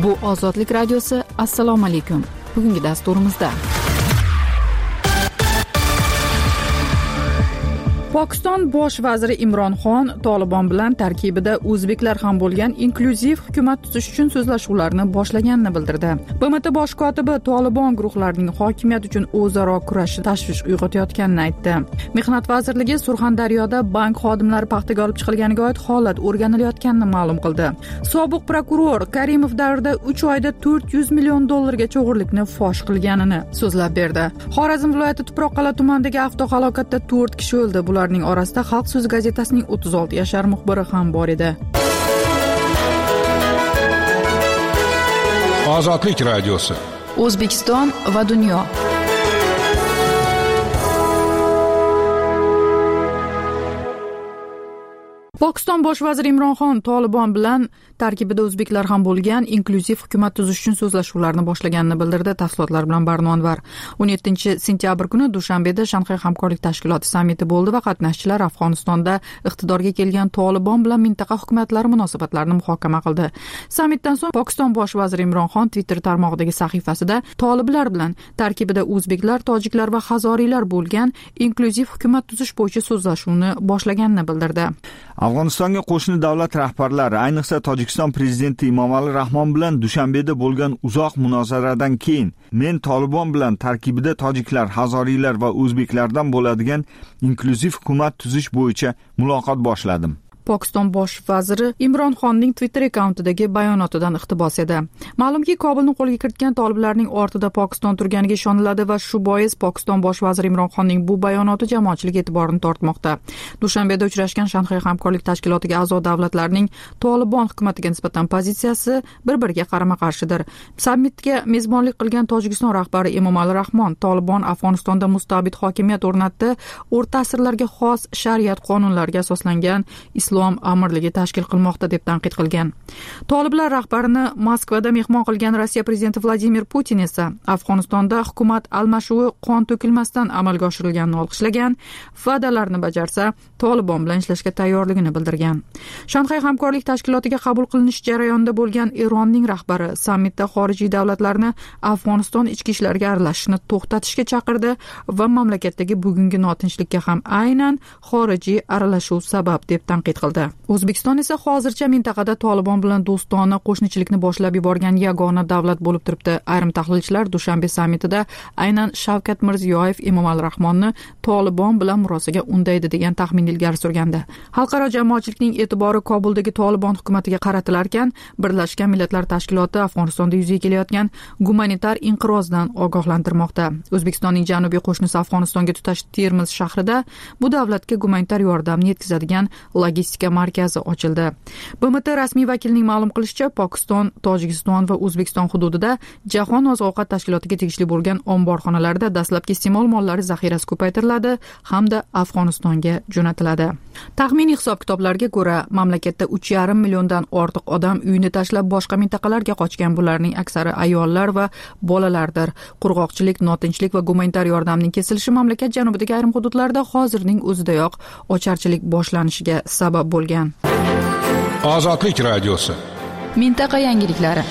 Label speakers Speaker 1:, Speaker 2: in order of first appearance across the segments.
Speaker 1: Bu Ozodlik radiosi. Assalomu alaykum. Bugungi dasturimizda Pokiston bosh vaziri Imron Xon Tolibon bilan tarkibida o'zbeklar ham bo'lgan inklyuziv hukumat tuzish uchun so'zlashuvlarni boshlaganini bildirdi. BMT bosh kotibi Tolibon guruhlarining hokimiyat uchun o'zaro kurashi tashvish uyg'otayotganini aytdi. Mehnat vazirligi Surxondaryoda bank xodimlari paxtaga olib chiqilganiga oid holat o'rganilayotganini ma'lum qildi. Sobiq prokuror Karimov davrida 3 oyda 400 million dollargacha o'g'irlikni fosh qilganini so'zlab berdi. Xorazm viloyati Tuproqqal'a tumanidagi avtohalokatda 4 kishi o'ldi. Ularning orasida Xalq so'zi gazetasining 36 yashar muxbiri ham bor edi.
Speaker 2: Ozodlik radiosi.
Speaker 1: O'zbekiston va dunyo. Pokiston bosh vaziri Imron Xon Tolibon bilan tarkibida o'zbeklar ham bo'lgan inklyuziv hukumat tuzish uchun so'zlashuvlarni boshlaganini bildirdi. Tafsilotlar bilan Barno Anvar. 17-sentyabr kuni Dushanbeda Shanxay hamkorlik tashkiloti sammiti bo'ldi va qatnashchilar Afg'onistonda iqtidorga kelgan Tolibon bilan mintaqa hukumatlari munosabatlarini muhokama qildi. Sammitdan so'ng Pokiston bosh vaziri Imron Xon Twitter tarmog'idagi sahifasida toliblar bilan tarkibida o'zbeklar, tojiklar va hazoriylar bo'lgan inklyuziv hukumat tuzish bo'yicha so'zlashuvni boshlaganini bildirdi.
Speaker 3: Afg'onistonga qo'shni davlat rahbarlari, ayniqsa Tojikiston prezidenti Emomali Rahmon bilan Dushanbeda bo'lgan uzoq munozaradan keyin men Tolibon bilan tarkibida tojiklar, hazoriylar va o'zbeklardan bo'ladigan inklyuziv hukumat tuzish bo'yicha muloqot boshladim.
Speaker 1: Pokiston bosh vaziri Imron Xonning Twitter akkauntidagi bayonotidan iqtibos edi. Ma'lumki, Kobulni qo'lga kiritgan toliblarning ortida Pokiston turganiga ishoniladi va shu bois Pokiston bosh vaziri Imron Xonning bu bayonoti jamoatchilik e'tiborini tortmoqda. Dushanbeda uchrashgan Shanxay hamkorlik tashkilotiga a'zo davlatlarning Tolibon hukumatiga nisbatan pozitsiyasi bir-biriga qarama-qarshidir. Sammitga mezbonlik qilgan Tojikiston rahbari Emomali Rahmon Tolibon Afg'onistonda mustabid hokimiyat o'rnatdi, o'rta asrlarga xos shariat qonunlariga asoslangan Islom amirligi tashkil qilmoqda deb tanqid qilgan. Toliblar rahbarini Moskvada mehmon qilgan Rossiya prezidenti Vladimir Putin esa Afg'onistonda hukumat almashuvi qon to'kilmasdan amalga oshirilganini olqishlagan, va'dalarni bajarsa Tolibon bilan ishlashga tayyorligini bildirgan. Shanxay hamkorlik tashkilotiga qabul qilinish jarayonida bo'lgan Eronning rahbari sammitda xorijiy davlatlarni Afg'oniston ichki ishlariga aralashishni to'xtatishga chaqirdi va mamlakatdagi bugungi notinchlikka ham aynan xorijiy aralashuv sabab deb tanqid qildi. O'zbekiston esa hozircha mintaqada Tolibon bilan do'stona qo'shnichilikni boshlab yuborgan yagona davlat bo'lib turibdi. Ayrim tahlilchilar Dushanbe sammitida aynan Shavkat Mirziyoyev Emomali Rahmonni Tolibon bilan murosaga undaydi degan taxmin ilgari surgandi. Xalqaro jamoatchilikning e'tibori Kobuldagi Tolibon hukumatiga qaratilarkan, Birlashgan Millatlar Tashkiloti Afg'onistonda yuzaga kelayotgan gumanitar inqirozdan ogohlantirmoqda. O'zbekistonning janubiy qo'shnisi Afg'onistonga tutash Termiz shahrida bu davlatga gumanitar yordamni yetkazadigan logistika markazi ochildi. BMT rasmiy vakilining ma'lum qilishicha, Pokiston, Tojikiston va O'zbekiston hududida Jahon oziq-ovqat tashkilotiga tegishli bo'lgan omborxonalarda dastlabki iste'mol mollari zaxirasi ko'paytiriladi hamda Afg'onistonga jo'natiladi. Taxminiy hisob-kitoblarga ko'ra, mamlakatda 3,5 milliondan ortiq odam uyini tashlab boshqa mintaqalarga qochgan. Bularning aksari ayollar va bolalardir. Qurg'oqchilik, notinchlik va gumanitar yordamning kesilishi mamlakat janubidagi ayrim hududlarda hozirning o'zidayoq ocharchilik boshlanishiga sabab bo'lgan.
Speaker 2: Ozodlik radiosi.
Speaker 1: Mintaqa yangiliklari.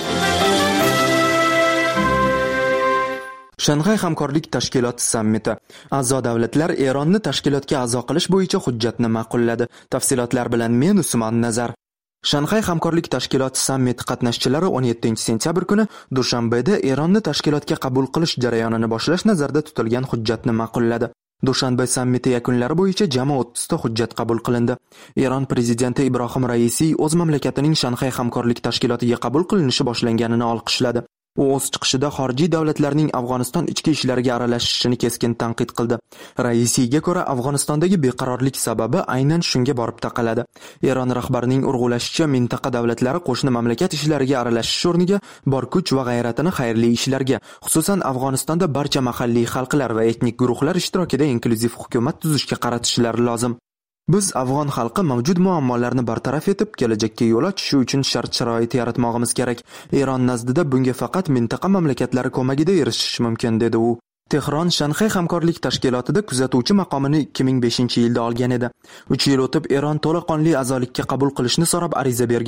Speaker 4: Shanxay hamkorlik tashkiloti sammiti. A'zo davlatlar Eronni tashkilotga a'zo qilish bo'yicha hujjatni ma'qulladi. Tafsilotlar bilan men Usmon Nazar. Shanxay hamkorlik tashkiloti sammiti qatnashchilari 17-sentyabr kuni Dushanbeda Eronni tashkilotga qabul qilish jarayonini boshlash nazarda tutilgan hujjatni ma'qulladi. Dushanbe sammiti yakunlari bo'yicha jami 30 ta hujjat qabul qilindi. Eron prezidenti Ibrohim Raisiy o'z mamlakatining Shanxay hamkorlik tashkilotiga qabul qilinishi boshlanganini olqishladi. U o'z chiqishida xorijiy davlatlarning Afg'oniston ichki ishlariga aralashishini keskin tanqid qildi. Raisiyga ko'ra, Afg'onistondagi beqarorlik sababi aynan shunga borib taqaladi. Eron rahbarining urg'ulashicha, mintaqa davlatlari qo'shni mamlakat ishlariga aralashish o'rniga bor kuch va g'ayratini xayrli ishlarga, xususan Afg'onistonda barcha mahalliy xalqlar va etnik guruhlar ishtirokida inklyuziv hukumat tuzishga qaratishlari lozim. Biz afg'on xalqi mavjud muammolarni bartaraf etib, kelajakka yo'l ochishi uchun shart-sharoit yaratmog'imiz kerak. Eron nazdida bunga faqat mintaqa mamlakatlari ko'magida erishish mumkin, dedi u. Tehron Shanxay hamkorlik tashkilotida kuzatuvchi maqomini 2005-yilda olgan edi. 3 yil o'tib Eron to'laqonli a'zolikka qabul qilishni so'rab ariza bergan.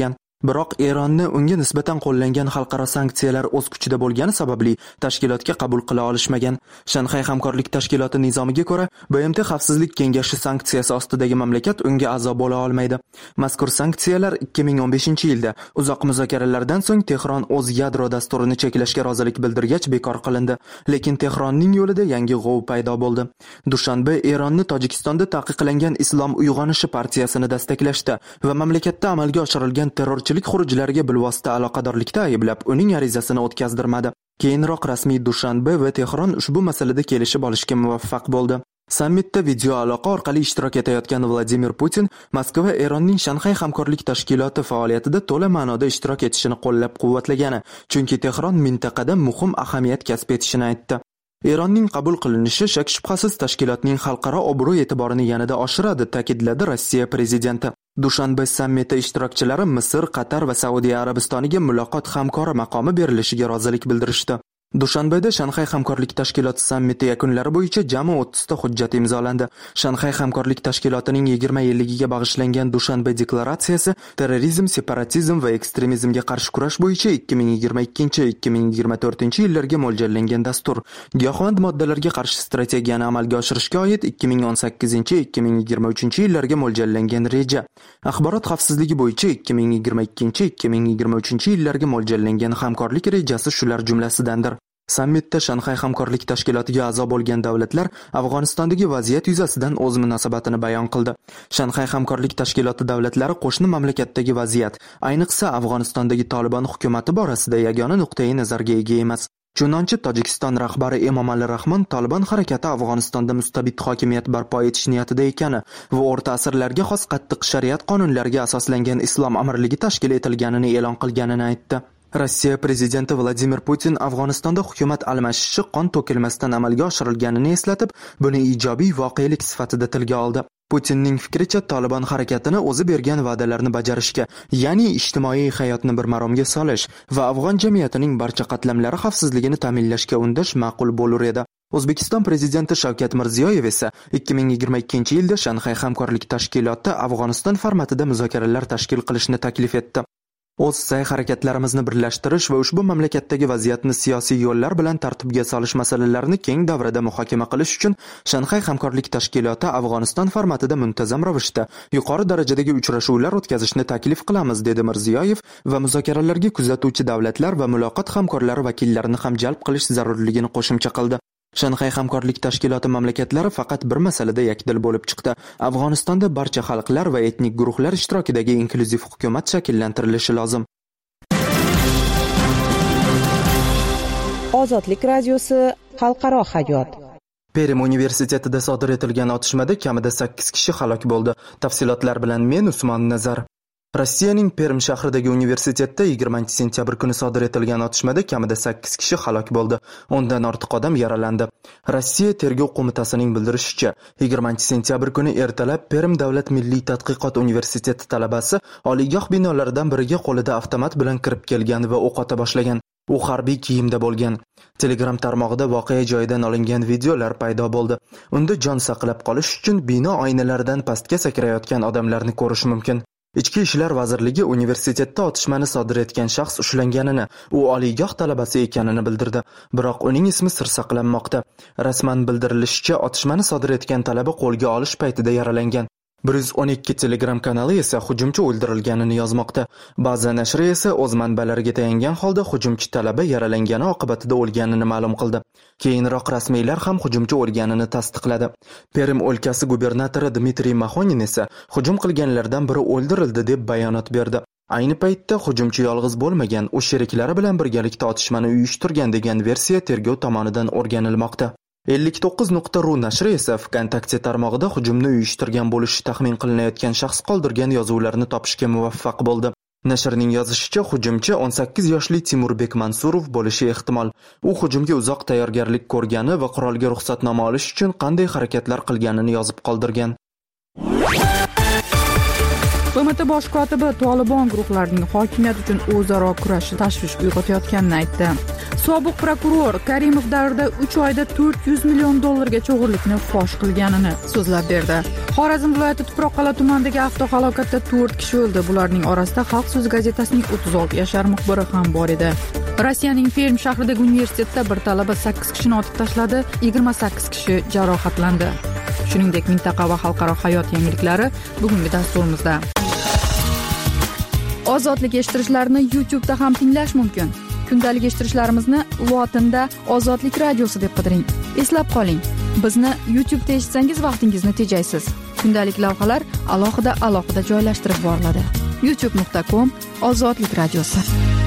Speaker 4: Biroq Eronni unga nisbatan qo'llangan xalqaro sanksiyalar o'z kuchida bo'lgani sababli tashkilotga qabul qila olishmagan. Shanxay hamkorlik tashkiloti nizomiga ko'ra, BMT Xavfsizlik kengashi sanksiyasi ostidagi mamlakat unga a'zo bo'la olmaydi. Mazkur sanksiyalar 2015-yilda uzoq muzokaralardan so'ng Tehron o'z yadro dasturini cheklashga rozilik bildirgach bekor qilindi. Lekin Tehronning yo'lida yangi g'ov paydo bo'ldi. Dushanba Eronni Tojikistonda taqiqlangan Islom uyg'onishi partiyasini destaklashda va mamlakatda amalga oshirilgan terrorchilik xurujlariga bilvosita aloqadorlikda ayblab, uning arizasini o'tkazdirmadi. Keyinroq rasmiy Dushanba va Tehron ushbu masalada kelishib olishga muvaffaq bo'ldi. Sammitda video aloqa orqali ishtirok etayotgan Vladimir Putin Moskva Eronning Shanxay hamkorlik tashkiloti faoliyatida to'la ma'noda ishtirok etishini qo'llab-quvvatlagani, chunki Tehron mintaqada muhim ahamiyat kasb etishini aytdi. Eronning qabul qilinishi shak shubhasiz tashkilotning xalqaro obro'-e'tiborini yanada oshiradi, ta'kidladi Rossiya prezidenti. Dushanba sammiti ishtirokchilari Misr, Qatar va Saudiya Arabistoniga muloqot hamkori maqomi berilishiga rozilik bildirishdi. Dushanbada Shanxay hamkorlik tashkiloti sammiti yakunlari bo'yicha jami 30 ta hujjat imzolandi. Shanxay hamkorlik tashkilotining 20 yilligiga bag'ishlangan Dushanba deklaratsiyasi terrorizm, separatizm va ekstremizmga qarshi kurash bo'yicha 2022-2024 yillarga mo'ljallangan dastur. Giyohvand moddalarga qarshi strategiyani amalga oshirishga oid 2018-2023 yillarga mo'ljallangan reja. Axborot xavfsizligi bo'yicha 2022-2023 yillarga mo'ljallangan hamkorlik rejasi shular jumlasidandir. Sammitda Shanxay hamkorlik tashkilotiga a'zo bo'lgan davlatlar Afg'onistondagi vaziyat yuzasidan o'z munosabatini bayon qildi. Shanxay hamkorlik tashkiloti davlatlari qo'shni mamlakatdagi vaziyat, ayniqsa Afg'onistondagi Taliban hukumati borasida yagona nuqtai nazarga ega emas. Chunonchi Tojikiston rahbari Emomali Rahmon Taliban harakati Afg'onistonda mustabid hokimiyat barpo etish niyatida ekani va o'rta asrlarga xos qattiq shariat qonunlariga asoslangan islom amirligi tashkil etilganini e'lon qilganini aytdi. Rossiya prezidenti Vladimir Putin Afg'onistonda hukumat almashishi qon to'kilmasdan amalga oshirilganini eslatib, buni ijobiy voqelik sifatida tilga oldi. Putinning fikricha, Taliban harakatini o'zi bergan va'dalarni bajarishga, ya'ni ijtimoiy hayotni bir maromga solish va afg'on jamiyatining barcha qatlamlari xavfsizligini ta'minlashga undash ma'qul bo'lar edi. O'zbekiston prezidenti Shavkat Mirziyoyev esa 2022-yilda Shanxay hamkorlik tashkiloti Afg'oniston formatida muzokaralar tashkil qilishni taklif etdi. O'z sa'y-harakatlarimizni birlashtirish va ushbu mamlakatdagi vaziyatni siyosiy yo'llar bilan tartibga solish masalalarini keng davrada muhokama qilish uchun Shanxay hamkorlik tashkiloti Afg'oniston formatida muntazam ravishda yuqori darajadagi uchrashuvlar o'tkazishni taklif qilamiz, dedi Mirziyoyev va muzokaralarga kuzatuvchi davlatlar va muloqot hamkorlari vakillarini ham jalb qilish zarurligini qo'shimcha qildi. Shanxay hamkorlik tashkiloti mamlakatlari faqat bir masalada yakdil bo'lib chiqdi. Afg'onistonda barcha xalqlar va etnik guruhlar ishtirokidagi inklyuziv hukumat shakllantirilishi lozim.
Speaker 5: Ozodlik radiosi xalqaro hayot.
Speaker 4: Perim universitetida sodir etilgan otishmada kamida 8 kishi halok bo'ldi. Tafsilotlar bilan men Usmon Nazar. Rossiyaning Perm shahridagi universitetda 20-sentyabr kuni sodir etilgan otishmada kamida 8 kishi halok bo'ldi. 10 dan ortiq odam yaralandi. Rossiya tergov qo'mitasining bildirishicha, 20-sentyabr kuni ertalab Perm davlat milliy tadqiqot universiteti talabasi oliygoh binolaridan biriga qo'lida avtomat bilan kirib kelgan va o'q ota boshlagan. U harbiy kiyimda bo'lgan. Telegram tarmog'ida voqea joyidan olingan videolar paydo bo'ldi. Unda jon saqlab qolish uchun bino oynalaridan pastga sakrayotgan odamlarni ko'rish mumkin. Ichki ishlar vazirligi universitetda otishmani sodir etgan shaxs ushlanganini, u oliygoh talabasi ekanini bildirdi. Biroq uning ismi sir saqlanmoqda. Rasman bildirilishicha, otishmani sodir etgan talaba qo'lga olish paytida yaralangan. 112 Telegram kanali esa hujumchi o'ldirilganini yozmoqda. Ba'zi nashri esa o'z manbalariga tayangan holda hujumchi talaba yaralangani oqibatida o'lganini ma'lum qildi. Keyinroq rasmiylar ham hujumchi o'lganini tasdiqladi. Perm o'lkasi gubernatori Dmitriy Maxonin esa hujum qilganlardan biri o'ldirildi deb bayonot berdi. Ayni paytda hujumchi yolg'iz bo'lmagan, u sheriklari bilan birgalikda otishmani uyushtirgan degan versiya tergov tomonidan o'rganilmoqda. 59.ru nashri esa VKontakte tarmog'ida hujumni uyushtirgan bo'lishi taxmin qilinayotgan shaxs qoldirgan yozuvlarni topishga muvaffaq bo'ldi. Nashrning yozishicha, hujumchi 18 yoshli Timurbek Mansurov bo'lishi ehtimol. U hujumga uzoq tayyorgarlik ko'rgani va qurolga ruxsatnoma olish uchun qanday harakatlar qilganini yozib qoldirgan.
Speaker 1: BMT bosh kotibi Tolibon guruhlarining hokimiyat uchun o'zaro kurashi tashvish uyg'otayotganini aytdi. Sobiq prokuror Karimov davrida 3 oyda $400 million o'g'irlikni fosh qilganini so'zlab berdi. Xorazm viloyati Tuproqqal'a tumanidagi avtohalokatda 4 kishi o'ldi. Bularning orasida Xalq so'zi gazetasining 36 yashar muxbiri ham bor edi. Rossiyaning Perm shahridagi universitetda bir talaba 8 kishini otib tashladi, 28 kishi jarohatlandi. Shuningdek, mintaqa va xalqaro hayot yangiliklari bugungi dasturimizda. Ozodlik eshittirishlarni YouTube'da ham tinglash mumkin. Kundalik eshittirishlarimizni lotinda Ozodlik radiosi deb qidiring. Eslab qoling, bizni YouTube'da eshitsangiz vaqtingizni tejaysiz. Kundalik lavhalar alohida joylashtirib boriladi. youtube.com/Ozodlik radiosi.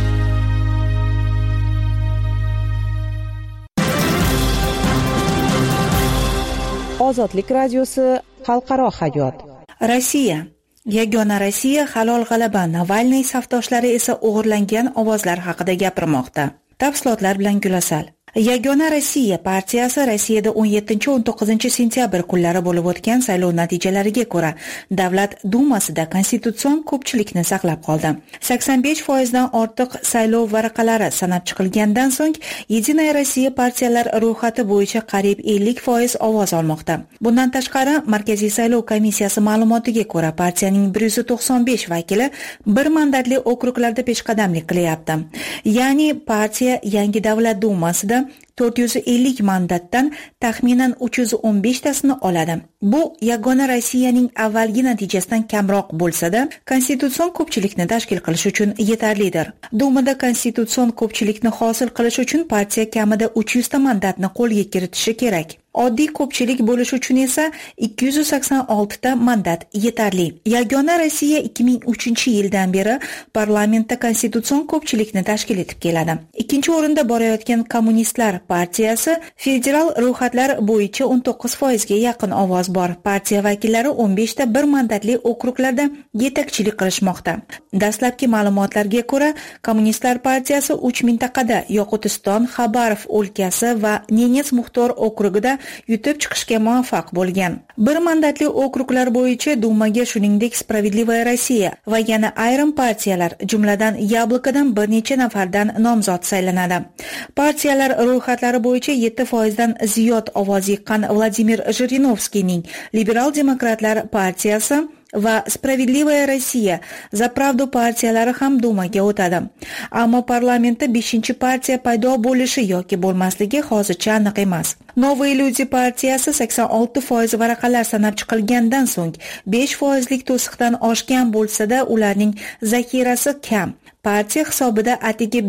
Speaker 5: Ozodlik radiosi xalqaro hayot.
Speaker 6: Rossiya. Yagona Rossiya halol g'alaba, Navalniy safdoshlari esa o'g'irlangan ovozlar haqida gapirmoqda. Tafsilotlar bilan Gulasal. Yagona Rossiya partiyasi Rossiyada 17-19 sentyabr kunlari bo'lib o'tgan saylov natijalariga ko'ra Davlat dumasida konstitutsion ko'pchilikni saqlab qoldi. 85% dan ortiq saylov varaqalari sanab chiqilgandan so'ng Yedinaya Rossiya partiyalar ro'yxati bo'yicha qariyb 50% ovoz olmoqda. Bundan tashqari, Markaziy saylov komissiyasi ma'lumotiga ko'ra partiyaning 195 vakili bir mandatli okruglarda peshqadamlik qilyapti. Ya'ni partiya yangi Davlat dumasida 450 mandatdan taxminan 315 tasini oladi. Bu Yagona Rossiyaning avvalgi natijasidan kamroq bo'lsa-da, konstitutsion ko'pchilikni tashkil qilish uchun yetarlidir. Dumada konstitutsion ko'pchilikni hosil qilish uchun partiya kamida 300 ta mandatni qo'lga kiritishi kerak. Oddiy ko'pchilik bo'lish uchun esa 286 ta mandat yetarli. Yagona Rossiya 2003-yildan beri parlamentda konstitutsion ko'pchilikni tashkil etib keladi. Ikkinchi o'rinda borayotgan Kommunistlar partiyasi federal ro'yxatlar bo'yicha 19% ga yaqin ovoz bor. Partiya vakillari 15 ta bir mandatli okruglarda yetakchilik qilishmoqda. Dastlabki ma'lumotlarga ko'ra, Kommunistlar partiyasi 3 mintaqada Yoqutiston, Xabarov o'lkasi va Nenets Muxtor okrugida yutib chiqishga muvaffaq bo'lgan. Bir mandatli okruglar bo'yicha Dumaga shuningdek Spravedlivaya Rossiya va yana ayrim partiyalar, jumladan Yablikodan bir necha nafardan nomzod saylanadi. Partiyalar ro'yxatlari bo'yicha 7% dan ziyod ovoz yiqqan Vladimir Zhirinovskiyning Liberal demokratlar partiyasi va Spravedlivaya Rossiya, Za Pravdu partiyalari ham Dumaga o'tadi. Ammo parlamentda 5-partiya paydo bo'lishi yoki bo'lmasligi hozircha aniq emas. Новые люди partiyasi 86% varaqalar sanab chiqilgandan so'ng 5% to'siqdan oshgan bo'lsa-da, ularning zaxirasi kam. Partiya hisobida atigi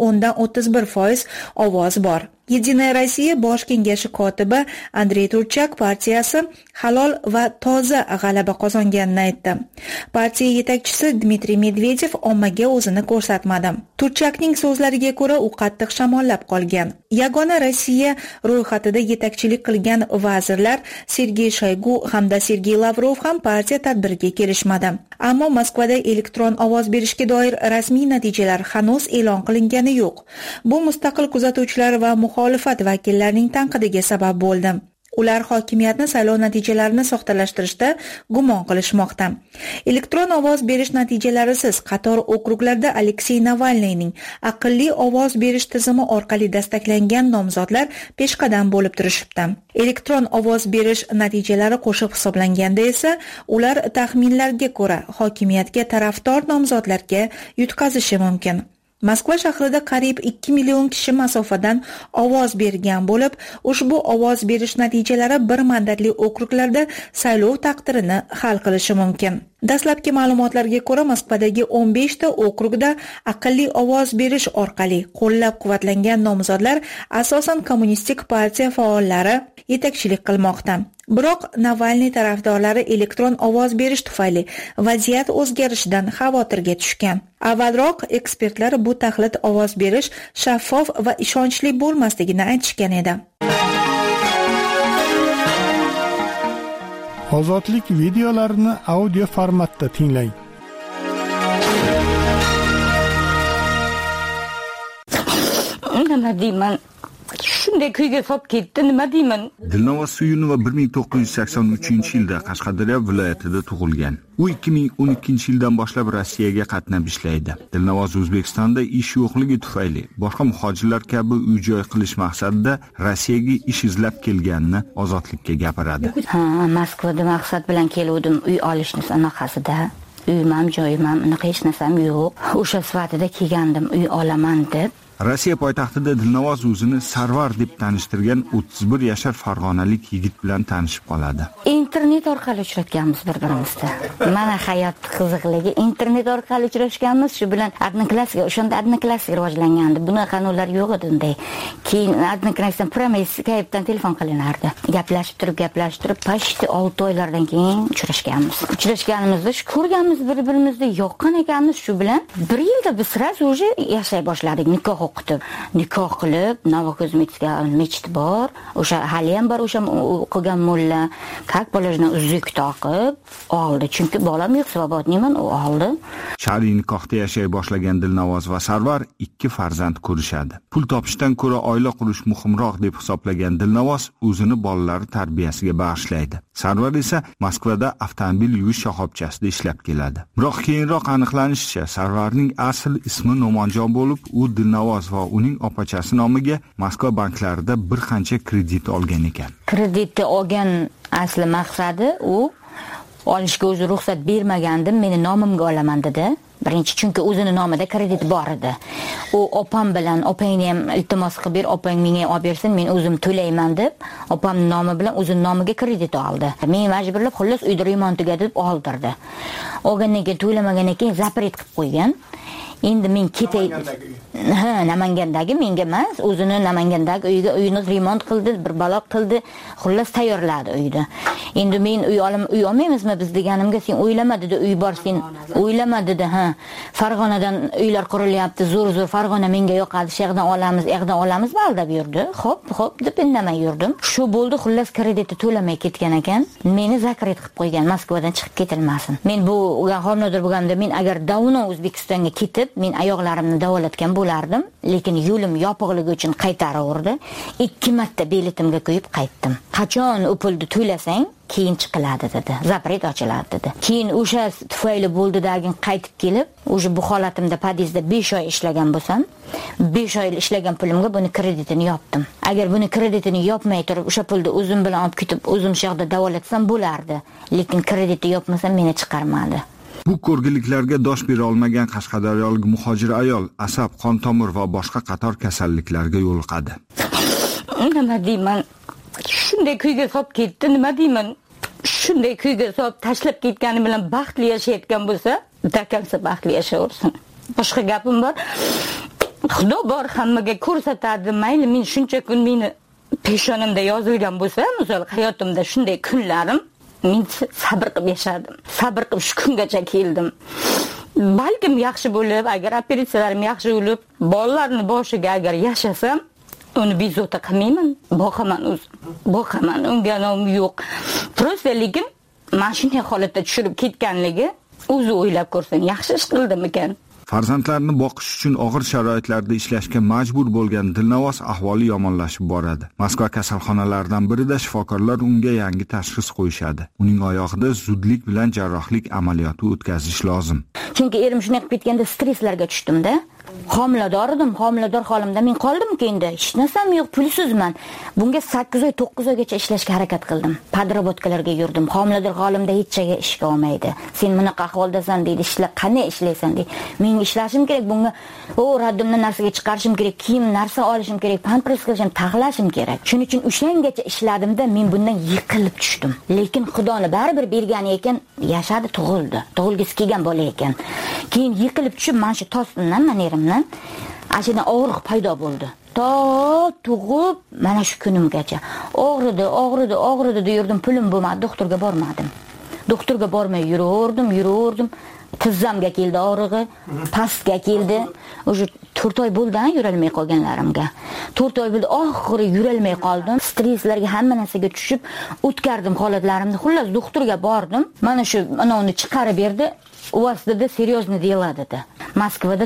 Speaker 6: 5.10% ovoz bor. Yedinaya Rossiya bosh kengashi kotibi Andrey Turchak partiyasi halol va toza g'alaba qozonganini aytdi. Partiya yetakchisi Dmitriy Medvedev ommaga o'zini ko'rsatmadi. Turchakning so'zlariga ko'ra, u qattiq shamollab qolgan. Yagona Rossiya ro'yxatida yetakchilik qilgan vazirlar Sergey Shoygu hamda Sergey Lavrov ham partiya tadbiriga kelishmadi. Ammo Moskvada elektron ovoz berishga doir rasmiy natijalar hanuz e'lon qilingani yo'q. Bu mustaqil kuzatuvchilar va muxolifat vakillarining tanqidiga sabab bo'ldi. Ular hokimiyatni saylov natijalarini soxtalashtirishda gumon qilishmoqda. Elektron ovoz berish natijalarisiz qator okruglarda Aleksey Navalniyning aqlli ovoz berish tizimi orqali dastaklangan nomzodlar peshqadam bo'lib turishibdi. Elektron ovoz berish natijalari qo'shib hisoblanganda esa ular taxminlarga ko'ra hokimiyatga tarafdor nomzodlarga yutqazishi mumkin. Moskva shahrida qariyb 2 million kishi masofadan ovoz bergan bo'lib, ushbu ovoz berish natijalari bir mandatli okruglarda saylov taqdirini hal qilishi mumkin. Dastlabki ma'lumotlarga ko'ra, Moskvadagi 15 ta okrugda aqlli ovoz berish orqali qo'llab-quvvatlangan nomzodlar asosan kommunistik partiya faollari yetakchilik qilmoqda. Biroq Navalniy tarafdorlari elektron ovoz berish tufayli vaziyat o'zgarishidan xavotirga tushgan. Avvalroq ekspertlar bu taxlit ovoz berish shaffof va ishonchli bo'lmasligini aytishgan edi.
Speaker 7: Ozodlik videolarini audio formatda tinglang.
Speaker 8: Nima deyman? Shu shunday kuyga solib ketdi, nima deyman.
Speaker 3: Dilnavoz Suyunova 1983-yilda Qashqadaryo viloyatida tug'ilgan. U 2012-yildan boshlab Rossiyaga qatnab ishlaydi. Dilnavoz O'zbekistonda ish yo'qligi tufayli boshqa muhojirlar kabi uy-joy qilish maqsadida Rossiyaga ish izlab kelganini Ozodlikka gapiradi.
Speaker 8: Moskvada maqsad bilan keldim, uy olishni sanaqasida. Uyim ham, joyim ham, hech narsam yo'q. O'sha sifatida kelgandim, uy olaman deb.
Speaker 3: Rossiya poytaxtida Dilnavoz o'zini Sarvar deb tanishtirgan 31 yashar farg'onalik yigit bilan tanishib qoladi.
Speaker 8: Internet orqali uchratganmiz bir-birimizda. Mana hayot qiziqligi internet orqali uchrashganmiz, shu bilan Odnoklassga, o'shanda Odnoklassga rivojlangandi. Bunaqa qanunlar yo'q edi unday. Keyin Odnoklassdan promis Skype'dan telefon qilinardi. Gaplashib turib, pashti 6 oylardan keyin uchrashganimizda shu ko'rganmiz bir-birimizni, yoqqan ekanmiz, shu bilan 1 yilda biz sraz уже yashay boshladik. Nikoh qilib, Novokuzmitska mechit bor, o'sha hali ham bor, o'sha o'qigan mulla, как положено uzuk taqib oldi, chunki bolam yo'q, svobodniman, u oldi.
Speaker 3: Shar'iy nikohda yashay boshlagan Dilnavoz va Sarvar 2 farzand ko'rishadi. Pul topishdan ko'ra oila qurish muhimroq deb hisoblagan Dilnavoz o'zini bolalari tarbiyasiga bag'ishlaydi. Sarvar esa Moskvada avtomobil yuvish shoxobchasida ishlab keladi. Biroq keyinroq aniqlanishicha, Sarvarning asl ismi No'monjon bo'lib, u Dilnavoz va uning opachasi nomiga Moskva banklarida bir qancha kredit olgan ekan.
Speaker 8: Kreditni olgan asli maqsadi u olishga o'zi ruxsat bermagandim, meni nomimga olaman dedi. Birinchi, chunki o'zini nomida kredit bor edi. U opam bilan, opangni ham iltimos qilib ber, opang menga olib bersin, men o'zim to'layman deb, opamning nomi bilan o'zini nomiga kredit oldi. Meni majburlab, xullas uyda remontiga deb oldirdi. Olgandan keyin to'lamagandan keyin zapret qilib qo'ygan. Endi men ketay. Namangandagi menga emas, o'zini Namangandagi uyini remont qildi, bir baloq qildi, xullas tayyorladi uyni. Endi men uy olmaymizmi biz deganimga, sen o'ylama dedi, uy bor, sen o'ylama dedi, Farg'onadan uylar qurilyapti, zo'r Farg'ona menga yoqadi, shayxdan olamiz, baldab yurdi. Xo'p deb indamay yurdim. Shu bo'ldi, xullas kreditni to'lamay ketgan ekan. Meni zakret qilib qo'ygan, Moskvadan chiqib ketilmasin. Men bu homilador bo'lganda, men agar davno O'zbekistonga ketib, men oyoqlarimni davolatgan bo'lardim, lekin yo'lim yopiqligi uchun qaytaraverdi. 2 marta biletimga qo'yib qaytdim. Qachon u pulni to'lasang, keyin chiqiladi dedi. Zapret ochiladi dedi. Keyin o'sha tufayli bo'ldidagin qaytib kelib, o'sha bu holatimda podyezdda 5 oy ishlagan bo'lsam, 5 oy ishlagan pulimga buni kreditini yopdim. Agar buni kreditini yopmay turib, o'sha pulni o'zim bilan olib ketib, o'zim shaxda davolatsam bo'lardi, lekin kreditni yopmasam meni chiqarmadi.
Speaker 3: Bu ko'rgiliklarga dosh bera olmagan qashqadaryolik muhojir ayol asab, qon tomir va boshqa qator kasalliklarga yo'liqadi.
Speaker 8: Nima deyman? Shunday kuyga solib ketdi, nima deyman? Shunday kuyga solib tashlab ketgani bilan baxtli yashayotgan bo'lsa, dakansa baxtli yashayversin. Boshqa gapim bor. Xudo bor, hammaga ko'rsatadi. Mayli, men shuncha kun meni peshonamda yozilgan bo'lsa, misol hayotimda shunday kunlarim men sabr qilib yashadim. Sabr qilib shu kungacha keldim. Balkim yaxshi bo'lib, agar operatsiyalarim yaxshi bo'lib, bolalarning boshiga agar yashasam, uni bezovta qilmayman. Boqaman, unga nom yo'q. Prosta lekin mana shunday holatda tushirib ketganligi o'zi o'ylab ko'rsin, yaxshi ish qildim ekan.
Speaker 3: Farzandlarini boqish uchun og'ir sharoitlarda ishlashga majbur bo'lgan Dilnavoz ahvoli yomonlashib boradi. Moskva kasalxonalaridan birida shifokorlar unga yangi tashxis qo'yishadi. Uning oyog'ida zudlik bilan jarrohlik amaliyoti o'tkazish lozim.
Speaker 8: Chunki erim shunday qilib ketganda stresslarga tushdim-da. Homilador holimda men qoldim-ku endi. Hech narsam yo'q, pulsizman. Bunga 8 oy, 9 oygacha ishlashga harakat qildim. Podrobotkalarga yurdim. Homilador holimda hech joyga ishga olmaydi. Sen bunaqa ahvoldasan deydi, ishla, qanday ishlaysan deydi. Men ishlashim kerak, bunga raddimdan narsaga chiqarishim kerak, kiyim, narsa olishim kerak, pampers qilishim, taxlashim kerak. Shuning uchun o'shangacha ishladimda, men bundan yiqilib tushdim. Lekin Xudoni baribir bergani ekan, yashadi, tug'ildi. Tug'ilgisi kelgan bola ekan. Keyin yiqilib tushib, mana shu tostimdan, mana erimdan ashuna og'riq paydo bo'ldi. To tug'ib, mana shu kunimgacha og'ridi yurdim, pulim bo'lmadi, doktorga bormadim. Doktorga bormay yuraverdim. Tizzamga keldi og'rig'i, pastga keldi. O'sha 4 oy bo'ldi yurolmay qolganlarimga. 4 oy bo'ldi, oxiri yurolmay qoldim. Stresslarga, hamma narsaga tushib o'tkardim holatlarimni. Xullas doktorga bordim. Mana shu uni chiqarib berdi. U vaqtida seriyozno dela dedi. Moskvada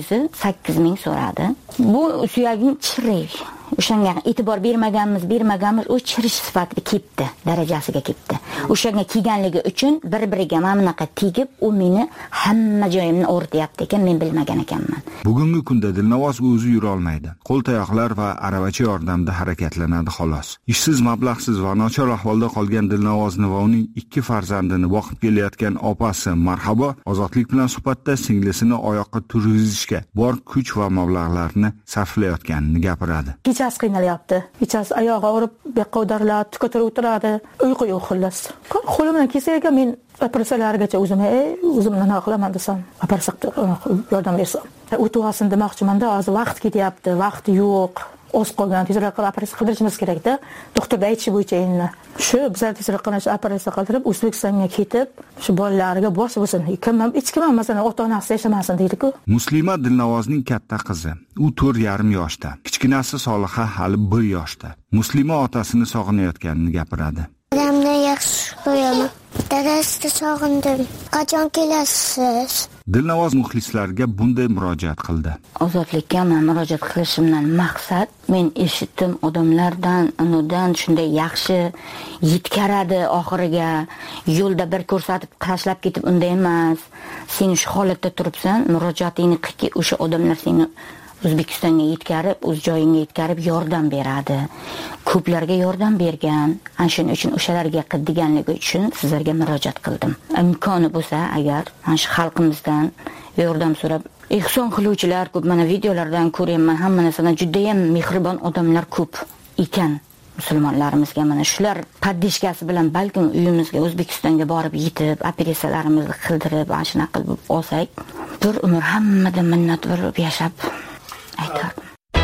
Speaker 8: 408 ming so'radi. Bu suyaging chirik. O'shanga e'tibor bermaganmiz, u chirish sifatida ketdi, darajasiga ketdi. O'shanga kelganligi uchun bir-biriga mana bunaqa tegib, u meni hamma joyimni o'rtayapti ekan, men bilmagan ekanman.
Speaker 3: Bugungi kunda Dilnavoz o'zi yura olmaydi. Qo'l-tayoqlar va aravacha yordamida harakatlanadi xolos. Ishsiz, mablag'siz va nochor ahvolda qolgan Dilnavozni va uning 2 farzandini boqib kelayotgan opasi Marhabo Ozodlik bilan suhbatda singlisini oyoqqa turg'izishga bor kuch va mablag'larni sarflayotganini gapiradi.
Speaker 9: Kechasi qiynalyapti. Kechasi oyog'i urib, beqqa o'dariladi, ko'tarib o'tiradi. Uyqu yo'q xullas. Qo'limdan kelsa men operatsiyalargacha o'zimni nima qilaman desam, operatsiya yordam bersam. O'tib demoqchiman-da, hozir vaqt ketyapti, vaqt yo'q. O'z qolgan tezroq qilib operatsiya qildirishimiz kerak-da. Doktorda aytishi bo'yicha endi. Shu bizlar tezroq qilib operatsiya qildirib, O'zbekistonga ketib, shu bolalarga bosh bo'lsin. Hech kim masalan ota-onasi yashamasin deydi-ku.
Speaker 3: Muslima Dilnavozning katta qizi. U 4,5 yoshda. Kichkinasi Soliha hali 1 yoshda. Muslima otasini sog'inayotganini gapiradi.
Speaker 10: Dadamni yaxshi ko'raman. Dadasini sog'indim. Qachon kelasiz?
Speaker 3: Dilnavoz muxlislarga bunday murojaat qildi.
Speaker 8: Ozodlikka men murojaat qilishimdan maqsad, men eshitdim odamlardan, unudan shunday yaxshi yetkaradi oxiriga. Yo'lda bir ko'rsatib tashlab ketib unday emas. Sen shu holatda turibsan, murojaatingni qilki, o'sha odamlar seni O'zbekistonga yetkazib, o'z joyingga yetkazib yordam beradi. Ko'plarga yordam bergan. Ana shuning uchun o'shalarga qildiganligi uchun sizlarga murojaat qildim. Imkoni bo'lsa, agar mana shu xalqimizdan yordam so'rab, ehson qiluvchilar ko'p, mana videolardan ko'raman, hamma narsadan juda ham mehribon odamlar ko'p ekan. Musulmonlarimizga mana shular paddishkasi bilan balkim uyimizga O'zbekistonga borib yetib, operatsiyalarimizni qildirib, ana shunaqa qilib olsak, bir umr hammadan minnatdor bo'lib yashab aytardim.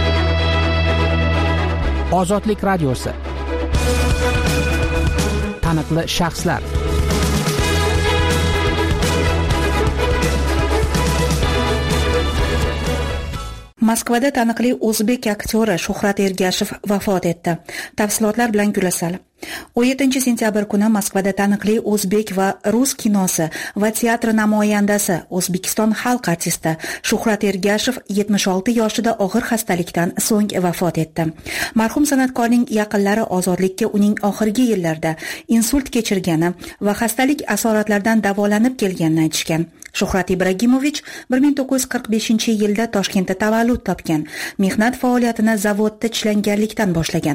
Speaker 11: Ozodlik radiosi. Taniqli shaxslar.
Speaker 6: Moskvada taniqli o'zbek aktyori Shuhrat Ergashev vafot etdi. Tafsilotlar bilan Gulasal. 17 sentyabr kuni Moskvada taniqli o'zbek va rus kinosi va teatri namoyandasi, O'zbekiston xalq artisti Shuhrat Ergashev 76 yoshida og'ir xastalikdan so'ng vafot etdi. Marhum san'atkorning yaqinlari ozodlikka uning oxirgi yillarda insult kechirgani va xastalik asoratlaridan davolanib kelganini aytishgan. Shuhrat Ibragimovich 1945-yilda Toshkentda tavallud topgan. Mehnat faoliyatini zavodda ishlanganlikdan boshlagan.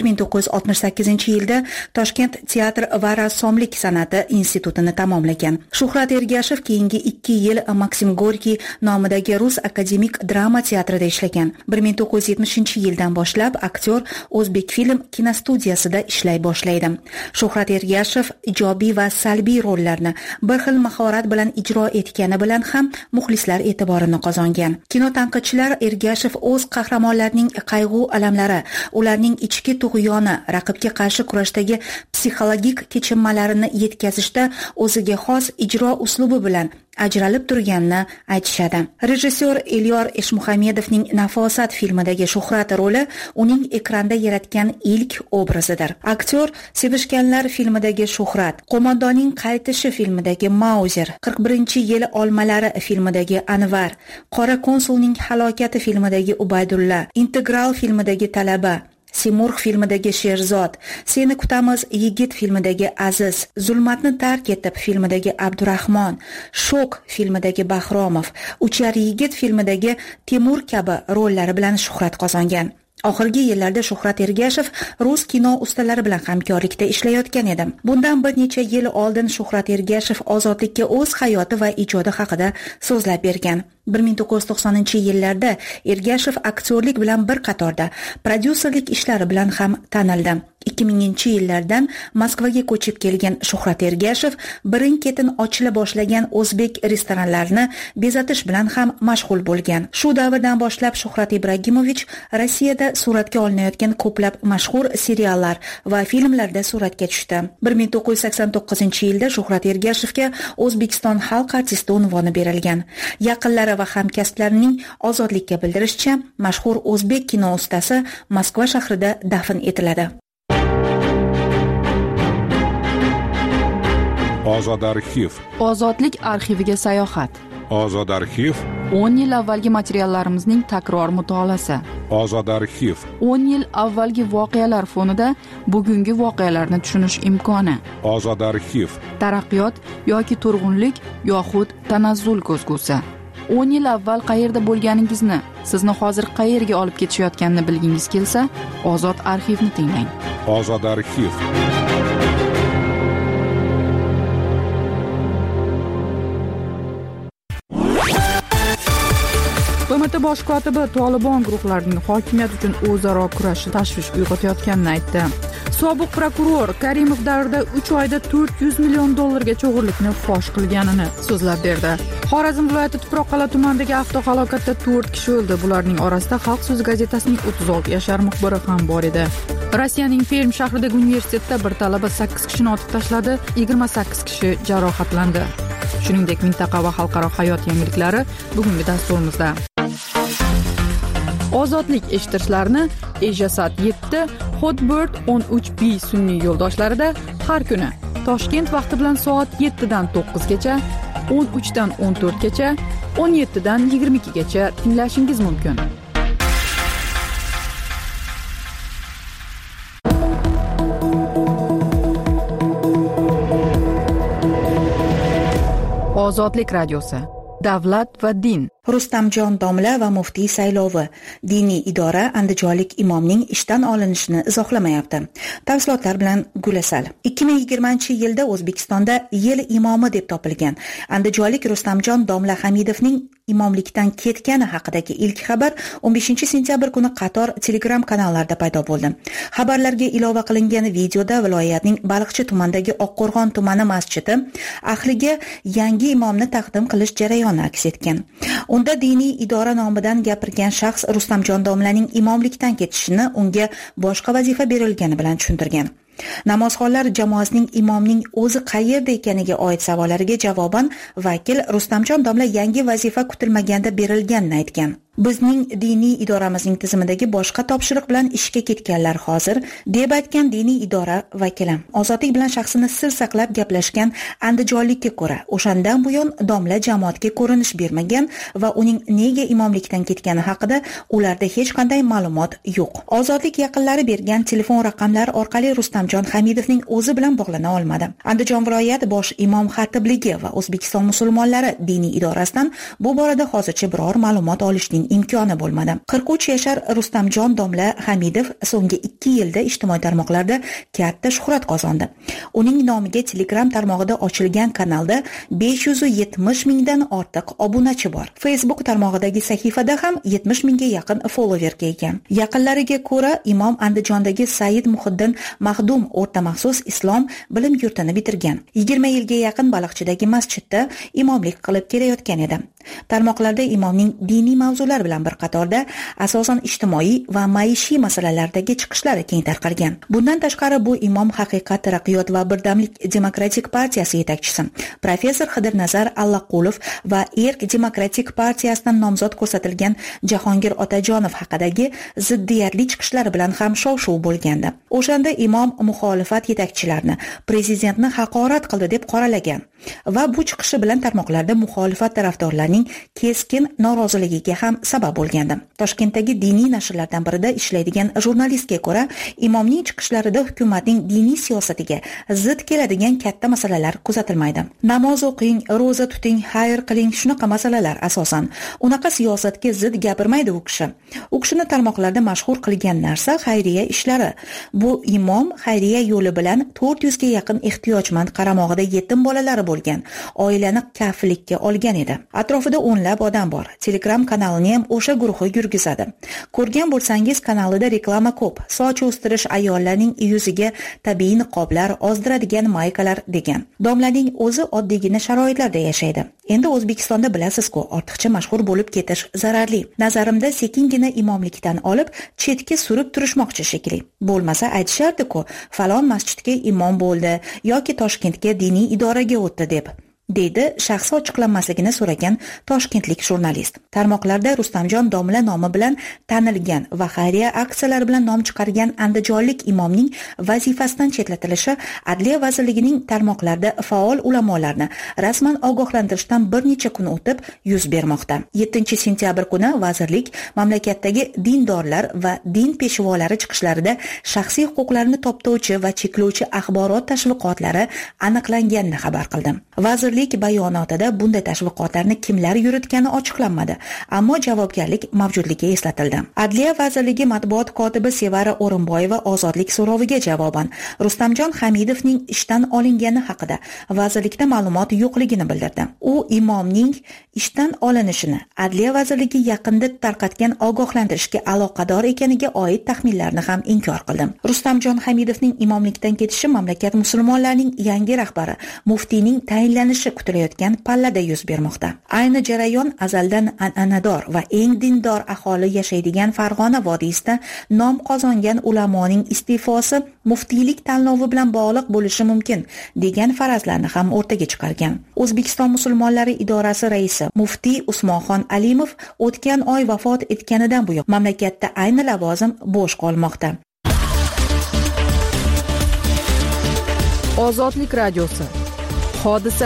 Speaker 6: 1968-yilda Toshkent teatr va rassomlik san'ati institutini tamomlagan. Shuhrat Ergashev keyingi 2 yil Maksim Gorkiy nomidagi Rus akademik drama teatrida ishlagan. 1970-yildan boshlab aktyor O'zbekfilm kinostudiyasida ishlay boshlaydi. Shuhrat Ergashev ijobiy va salbiy rollarni bir xil mahorat bilan ijro etgani bilan ham muxlislar e'tiborini qozongan. Kino tanqidchilar Ergashev o'z qahramonlarining qayg'u alamlari, ularning ichki tug'yoni, raqibga qarshi kurashdagi psixologik kechinmalarini yetkazishda o'ziga xos ijro uslubi bilan ajralib turganini aytishadi. Rejissyor Elyor Eshmuhamedovning Nafosat filmidagi Shuhrat roli uning ekranda yaratgan ilk obrazidir. Aktyor Sevishganlar filmidagi Shuhrat, Qo'mondonning qaytishi filmidagi Mauzer, 41-yil olmalari filmidagi Anvar, Qora konsulning halokati filmidagi Ubaydulla, Integral filmidagi Talaba, Simurg filmidagi Sherzod, Seni kutamiz yigit filmidagi Aziz, Zulmatni tark etib filmidagi Abdurahmon, Shok filmidagi Bahromov, Uchar yigit filmidagi Timur kabi rollari bilan shuhrat qozongan. Oxirgi yillarda Shuhrat Ergashev rus kino ustalari bilan hamkorlikda ishlayotgan edi. Bundan bir necha yil oldin Shuhrat Ergashev ozodlikka o'z hayoti va ijodi haqida so'zlab bergan. 1990-yillarda Ergashev aktyorlik bilan bir qatorda prodyuserlik ishlari bilan ham tanildi. 2000-yillardan Moskvaga ko'chib kelgan Shuhrat Ergashev birin-ketin ochila boshlagan o'zbek restoranlarini bezatish bilan ham mashg'ul bo'lgan. Shu davrdan boshlab Shuhrat Ibragimovich Rossiyada suratga olinayotgan ko'plab mashhur seriallar va filmlarda suratga tushdi. 1989-yilda Shuhrat Ergashevga O'zbekiston xalq artisti unvoni berilgan. Yaqinlari va hamkasblarining Ozodlikka bildirishicha, mashhur o'zbek kino ustasi Moskva shahrida dafn etiladi.
Speaker 2: Ozod arxiv.
Speaker 1: Ozodlik arxiviga sayohat.
Speaker 2: Ozod arxiv.
Speaker 1: 10 yil avvalgi materiallarimizning takror mutolaasi.
Speaker 2: Ozod arxiv.
Speaker 1: 10 yil avvalgi voqealar fonida bugungi voqealarni tushunish imkoni.
Speaker 2: Ozod arxiv.
Speaker 1: Taraqqiyot yoki turg'unlik yoxud tanazzul ko'zgusi. 10 yil avval qayerda bo'lganingizni, sizni hozir qayerga olib ketishayotganini bilgingiz kelsa, Ozod arxivni tinglang.
Speaker 2: Ozod arxiv.
Speaker 1: BMT bosh kotibi Tolibon guruhlarining hokimiyat uchun o'zaro kurashi tashvish uyg'otayotganini aytdi. Sobiq prokuror Karimov davrida 3 oyda 400 million dollargacha o'g'irlikni fosh qilganini so'zlab berdi. Xorazm viloyati Tuproqqal'a tumanidagi avtohalokatda 4 kishi o'ldi. Bularning orasida Xalq so'zi gazetasining 36 yashar muxbiri ham bor edi. Rossiyaning Perm shahridagi universitetda bir talaba 8 kishini otib tashladi, 28 kishi jarohatlandi. Shuningdek, mintaqa va xalqaro hayot yangiliklari bugungi dasturimizda. Ozodlik eshittirishlarni Ejasat 7, Hotbird 13B sun'iy yo'ldoshlarida har kuni Toshkent vaqti bilan soat 7 dan 9 gacha, 13 dan 14 gacha, 17 dan 22 gacha tinglashingiz mumkin. Ozodlik radiosi. Davlat va din.
Speaker 6: Rustamjon domla va muftiy saylovi. Diniy idora andijonlik imomning ishdan olinishini izohlamayapti. Tafsilotlar bilan Gulasal. 2020-yilda O'zbekistonda yil imomi deb topilgan andijonlik Rustamjon domla Hamidovning imomlikdan ketgani haqidagi ilk xabar 15-sentyabr kuni qator Telegram kanallarda paydo bo'ldi. Xabarlarga ilova qilingan videoda viloyatning Baliqchi tumanidagi Oqqo'rg'on tumani masjidi ahliga yangi imomni taqdim qilish jarayoni aks etgan. Unda diniy idora nomidan gapirgan shaxs Rustamjon domlaning imomlikdan ketishini unga boshqa vazifa berilgani bilan tushuntirgan. Namozxonlar jamoasining imomning o'zi qayerda ekaniga oid savollariga javoban vakil Rustamjon domla yangi vazifa kutilmaganda berilganini aytgan. Bizning diniy idoramizning tizimidagi boshqa topshiriq bilan ishga ketganlar hozir, deb aytgan diniy idora vakili. Ozodlik bilan shaxsini sir saqlab gaplashgan andijonlikka ko'ra, o'shandan buyon domla jamoatga ko'rinish bermagan va uning nega imomlikdan ketgani haqida ularda hech qanday ma'lumot yo'q. Ozodlik yaqinlari bergan telefon raqamlari orqali Rustamjon Hamidovning o'zi bilan bog'lana olmadi. Andijon viloyat bosh imom xatibligi va O'zbekiston musulmonlari diniy idorasidan bu borada hozircha biror ma'lumot olishning imkoni bo'lmadi. 43 yashar Rustamjon domla Hamidov so'nggi 2 yilda ijtimoiy tarmoqlarda katta shuhrat qozondi. Uning nomiga Telegram tarmog'ida ochilgan kanalda 570 mingdan ortiq obunachi bor. Facebook tarmog'idagi sahifada ham 70 mingga yaqin followerga ega. Yaqinlariga ko'ra, imom Andijondagi Said Muhiddin Mahdum o'rta maxsus islom bilim yurtini bitirgan. 20 yilga yaqin Baliqchidagi masjidda imomlik qilib kelayotgan edi. Tarmoqlarda imomning diniy mavzular bilan bir qatorda asosan ijtimoiy va maishiy masalalardagi chiqishlari keng tarqalgan. Bundan tashqari bu imom Haqiqat, taraqqiyot va birdamlik demokratik partiyasi yetakchisi professor Xidirnazar Allaqulov va Erk demokratik partiyasidan nomzod ko'rsatilgan Jahongir Otajonov haqidagi ziddiyatli chiqishlari bilan ham shov-shuv bo'lgandi. O'shanda imom muxolifat yetakchilarini, prezidentni haqorat qildi deb qoralagan va bu chiqishi bilan tarmoqlarda muxolifat tarafdorlarining keskin noroziligiga ham sabab bo'lgandi. Toshkentdagi diniy nashrlardan birida ishlaydigan jurnalistga ko'ra, imomning chiqishlarida hukumatning diniy siyosatiga zid keladigan katta masalalar kuzatilmaydi. Namoz o'qing, roza tuting, xayr qiling, shunaqa masalalar asosan. Unaqa siyosatga zid gapirmaydi u kishi. U kishini tarmoqlarda mashhur qilgan narsa xayriya ishlari. Bu imom xayriya yo'li bilan 400 ga yaqin ehtiyojmand qaramog'ida yetim bolalari bo'lgan oilani kafillikka olgan edi. Atrofida o'nlab odam bor. Telegram kanalini ham o'sha guruhi yurgizadi. Ko'rgan bo'lsangiz, kanalida reklama ko'p. Soch o'stirish, ayollarning yuziga tabiiy niqoblar, ozdiradigan maykalar degan. Domlaning o'zi oddiygina sharoitlarda yashaydi. Endi O'zbekistonda bilasiz-ku, ortiqcha mashhur bo'lib ketish zararli. Nazarimda sekingina imomlikdan olib, chetga surib turishmoqchi shekilli. Bo'lmasa aytishardi-ku, falon masjidga imom bo'ldi yoki Toshkentga diniy idoraga o'tdi deb. deydi shaxsi ochiqlanmasligini so'ragan toshkentlik jurnalist. Tarmoqlarda Rustamjon domla nomi bilan tanilgan va xayriya aksiyalari bilan nom chiqargan andijonlik imomning vazifasidan chetlatilishi Adliya vazirligining tarmoqlarda faol ulamolarni rasman ogohlantirishdan bir necha kun o'tib yuz bermoqda. 7-sentyabr kuni vazirlik mamlakatdagi dindorlar va din peshvolari chiqishlarida shaxsiy huquqlarini toptovchi va cheklovchi axborot tashviqotlari aniqlanganini xabar qildi. Vazirlik bayonotida bunday tashviqotlarni kimlar yuritgani ochiqlanmadi, ammo javobgarlik mavjudligi eslatildi. Adliya vazirligi matbuot kotibi Sevara O'rinboyeva ozodlik so'roviga javoban Rustamjon Hamidovning ishdan olingani haqida vazirlikda ma'lumot yo'qligini bildirdi. U imomning ishdan olinishini Adliya vazirligi yaqinda tarqatgan ogohlantirishga aloqador ekaniga oid taxminlarni ham inkor qildi. Rustamjon Hamidovning imomlikdan ketishi mamlakat musulmonlarining yangi rahbari muftiyning tayinlanishi kutilayotgan pallada yuz bermoqda. Ayni jarayon azaldan an'anador va eng dindor aholi yashaydigan Farg'ona vodiysida nom qozongan ulamoning iste'fosi muftiylik tanlovi bilan bog'liq bo'lishi mumkin degan farazlarni ham o'rtaga chiqargan. O'zbekiston musulmonlari idorasi raisi muftiy Usmonxon Alimov o'tgan oy vafot etganidan buyon mamlakatda ayni lavozim bo'sh qolmoqda.
Speaker 1: Ozodlik radiosi. Hodisa.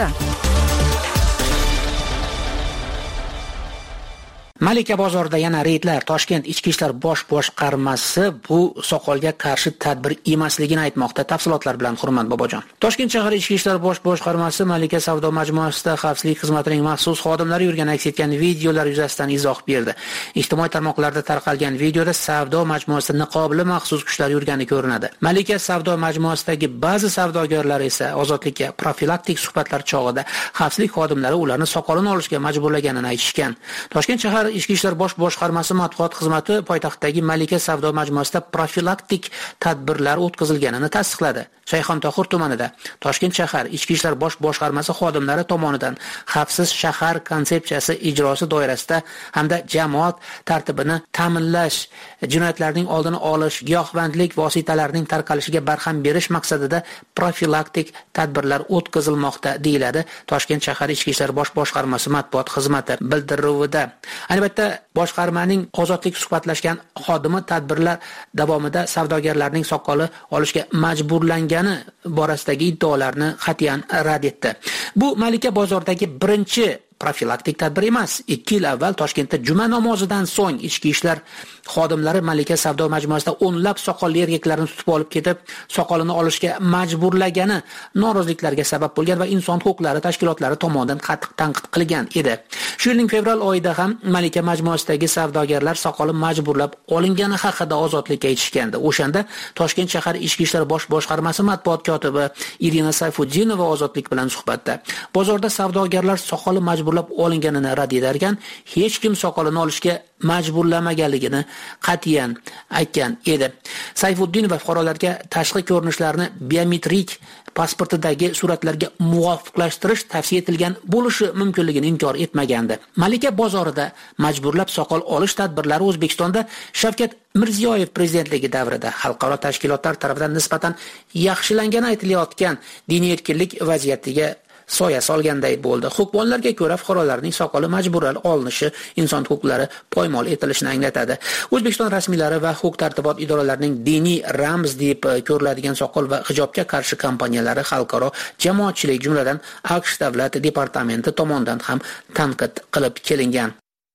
Speaker 11: Malika bozorida yana reydlar. Toshkent ichki ishlar bosh boshqarmasi bu soqolga qarshi tadbir emasligini aytmoqda. Tafsilotlar bilan Hurmat Bobojon. Toshkent shahar ichki ishlar bosh boshqarmasi Malika savdo majmuasida xavfsizlik xizmatining maxsus xodimlari yurgan aks etgan videolar yuzasidan izoh berdi. Ijtimoiy tarmoqlarda tarqalgan videoda savdo majmuasida niqobli maxsus kuchlar yurgani ko'rinadi. Malika savdo majmuasidagi ba'zi savdogarlar esa ozodlikka profilaktik suhbatlar chog'ida xavfsizlik xodimlari ularni soqolini olishga majburlaganini aytishgan. Toshkent shahar ichki ishlar bosh boshqarmasi matbuot xizmati poytaxtdagi Malika savdo majmuasida profilaktik tadbirlar o'tkazilganini tasdiqladi. Shayxontohur tumanida Toshkent shahar ichki ishlar bosh boshqarmasi xodimlari tomonidan xavfsiz shahar konsepsiyasi ijrosi doirasida hamda jamoat tartibini ta'minlash, jinoyatlarning oldini olish, giyohvandlik vositalarining tarqalishiga barham berish maqsadida profilaktik tadbirlar o'tkazilmoqda deyiladi Toshkent shahar ichki ishlar bosh boshqarmasi matbuot xizmati bildiruvida. Albatta, boshqarmaning ozodlik suhbatlashgan xodimi tadbirlar davomida savdogarlarning soqoli olishga majburlangani borasidagi iddaolarni qat'iyan rad etdi. Bu Malika bozoridagi birinchi profilaktik tadbir emas. 2 yil avval Toshkentda juma namozidan so'ng ichki ishlar xodimlari Malika savdo majmuasida o'nlab soqolli erkaklarni tutib olib ketib, soqolini olishga majburlagani noroziliklarga sabab bo'lgan va inson huquqlari tashkilotlari tomonidan qattiq tanqid qilgan edi. Shu yilning fevral oyida ham Malika majmuasidagi savdogarlar soqoli majburlab olingani haqida ozodlikka aytishgandi. O'shanda Toshkent shahar ichki ishlar bosh boshqarmasi matbuot kotibi Irina Sayfuddinova ozodlik bilan suhbatda bozorda savdogarlar soqoli majburlab olinganini rad etarkan, hech kim soqolini olishga majburlamaganligini qat'iyan aytgan edi. Sayfuddinova fuqarolarga tashqi ko'rinishlarni biometrik pasportidagi suratlarga muvofiqlashtirish tavsiya etilgan bo'lishi mumkinligini inkor etmagandi. Malika bozorida majburlab soqol olish tadbirlari O'zbekistonda Shavkat Mirziyoyev prezidentligi davrida xalqaro tashkilotlar tomonidan nisbatan yaxshilangani aytilayotgan diniy erkinlik vaziyatiga soya solganday bo'ldi. Huquqbonlarga ko'ra fuqarolarning soqoli majburlan olinishi inson huquqlari poymol etilishini anglatadi. O'zbekiston rasmiylari va huquq tartibot idoralarining diniy ramz deb ko'riladigan soqol va hijobga qarshi kampaniyalari xalqaro jamoatchilik jumladan AQSh davlat departamenti tomonidan ham tanqid qilib kelingan.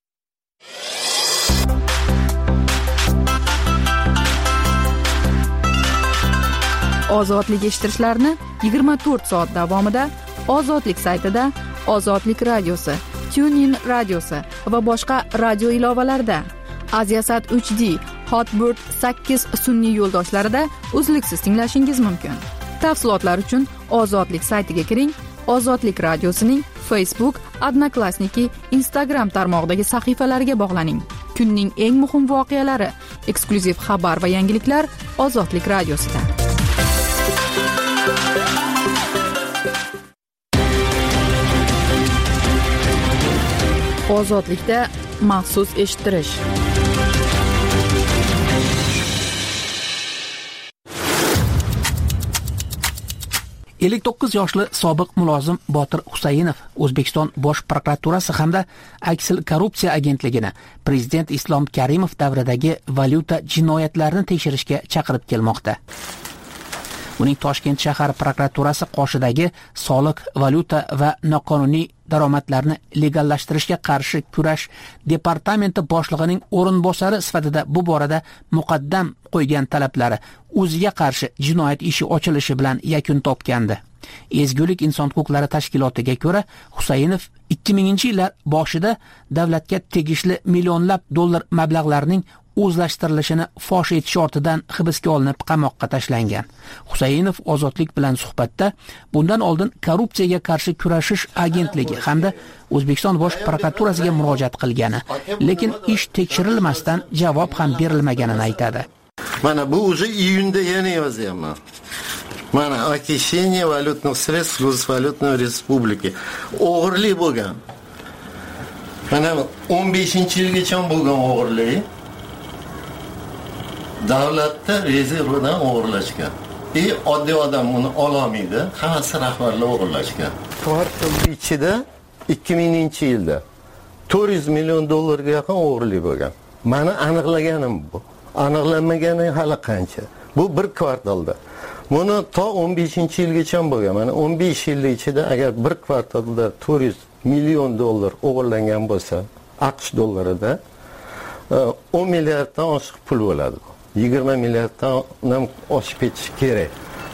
Speaker 1: Ozodlik eshittirishlarni 24 soat davomida Ozodlik saytida, Ozodlik radiosi, TuneIn radiosi va boshqa radio ilovalarida, Aziasat 3D, Hotbird 8 sun'iy yo'ldoshlarida uzluksiz tinglashingiz mumkin. Tafsilotlar uchun Ozodlik saytiga kiring Ozodlik radiosining Facebook, Odnoklassniki, Instagram tarmog'idagi sahifalariga bog'laning. Kunning eng muhim voqealari, eksklyuziv xabar va yangiliklar Ozodlik radiosida. Ozodlikda maxsus eshittirish.
Speaker 11: ellik 9 yoshli sobiq mulozim Botir Husaynov O'zbekiston Bosh prokuraturasi hamda Aksil korrupsiya agentligini Prezident Islom Karimov davridagi valyuta jinoyatlarini tekshirishga chaqirib kelmoqda. Uning Toshkent shahar prokuraturasi qoshidagi soliq, valyuta va noqonuniy daromadlarni legallashtirishga qarshi kurash departamenti boshlig'ining o'rinbosari sifatida bu borada muqaddam qo'ygan talablari o'ziga qarshi jinoyat ishi ochilishi bilan yakun topgandi. Ezgulik inson huquqlari tashkilotiga ko'ra, Husaynov 2000-yillar boshida davlatga tegishli millionlab dollar mablag'larning o'zlashtirilishini fosh etish ortidan hibsga olinib qamoqqa tashlangan. Husaynov Ozodlik bilan suhbatda bundan oldin korrupsiyaga qarshi kurashish agentligi hamda O'zbekiston Bosh prokuraturasiga murojaat qilgani, lekin ish tekshirilmasdan javob ham berilmaganini aytadi.
Speaker 12: Mana bu уже iyunda yana yozyapman. Mana окищение валютных средств Валютной республики. O'g'irlik bo'lgan. Mana 15-yilgacha bo'lgan o'g'irlik. Davlatda rezervdan o'g'irlashgan. Oddiy odam uni ololmaydi, hammasi rahbarlar o'g'irlashgan. Kvartal ichida 2000-yilda 400 million dollarga yaqin o'g'irlik bo'lgan. Meni aniqlaganim bu. Aniqlanmagani hali qancha. Bu bir kvartalda. Buni to 15-yilgacha bo'lgan. Mana 15 yil ichida agar bir kvartalda 400 million dollar o'g'irlangan bo'lsa, AQSh dollarida 10 milliarddan oshiq pul bo'ladi. 20 milliarddan ham oshib ketishi kerak.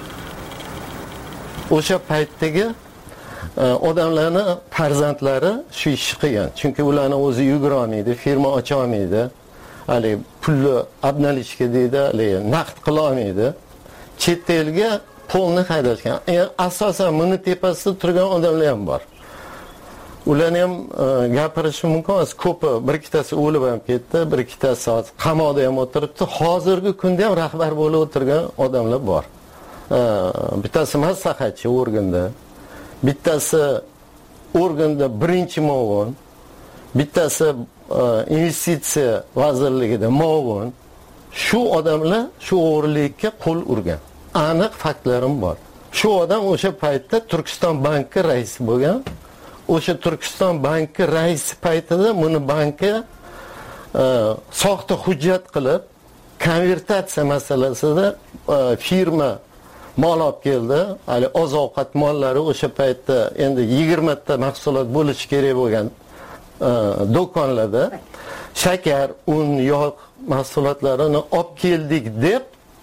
Speaker 12: O'sha paytdagi odamlarning farzandlari shu ishni qilgan. Chunki ularni o'zi yugura olmaydi, firma ocha olmaydi. Hali pulni obnalishga deydi, hali naqd qila olmaydi. Chet elga pulni haydashgan. Asosan buni tepasida turgan odamlar ham bor. Ularni ham gapirish mumkin, ko'pi bir ikkitasi o'lib ham ketdi, bir ikkitasi qamoqda ham o'tiribdi. Hozirgi kunda ham rahbar bo'lib o'tirgan odamlar bor. Bittasi maslahatchi organda, bittasi organda birinchi muavin, bittasi investitsiya vazirligida muavin. Shu odamlar shu o'g'irlikka qo'l urgan. Aniq faktlarim bor. Shu odam o'sha paytda Turkiston banki raisi bo'lgan. O'sha Turkiston banki raisi paytida buni banki soxta hujjat qilib, konvertatsiya masalasida firma mol olib keldi. Hali oziq-ovqat mollari o'sha paytda endi 20 ta mahsulot bo'lishi kerak bo'lgan do'konlarda shakar, un, yog' mahsulotlarini olib keldik deb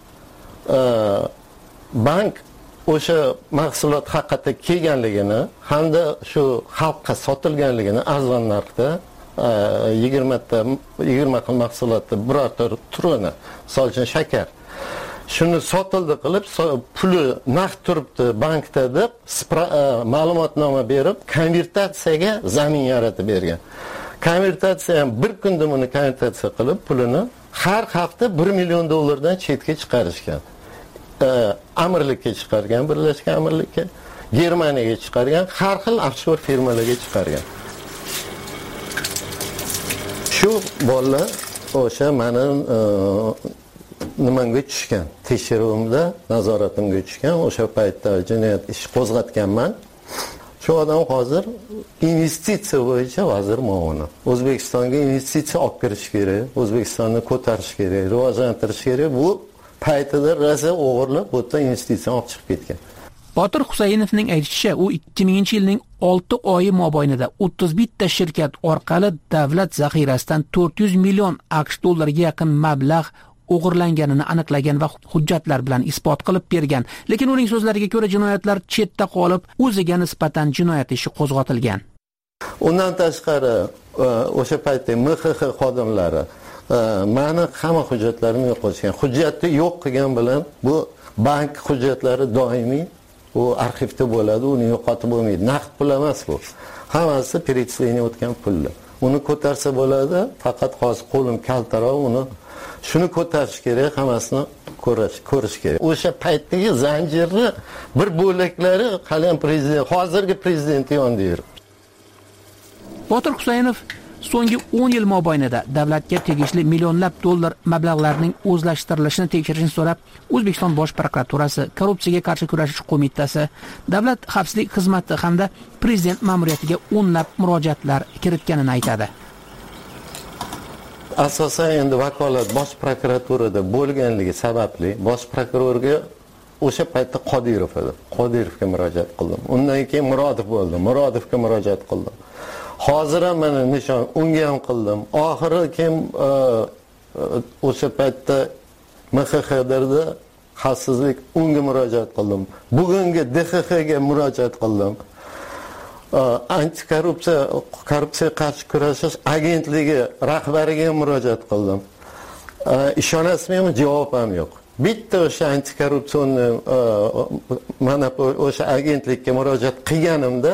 Speaker 12: bank o'sha mahsulot haqiqatda kelganligini hamda shu xalqqa sotilganligini arzon narxda 20 xil mahsulotda birorta turini, misol uchun shakar, shuni sotildi qilib, puli naqd turibdi bankda deb ma'lumotnoma berib, konvertatsiyaga zamin yaratib bergan. Konvertatsiya ham bir kunda buni konvertatsiya qilib, pulini har hafta 1 million dollardan chetga chiqarishgan. Amirlikka chiqargan, Birlashgan Amirlikka, Germaniyaga chiqargan, har xil offshore firmalarga chiqargan. Shu bolalar o'sha meni nimanga tushgan, tekshiruvimda nazoratimga tushgan, o'sha paytda jinoyat ishi qo'zg'atganman. Shu odam hozir investitsiya bo'yicha vazir muavini. O'zbekistonga investitsiya olib kirish kerak, O'zbekistonni ko'tarish kerak, rivojlantirish kerak. Bu paytida Rossiya o'g'irlab bu yerda investitsiya olib chiqib ketgan.
Speaker 11: Botir Husaynovning aytishicha, u 2000-yilning 6 oyi mobaynida 31 ta shirkat orqali davlat zaxirasidan 400 million AQSh dollariga yaqin mablag' o'g'irlanganini aniqlagan va hujjatlar bilan isbot qilib bergan. Lekin uning so'zlariga ko'ra jinoyatlar chetda qolib, o'ziga nisbatan jinoyat ishi qo'zg'atilgan.
Speaker 12: Undan tashqari o'sha paytda MXX xodimlari meni hamma hujjatlarimni yo'qotgan. Hujjatni yo'q qilgan bilan bu bank hujjatlari doimiy u arxivda bo'ladi, uni yo'qotib bo'lmaydi. Naqd pul emas bu. Hammasi перечисление o'tgan pullar. Uni ko'tarsa bo'ladi, faqat hozir qo'lim kaltaroq, uni shuni ko'tarish kerak, hammasini ko'rish kerak. O'sha paytdagi zanjirni bir bo'laklari hali ham prezident, hozirgi prezident yonida yuribdi.
Speaker 11: Botir Husaynov so'nggi 10 yil mobaynida davlatga tegishli millionlab dollar mablag'larning o'zlashtirilishini tekshirishni so'rab, O'zbekiston Bosh prokuraturasi, Korrupsiyaga qarshi kurashish qo'mitasi, Davlat xavfsizlik xizmati hamda prezident ma'muriyatiga o'nlab murojaatlar kiritganini aytadi.
Speaker 12: Asosan endi vakolat Bosh prokuraturada bo'lganligi sababli Bosh prokurorga o'sha paytda Qodirov edi. Qodirovga murojaat qildim. Undan keyin Murodov bo'ldi. Murodovga murojaat qildim. Hozir ham mana nishon unga ham qildim. Oxiri kim o'sha paytda MXXDda xavfsizlik unga murojaat qildim. Bugungi DXXga murojaat qildim. Korrupsiya qarshi kurashish agentligi rahbariga murojaat qildim. Ishonasizmi, javob ham yo'q. Bitta o'sha antikorrupsion o'sha agentlikka murojaat qilganimda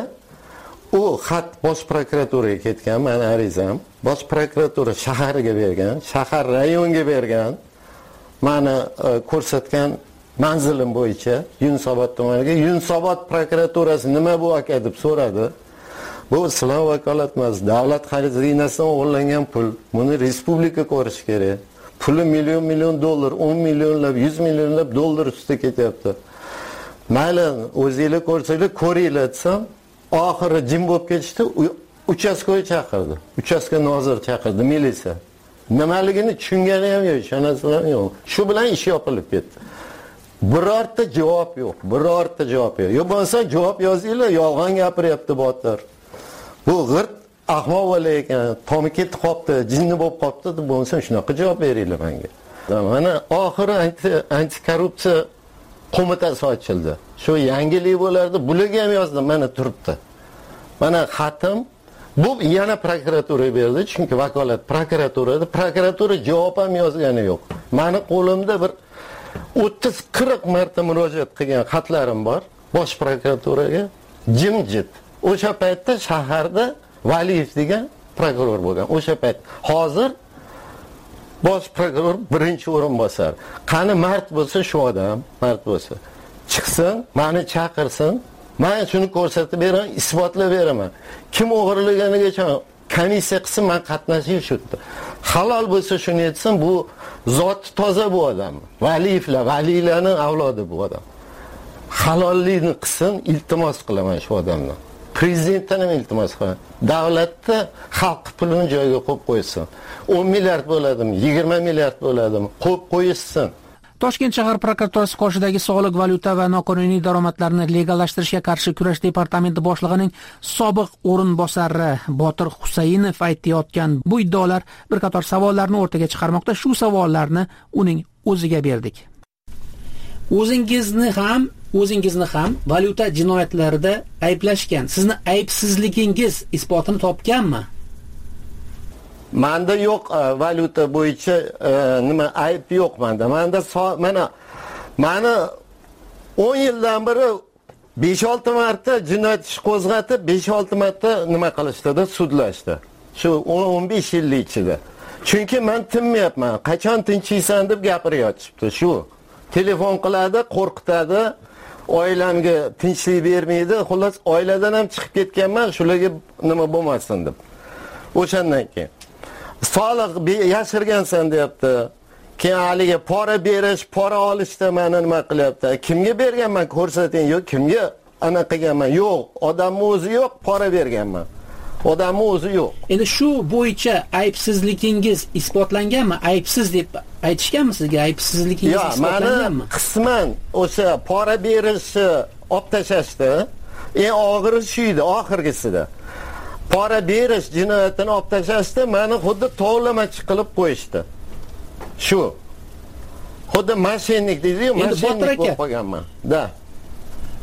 Speaker 12: u xat Bosh prokuraturaga ketgan, meni arizam. Bosh prokuratura shaharga bergan, shahar rayonga bergan. Meni ko'rsatgan manzilim bo'yicha Yunusobod tumaniga, Yunusobod prokuraturasi nima bu aka deb so'radi. Bu islom vakolat emas, davlat xazinasidan o'g'irlangan pul. Buni respublika ko'rish kerak. Puli million dollar, 10 millionlab, 100 millionlab dollar ustida ketyapti. Mayli, o'zingizlar ko'rsanglar, ko'ringlar desam, oxiri jim bo'lib ketishdi, uchastkoga chaqirdi. Uchastka nozir chaqirdi, militsiya. Nimaligini tushungani ham yo'q, ishonasizlar ham yo'q. Shu bilan ish yopilib ketdi. Birorta javob yo'q, birorta javob yo'q. Yo bo'lsa javob yozinglar, yolg'on gapiryapti Botir. Bu g'irt ahmoq bola ekan, tomi ketib qopti, jinni bo'lib qopti deb bo'lsa shunaqa javob beringlar menga. Mana oxiri antikorrupsiya qo'mitasi ochildi. Shu yangilik bo'lardi, bularga ham yozdim, mana turibdi. Mana xatim bu yana prokuraturaga berdi, chunki vakolat prokuraturada, prokuratura javob ham yozgani yo'q. Meni qo'limda bir 30-40 marta murojaat qilgan xatlarim bor Bosh prokuraturaga, jimjit. O'sha paytda shaharda Valiyev degan prokuror bo'lgan. O'sha payt. Hozir Bosh prokuror birinchi o'rinbosar. Qani mard bo'lsa shu odam, mard bo'lsa, chiqsin, meni chaqirsin, men shuni ko'rsatib beraman, isbotlab beraman. Kim o'g'irlaganigacha komissiya qilsin, men qatnashish shu yerda. Halol bo'lsa shuni aytsin, bu zot toza bu odam. Valiylarning avlodi bu odam. Halollikni qilsin, iltimos qilaman shu odamdan. Prezidentdan ham iltimos qilaman. Davlatda xalq pulini joyiga qo'yib qo'ysin. 10 milliard bo'ladimi, 20 milliard bo'ladimi, qo'yib qo'yishsin.
Speaker 11: Toshkent shahar prokuraturasi qoshidagi soliq, valyuta va noqonuniy daromadlarni legallashtirishga qarshi kurash departamenti boshlig'ining sobiq o'rinbosari Botir Husaynov aytayotgan bu iddaolar bir qator savollarni o'rtaga chiqarmoqda. Shu savollarni uning o'ziga berdik. O'zingizni ham valyuta jinoyatlarida ayblashgan. Sizni aybsizligingiz isbotini topganmi?
Speaker 12: Menda yo'q, valyuta bo'yicha nima ayb yo'q menda. Mana 10 yildan beri 5-6 marta jinoyat ish qo'zg'atib, 5-6 marta nima qilishdi, sudlashdi. Shu 10-15 yil ichida. Chunki men tinmayapman. Qachon tinchiysan deb gapiryapti. Shu telefon qiladi, qo'rqitadi, oilamga tinchlik bermaydi. Xullas, oiladan ham chiqib ketganman, shularga nima bo'lmasin deb. O'shandan keyin soliq yashirgansan deyapti. Keyin haliga pora berish, pora olishda meni nima qilyapti? Kimga berganman ko'rsating, yo'q, kimga ana qilganman? Yo'q, odamning o'zi yo'q, pora berganman. Odamning o'zi yo'q.
Speaker 11: Endi shu bo'yicha aybsizligingiz isbotlanganmi? Aybsiz deb aytishganmi sizga? Aybsizligingiz isbotlanganmi?
Speaker 12: Qisman o'sha pora berishni olib tashlashdi. Eng og'iri shu edi, oxirgisida. Pora berish jinoyatini olib tashlashdi, meni xuddi tovlamachi qilib qo'yishdi. Shu. Xuddi mashinnik deydi-yu, mashinnik bo'lib qolganman. Da.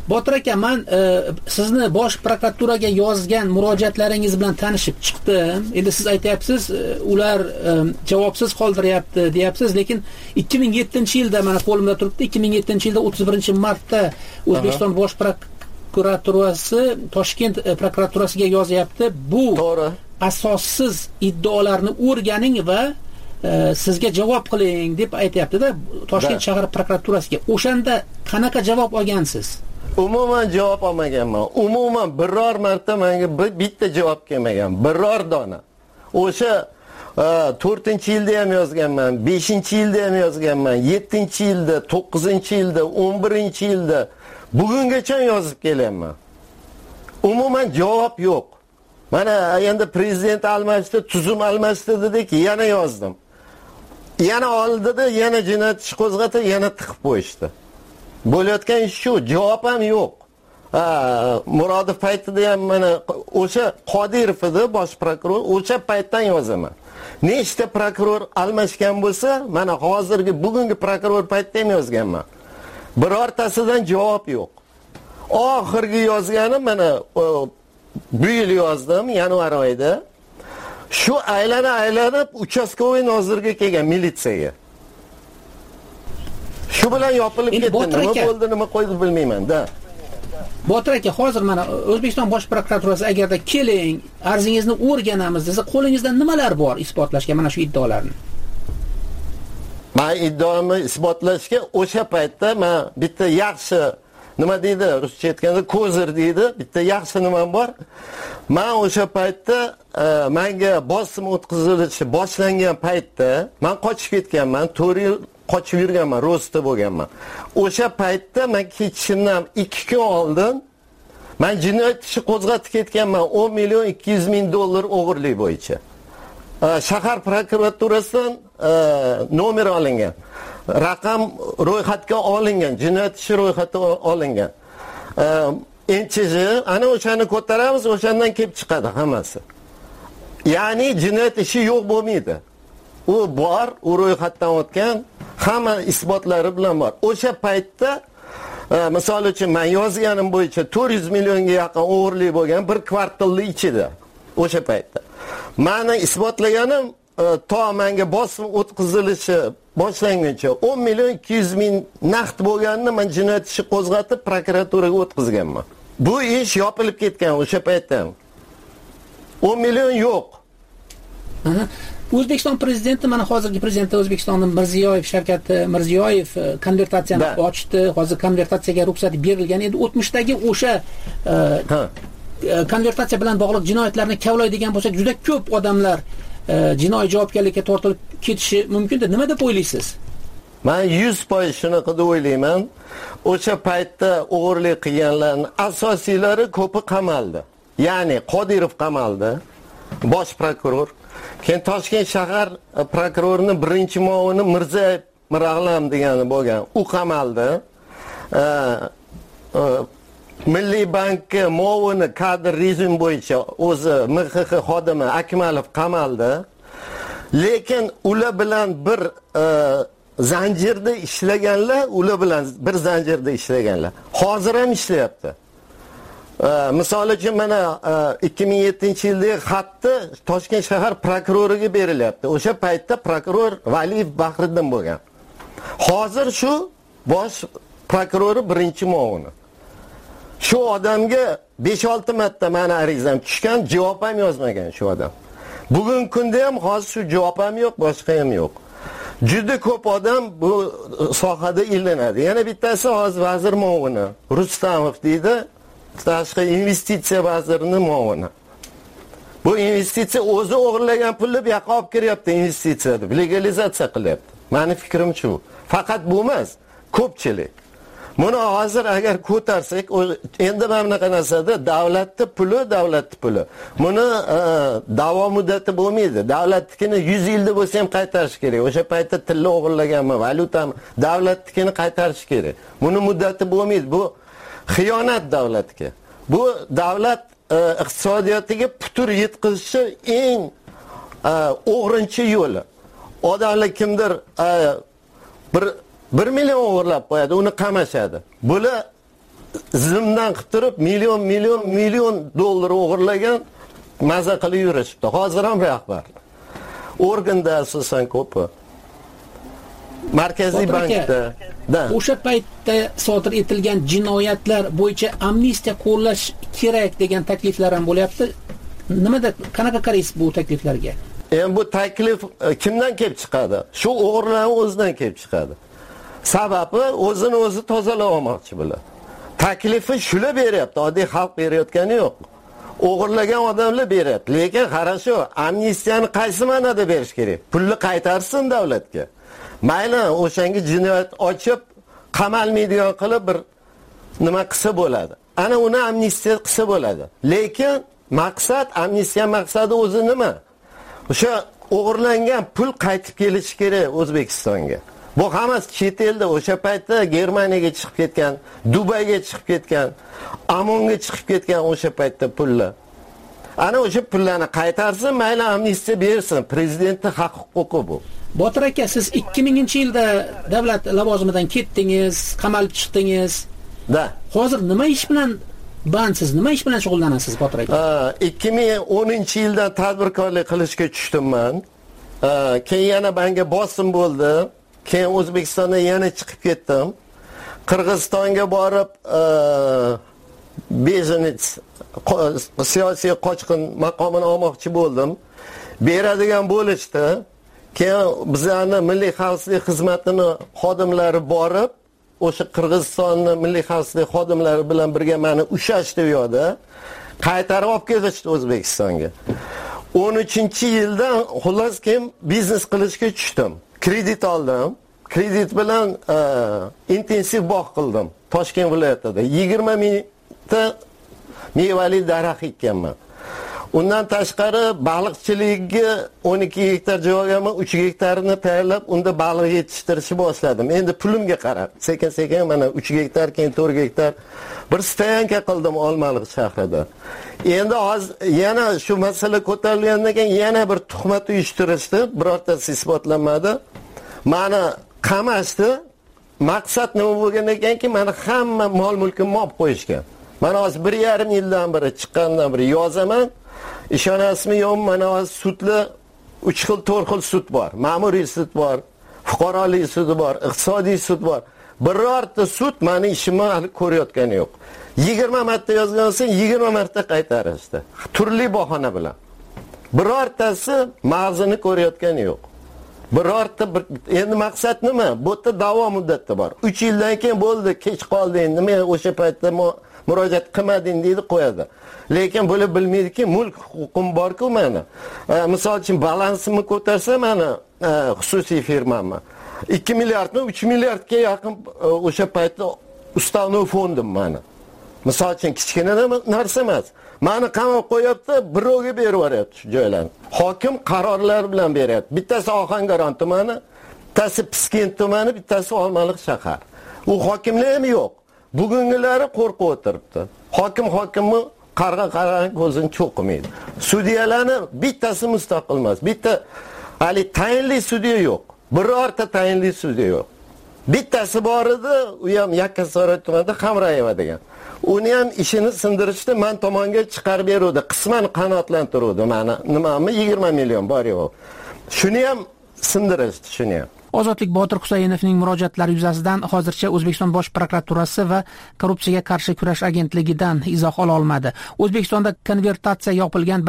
Speaker 11: Botir aka, men sizni bosh prokuraturaga yozgan murojaatlaringiz bilan tanishib chiqdim. Endi siz aytayapsiz, ular javobsiz qoldiryapti, deyapsiz, lekin 2007-yilda mana qo'limda turibdi, 2007-yilda 31-martda O'zbekiston bosh prokuraturasi Toshkent prokuraturasiga yozyapti. Bu to'g'ri. Asossiz iddaolarni o'rganing va sizga javob qiling deb aytayapti-da Toshkent shahar prokuraturasiga. O'shanda qanaqa javob olgansiz?
Speaker 12: Umuman javob olmaganman. Umuman biror marta menga bitta javob kelmagan. Biror dona. O'sha 4-yilda ham yozganman, 5-yilda ham yozganman, 7-yilda, 9-yilda, 11-yilda bugungacha yozib kelyapman. Umuman javob yo'q. Mana endi prezident almashdi, tuzum almashdi dedik, yana yozdim. Yana oldida, yana jinoyat ishi qo'zg'atib, yana tiqib qo'yishdi. Bo'layotgan ish shu, javob ham yo'q. Murodov paytida ham mana o'sha Qodirov edi bosh prokuror, o'sha paytdan yozaman. Nechta prokuror almashgan bo'lsa, mana hozirgi bugungi prokuror paytda ham yozganman. Birortasidan javob yo'q. Oxirgi yozganim mana bu yil yozdim, yanvar oyida. Shu aylanib uchastkovoy nozirga kelgan militsiyaga. Shu bilan yopilib ketdi. Nima bo'ldi, nima qo'ydi bilmayman-da.
Speaker 11: Botir aka, hozir mana O'zbekiston bosh prokuraturasi agarda keling, arzingizni o'rganamiz desa, qo'lingizda nimalar bor isbotlashga mana shu iddaolarni?
Speaker 12: Men iddaomni isbotlashga o'sha paytda men bitta yaxshi nima deydi, ruscha aytganda kozir deydi, bitta yaxshi nimam bor. Men o'sha paytda menga bosim o'tkazilishi boshlangan paytda men qochib ketganman, 4 yil qochib yurganman, ro'sta bo'lganman. O'sha paytda men ketishimdan 2 kun oldin men jinoyat ishi qo'zg'atib ketganman, 10 million 200 ming dollar o'g'irlik bo'yicha. Shahar prokuraturasidan nomer olingan. Raqam ro'yxatga olingan, jinoyat ishi ro'yxatga olingan. NCJ ana o'shani ko'taramiz, o'shandan kelib chiqadi hammasi. Ya'ni jinoyat ishi yo'q bo'lmaydi. U bor, u ro'yxatdan o'tgan, hamma isbotlari bilan bor. O'sha paytda misol uchun men yozganim bo'yicha 400 millionga yaqin o'g'irlik bo'lgan bir kvartalning ichida. O'sha paytda. Meni isbotlaganim to menga bosim o'tkazilishi boshlanguncha 10 million 200 ming naqd bo'lganini men jinoyat ishi qo'zg'atib prokuraturaga o'tkazganman. Bu ish yopilib ketgan o'sha paytda. 10 million yo'q.
Speaker 11: O'zbekiston prezidenti, mana hozirgi prezident O'zbekistonning Mirziyoyev, Shavkat Mirziyoyev konvertatsiyani ochdi. Hozir konvertatsiyaga ruxsat berilgan. Endi o'tmishdagi o'sha konvertatsiya bilan bog'liq jinoyatlarni kavlaydigan bo'lsa, juda ko'p odamlar jinoiy javobgarlikka tortilib ketishi mumkin-da. Nima deb o'ylaysiz?
Speaker 12: Men 100% shunaqa deb o'ylayman. O'sha paytda o'g'irlik qilganlarning asosiylari ko'pi qamaldi. Ya'ni Qodirov qamaldi, bosh prokuror. Keyin Toshkent shahar prokurorining birinchi muavini Mirzayev Mirag'lam degani bo'lgan, u qamaldi. Milliy bankka muavini kadr rejim bo'yicha o'zi MXX xodimi Akmalov qamaldi. Lekin ular bilan bir zanjirda ishlaganlar, ular bilan bir zanjirda ishlaganlar. Hozir ham ishlayapti. Misol uchun mana 2007-yildagi xatni Toshkent shahar prokuroriga berilyapti. O'sha paytda prokuror Valiyev Bahriddin bo'lgan. Hozir shu bosh prokurori birinchi muavini. Shu odamga 5-6 marta meni arizam tushgan, javob ham yozmagan shu odam. Bugun kunda ham hozir shu javob ham yo'q, boshqa ham yo'q. Juda ko'p odam bu sohada illanadi. Yana bittasi hozir vazir muavini Rustamov deydi, tashqi investitsiya vazirining muavini. Bu investitsiya o'zi o'g'irlagan pulni bu yoqqa olib kiryapti, investitsiya deb legalizatsiya qilyapti. Meni fikrim shu. Faqat bu emas, ko'pchilik. Buni hozir agar ko'tarsak, endi mana bunaqa narsada davlatning puli. Buni da'vo muddati bo'lmaydi. Davlatnikini 100 yilda bo'lsa ham qaytarish kerak. O'sha paytda tilla o'g'irlaganmi, valyutami, davlatnikini qaytarish kerak. Buni muddati bo'lmaydi. Bu xiyonat davlatga. Bu davlat iqtisodiyotiga putur yetkazishi eng o'g'rinchi yo'li. Odamlar kimdir 1 million o'g'irlab qo'yadi, uni qamashadi. Bular zimdan qilib turib million dollar o'g'irlagan maza qilib yurishibdi. Hozir ham rahbar. Organda asosan ko'pi. Markaziy bankda.
Speaker 11: O'sha paytda sodir etilgan jinoyatlar bo'yicha amnistiya qo'llash kerak degan takliflar ham bo'lyapti. Nimada qanaqa qaraysiz bu takliflarga?
Speaker 12: Bu taklif kimdan kelib chiqadi? Shu o'g'irlarning o'zidan kelib chiqadi. Sababi o'zini o'zi tozalab olmoqchi bular. Taklifi shular beryapti, oddiy xalq berayotgani yo'q. O'g'irlagan odamlar beryapti. Lekin qarashu, amnistiyani qaysi ma'noda berish kerak? Pulni qaytarsin davlatga. Mayli o'shanga jinoyat ochib, qamalmaydigan qilib bir nima qilsa bo'ladi. Ana uni amnistiya qilsa bo'ladi. Lekin maqsad, amnistiya maqsadi o'zi nima? O'sha o'g'irlangan pul qaytib kelishi kerak O'zbekistonga. Bu hammasi chet elda o'sha paytda Germaniyaga chiqib ketgan, Dubayga chiqib ketgan, Amonga chiqib ketgan o'sha paytda pullar. Ana o'sha pullarni qaytarsin, mayli amnistiya bersin. Prezidentning haq-huquqi bu.
Speaker 11: Botir aka, siz 2000-yilda davlat lavozimidan ketdingiz, qamalib chiqdingiz. Hozir nima ish bilan bandsiz? Nima ish bilan shug'ullanasiz, Botir aka?
Speaker 12: 2010-yilda tadbirkorlik qilishga tushdim men. Keyin yana menga bosim bo'ldi. Keyin O'zbekistondan yana chiqib ketdim. Qirg'izistonga borib, Bejenets siyosiy qochqin maqomini olmoqchi bo'ldim. Beradigan bo'lishdi. Keyin bizlarning Milliy xavfsizlik xizmatining xodimlari borib, o'sha Qirg'izistonning Milliy xavfsizlik xodimlari bilan birga meni ushashdi u yoqda. Qaytarib olib kelishdi O'zbekistonga. 13-yilda xullas keyin biznes qilishga tushdim. Kredit oldim. Kredit bilan intensiv bog' qildim. Toshkent viloyatida 20 mingta mevali daraxt ekkanman. Undan tashqari baliqchilikka 12 gektar joyga 3 gektarini tayyorlab, unda baliq yetishtirishni boshladim. Endi pulimga qarab, sekin-sekin mana 3 gektar, keyin 4 gektar bir stoyanka qildim Olmaliq shahrida. Endi hozir yana shu masala ko'tarilgandan keyin yana bir tuhmat uyushtirishdi, birortasi isbotlanmadi. Meni qamashdi. Maqsad nima bo'lgan ekanki, meni hamma mol-mulkimni olib qo'yishgan. Mana hozir 1,5 yildan beri chiqqandan beri yozaman. Ishonasizmi yo'qmi, mana hozir sudlar 3 xil, 4 xil sud bor. Ma'muriy sud bor, fuqarolik sudi bor, iqtisodiy sud bor. Birorta sud meni ishimni hali ko'rayotgani yo'q. 20 marta yozgansan, 20 marta qaytarishdi. Turli bahona bilan. Birortasi mag'zini ko'rayotgani yo'q. Birorta endi maqsad nima? Bu yerda da'vo muddati bor. 3 yildan keyin bo'ldi, kech qolding, nima o'sha paytda murojaat qilmading deydi, qo'yadi. Lekin buni bilmaydiki, mulk huquqim bor-ku meni. Misol uchun balansimni ko'tarsa meni xususiy firmamni 2 milliardni 3 milliardga yaqin o'sha paytda ustavnov fondim meni. Misol uchun kichkina narsa emas. Meni qamab qo'yapti, birovga berib yuboryapti shu joylarni. Hokim qarorlar bilan beryapti. Bittasi Ohangaron tumani, bittasi Piskent tumani, bittasi Olmaliq shahar. U hokimlar ham yo'q. Bugungilari qo'rqib o'tiribdi. Hokimni qarg'a ko'zini cho'qimaydi. Sudyalarni bittasi mustaqil emas. Bitta hali tayinli sudya yo'q. Birorta tayinli sudya yo'q. Bittasi bor edi, u ham Yakkasaroy tumanida Hamrayeva degan. Uni ham ishini sindirishdi, men tomonga chiqarib berdi. Qisman qanoatlantirdi meni. Nimami 20 million bor yo'q. Shuni ham sindirishdi, shuni ham.
Speaker 11: Ozodlik Botir Husaynovning murojaatlari yuzasidan hozircha O'zbekiston Bosh prokuraturasi va Korrupsiyaga qarshi kurash agentligidan izoh ola olmadi. O'zbekistonda konvertatsiya yopilgan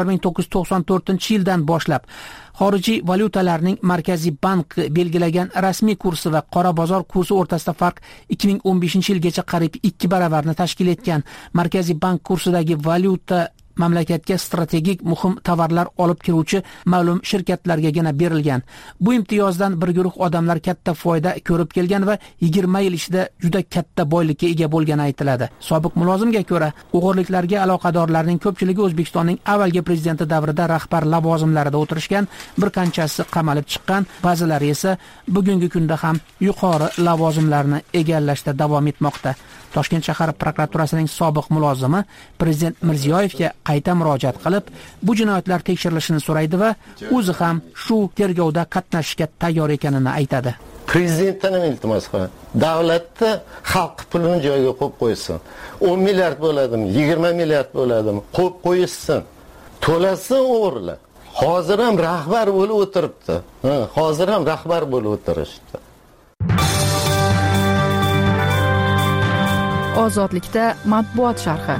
Speaker 11: 1994-yildan boshlab xorijiy valyutalarning Markaziy bank belgilagan rasmiy kursi va qora bozor kursi o'rtasida farq 2015-yilgacha qariyb 2 baravarni tashkil etgan. Markaziy bank kursidagi valyuta mamlakatga strategik muhim tovarlar olib kiruvchi ma'lum shirkatlargagina berilgan. Bu imtiyozdan bir guruh odamlar katta foyda ko'rib kelgan va 20 yil ichida juda katta boylikka ega bo'lgani aytiladi. Sobiq mulozimga ko'ra, o'g'irliklarga aloqadorlarning ko'pchiligi O'zbekistonning avvalgi prezidenti davrida rahbar lavozimlarida o'tirishgan, bir qanchasi qamalib chiqqan, ba'zilari esa bugungi kunda ham yuqori lavozimlarni egallashda davom etmoqda. Toshkent shahar prokuraturasining sobiq mulozimi prezident Mirziyoyevga qayta murojaat qilib, bu jinoyatlar tekshirilishini so'raydi va o'zi ham shu tergovda qatnashishga tayyor ekanini aytadi.
Speaker 12: Prezidentdan ham iltimos qilaman. Davlatda xalq pulini joyiga qo'yib qo'ysin. 10 milliard bo'ladimi, 20 milliard bo'ladimi, qo'yib qo'ysin. To'lasin o'g'rilar. Hozir ham rahbar bo'lib o'tiribdi. Hozir ham rahbar bo'lib o'tirishdi.
Speaker 1: Ozodlikda matbuot sharhi.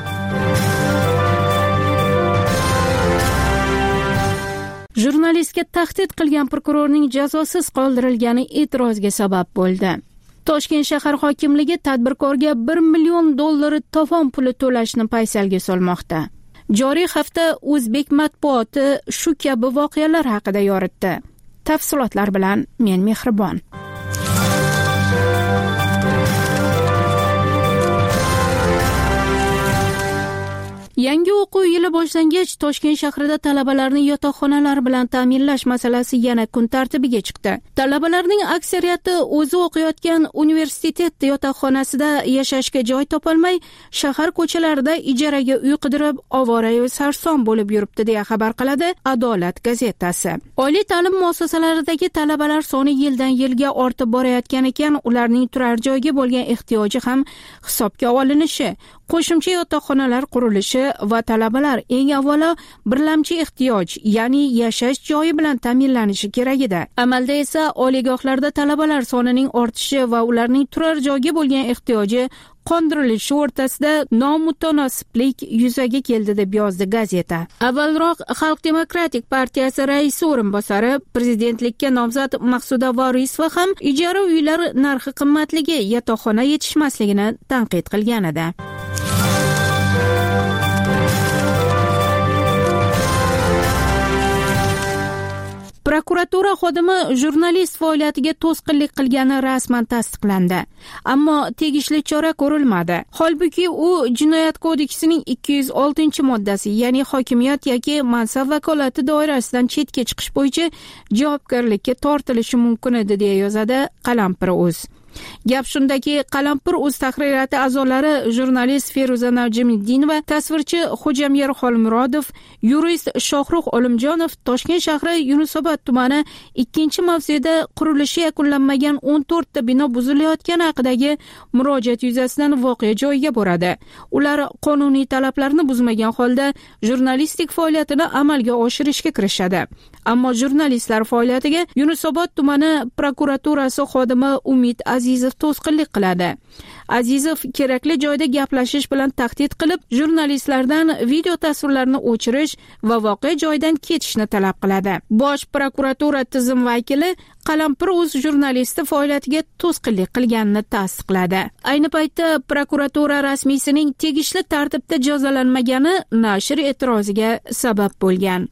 Speaker 13: Jurnalistga tahdid qilgan prokurorning jazosiz qoldirilgani e'tirozga sabab bo'ldi. Toshkent shahar hokimligi tadbirkorga $1 million tovon puli to'lashni paysalga solmoqda. Joriy hafta o'zbek matbuoti shu kabi voqealar haqida yoritdi. Tafsilotlar bilan men Mehribon. Yangi o'quv yili boshlangach, Toshkent shahrida talabalarni yotoqxonalar bilan ta'minlash masalasi yana kun tartibiga chiqdi. Talabalarning aksariyati o'zi o'qiyotgan universitet yotoqxonasida yashashga joy topolmay, shahar ko'chalarida ijaraga uy qidirib, ovora-yu sarson bo'lib yuribdi, deya xabar qiladi Adolat gazetasi. Oliy ta'lim muassasalaridagi talabalar soni yildan yilga ortib borayotgan ekan, ularning turar joyga bo'lgan ehtiyoji ham hisobga olinishi, qo'shimcha yotoqxonalar qurilishi va talabalar eng avvalo birlamchi ehtiyoj, ya'ni yashash joyi bilan ta'minlanishi kerak edi. Amalda esa oliygohlarda talabalar sonining ortishi va ularning turar joyga bo'lgan ehtiyoji qondirilishi o'rtasida nomutanosiblik yuzaga keldi, deb yozdi gazeta. Avvalroq Xalq demokratik partiyasi raisi o'rinbosari, prezidentlikka nomzod Maqsuda Vorisova ham ijara uylar narxi qimmatligi, yotoqxona yetishmasligini tanqid qilgan edi. Prokuratura xodimi jurnalist faoliyatiga to'sqinlik qilgani rasman tasdiqlandi, ammo tegishli chora ko'rilmadi. Holbuki u Jinoyat kodeksining 206-moddasi, ya'ni hokimiyat yoki mansab vakolati doirasidan chetga chiqish bo'yicha javobgarlikka tortilishi mumkin edi, deya yozadi Qalampir.uz. Gap shundaki, Qalampir.uz tahririyati a'zolari jurnalist Feruza Najmiddinova, tasvirchi Xo'jamyer Xolmurodov, yurist Shohruh Olimjonov Toshkent shahri Yunusobod tumani 2-mavzeda qurilishi yakunlanmagan 14 ta bino buzilayotgani haqidagi murojaat yuzasidan voqea joyiga boradi. Ular qonuniy talablarni buzmagan holda jurnalistik faoliyatini amalga oshirishga kirishadi. Ammo jurnalistlar faoliyatiga Yunusobod tumani prokuraturasi xodimi Umid Azizov to'sqinlik qiladi. Azizov kerakli joyda gaplashish bilan tahdid qilib, jurnalistlardan video tasvirlarni o'chirish va voqea joyidan ketishni talab qiladi. Bosh prokuratura tizim vakili Qalampir.uz jurnalisti faoliyatiga to'sqinlik qilganini tasdiqladi. Ayni paytda prokuratura rasmiysining tegishli tartibda jazolanmagani nashr e'tiroziga sabab bo'lgan.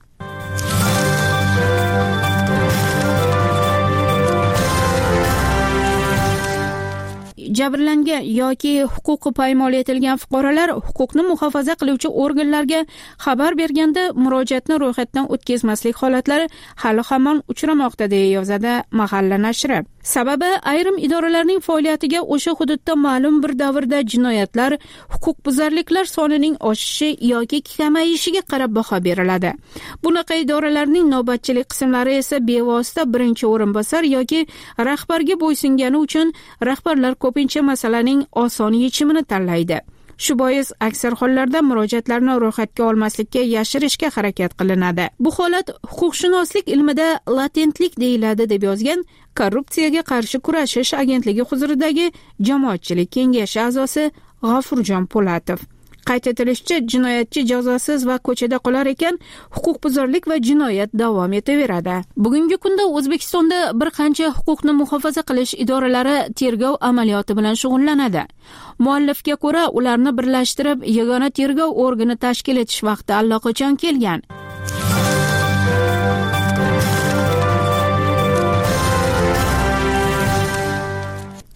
Speaker 13: Jabrlangan yoki huquqi poymol etilgan fuqarolar huquqni muhofaza qiluvchi organlarga xabar berganda murojaatni ro'yxatdan o'tkazmaslik holatlari hali hamon uchramoqda, deya yozadi Mahalla nashri. Sababi ayrim idoralarning faoliyatiga o'sha hududda ma'lum bir davrda jinoyatlar, huquqbuzarliklar sonining oshishi yoki kamayishiga qarab baho beriladi. Bunaqa idoralarning navbatchilik qismlari esa bevosita birinchi o'rinbosar yoki rahbarga bo'ysungani uchun rahbarlar ko'pincha masalaning oson yechimini tanlaydi. Shu bois aksar hollarda murojaatlarni ro'yxatga olmaslikka yashirishga harakat qilinadi. Bu holat huquqshunoslik ilmida latentlik deyiladi, deb yozgan Korrupsiyaga qarshi kurashish agentligi huzuridagi jamoatchilik kengashi a'zosi G'afurjon Po'latov. Qayd etilishicha, jinoyatchi jazosiz va ko'chada qolar ekan, huquqbuzarlik va jinoyat davom etaveradi. Bugungi kunda O'zbekistonda bir qancha huquqni muhofaza qilish idoralari tergov amaliyoti bilan shug'ullanadi. Muallifga ko'ra, ularni birlashtirib yagona tergov organi tashkil etish vaqti allaqachon kelgan.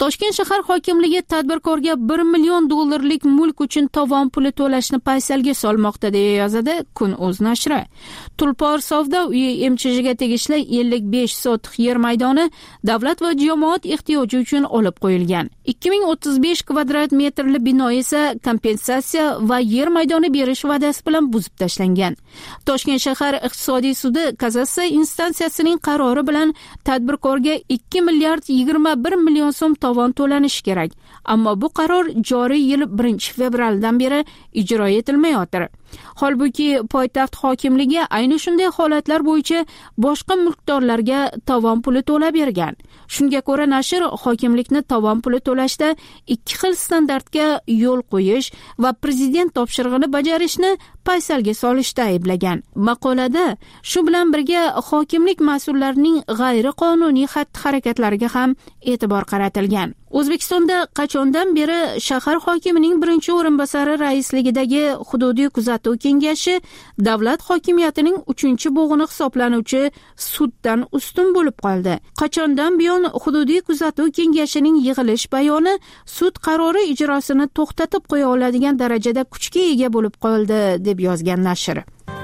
Speaker 13: Toshkent shahar hokimligi tadbirkorga 1 million dollarlik mulk uchun tovon puli to'lashni paysalga solmoqda, deya yozadi Kun.uz nashri. Tulpor savdo uyi MCHga tegishli 55 sotix yer maydoni davlat va jamoat ehtiyoji uchun olib qo'yilgan. 2035 kvadrat metrli bino esa kompensatsiya va yer maydoni berish va'dasi bilan buzib tashlangan. Toshkent shahar iqtisodiy sudi kassatsiya instansiyasining qarori bilan tadbirkorga 2 milliard 21 million so'm tovon to'lanishi kerak. Ammo bu qaror joriy yil 1-fevraldan beri ijro etilmayotir. Holbuki poytaxt hokimligi ayni shunday holatlar bo'yicha boshqa mulkdorlarga tovon puli to'lab bergan. Shunga ko'ra nashr hokimlikni tovon puli to'lashda ikki xil standartga yo'l qo'yish va prezident topshirig'ini bajarishni paysalga solishda ayblagan. Maqolada shu bilan birga hokimlik mas'ullarining g'ayriqonuniy xatti-harakatlariga ham e'tibor qaratilgan. O'zbekistonda qachondan beri shahar hokimining birinchi o'rinbosari raisligidagi hududiy kuzatuv kengashi davlat hokimiyatining 3-bo'g'ini hisoblanuvchi suddan ustun bo'lib qoldi. Qachondan buyon hududiy kuzatuv kengashining yig'ilish bayoni sud qarori ijrosini to'xtatib qo'ya oladigan darajada kuchga ega bo'lib qoldi, deb yozgan nashr.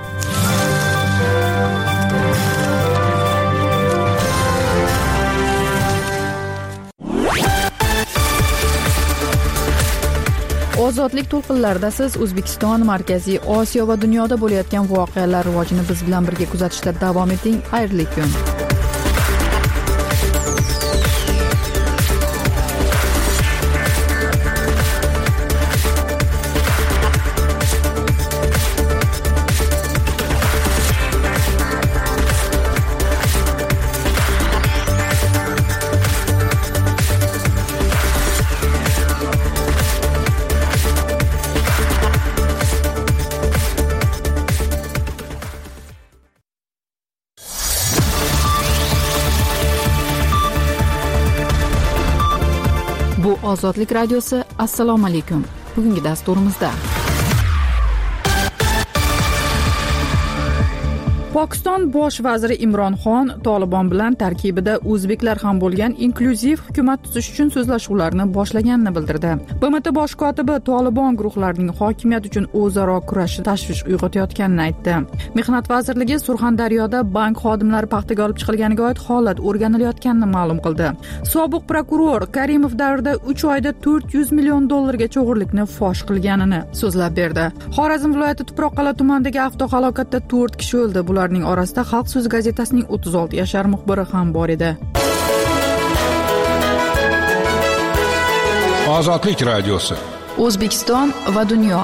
Speaker 1: Ozodlik to'lqinlarida siz O'zbekiston, Markaziy Osiyo va dunyoda bo'layotgan voqealar rivojini biz bilan birga kuzatishda davom eting. Xayrli kun. Bu Ozodlik radiosi. Assalomu alaykum. Bugungi dasturimizda Pokiston bosh vaziri Imron Xon Tolibon bilan tarkibida o'zbeklar ham bo'lgan inklyuziv hukumat tuzish uchun so'zlashuvlarni boshlaganini bildirdi. BMT bosh kotibi Tolibon guruhlarining hokimiyat uchun o'zaro kurashi tashvish uyg'otayotganini aytdi. Mehnat vazirligi Surxondaryoda bank xodimlari paxtaga olib chiqilganiga oid holat o'rganilayotganini ma'lum qildi. Sobiq prokuror Karimov davrida 3 oyda 400 million dollargacha o'g'irlikni fosh qilganini so'zlab berdi. Xorazm viloyati Tuproqqal'a tumanidagi avtohalokatda 4 kishi o'ldi. Ularning orasida Xalq so'zi gazetasining 36 yashar muxbiri ham bor edi.
Speaker 2: Ozodlik radiosi.
Speaker 1: O'zbekiston va dunyo.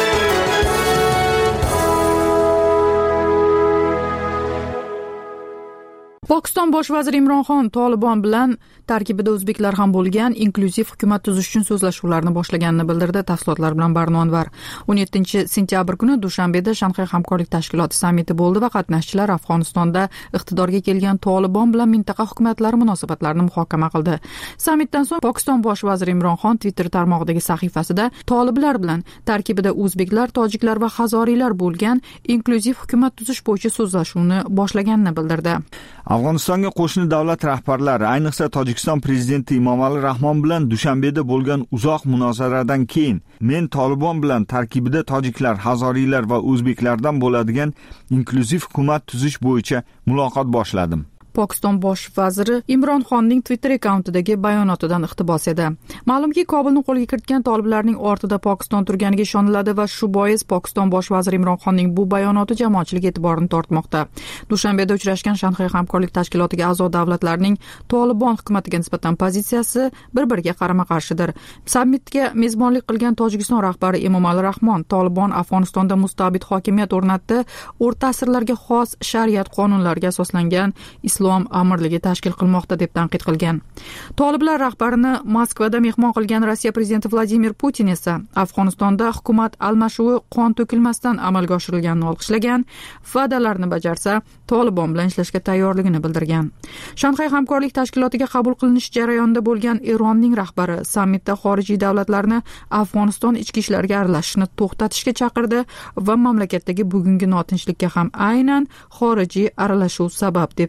Speaker 1: Pokiston bosh vaziri Imron Xon Tolibon bilan tarkibida o'zbeklar ham bo'lgan inklyuziv hukumat tuzish uchun so'zlashuvlarni boshlaganini bildirdi. Tafsilotlar bilan Barno Anvar. 17-sentyabr kuni Dushanbeda Shanxay hamkorlik tashkiloti sammiti bo'ldi va qatnashchilar Afg'onistonda iqtidorga kelgan Tolibon bilan mintaqa hukumatlari munosabatlarini muhokama qildi. Sammitdan so'ng Pokiston bosh vaziri Imron Xon Twitter tarmog'idagi sahifasida toliblar bilan tarkibida o'zbeklar, tojiklar va hazoriylar bo'lgan inklyuziv hukumat tuzish bo'yicha so'zlashuvni boshlaganini bildirdi.
Speaker 3: Afg'onistonga qo'shni davlat rahbarlari, ayniqsa Tojikiston prezidenti Emomali Rahmon bilan Dushanbeda bo'lgan uzoq munozaradan keyin men Tolibon bilan tarkibida tojiklar, hazoriylar va o'zbeklardan bo'ladigan inklyuziv hukumat tuzish bo'yicha muloqot boshladim.
Speaker 1: Pokiston bosh vaziri Imron Xonning Twitter akkauntidagi bayonotidan iqtibos edi. Ma'lumki, Kobulni qo'lga kiritgan toliblarning ortida Pokiston turganiga ishoniladi va shu bois Pokiston bosh vaziri Imron Xonning bu bayonoti jamoatchilik e'tiborini tortmoqda. Dushanbeda uchrashgan Shanxay hamkorlik tashkilotiga a'zo davlatlarning Tolibon hukumatiga nisbatan pozitsiyasi bir-biriga qarama-qarshidir. Sammitga mezbonlik qilgan Tojikiston rahbari Emomali Rahmon Tolibon Afg'onistonda mustabid hokimiyat o'rnatdi, o'rta asrlarga xos shariat qonunlariga asoslangan islom amirligi tashkil qilmoqda deb tanqid qilgan. Toliblar rahbarini Moskvada mehmon qilgan Rossiya prezidenti Vladimir Putin esa Afg'onistonda hukumat almashuvi qon to'kilmasdan amalga oshirilganini olqishlagan, va'dalarni bajarsa Tolibon bilan ishlashga tayyorligini bildirgan. Shanxay hamkorlik tashkilotiga qabul qilinish jarayonida bo'lgan Eronning rahbari sammitda xorijiy davlatlarni Afg'oniston ichki ishlariga aralashishni to'xtatishga chaqirdi va mamlakatdagi bugungi notinchlikka ham aynan xorijiy aralashuv sabab deb tanqid qildi.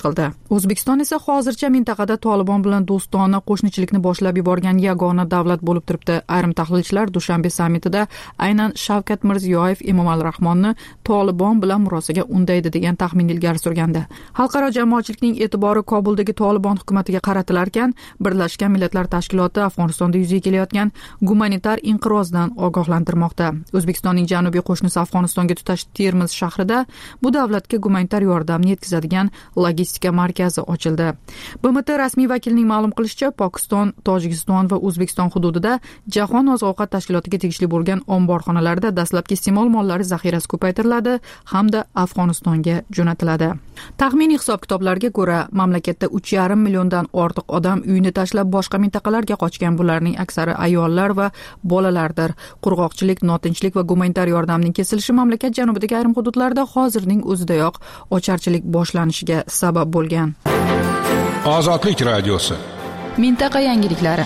Speaker 1: qildi. O'zbekiston esa hozircha mintaqada Tolibon bilan do'stona qo'shnichilikni boshlab yuborgan yagona davlat bo'lib turibdi. Ayrim tahlilchilar Dushanbe sammitida aynan Shavkat Mirziyoyev Emomali Rahmonni Tolibon bilan murosaga undaydi degan taxmin ilgari surgandi. Xalqaro jamoatchilikning e'tibori Kobuldagi Tolibon hukumatiga qaratilarkan, Birlashgan Millatlar Tashkiloti Afg'onistonda yuzaga kelayotgan gumanitar inqirozdan ogohlantirmoqda. O'zbekistonning janubiy qo'shnisi Afg'onistonga tutash Termiz shahrida bu davlatga gumanitar yordamni yetkazadigan logistika markazi ochildi. BMT rasmiy vakilining ma'lum qilishicha, Pokiston, Tojikiston va O'zbekiston hududida Jahon oziq-ovqat tashkilotiga tegishli bo'lgan omborxonalarda dastlabki iste'mol mollari zaxirasi ko'paytiriladi hamda Afg'onistonga jo'natiladi. Taxminiy hisob-kitoblarga ko'ra, mamlakatda 3,5 milliondan ortiq odam uyini tashlab boshqa mintaqalarga qochgan. Bularning aksari ayollar va bolalardir. Qurg'oqchilik, notinchlik va gumanitar yordamning kesilishi mamlakat janubidagi ayrim hududlarda hozirning o'zidayoq ocharchilik boshlanishiga sabab bo'lgan.
Speaker 2: Ozodlik radiosi.
Speaker 1: Mintaqa yangiliklari.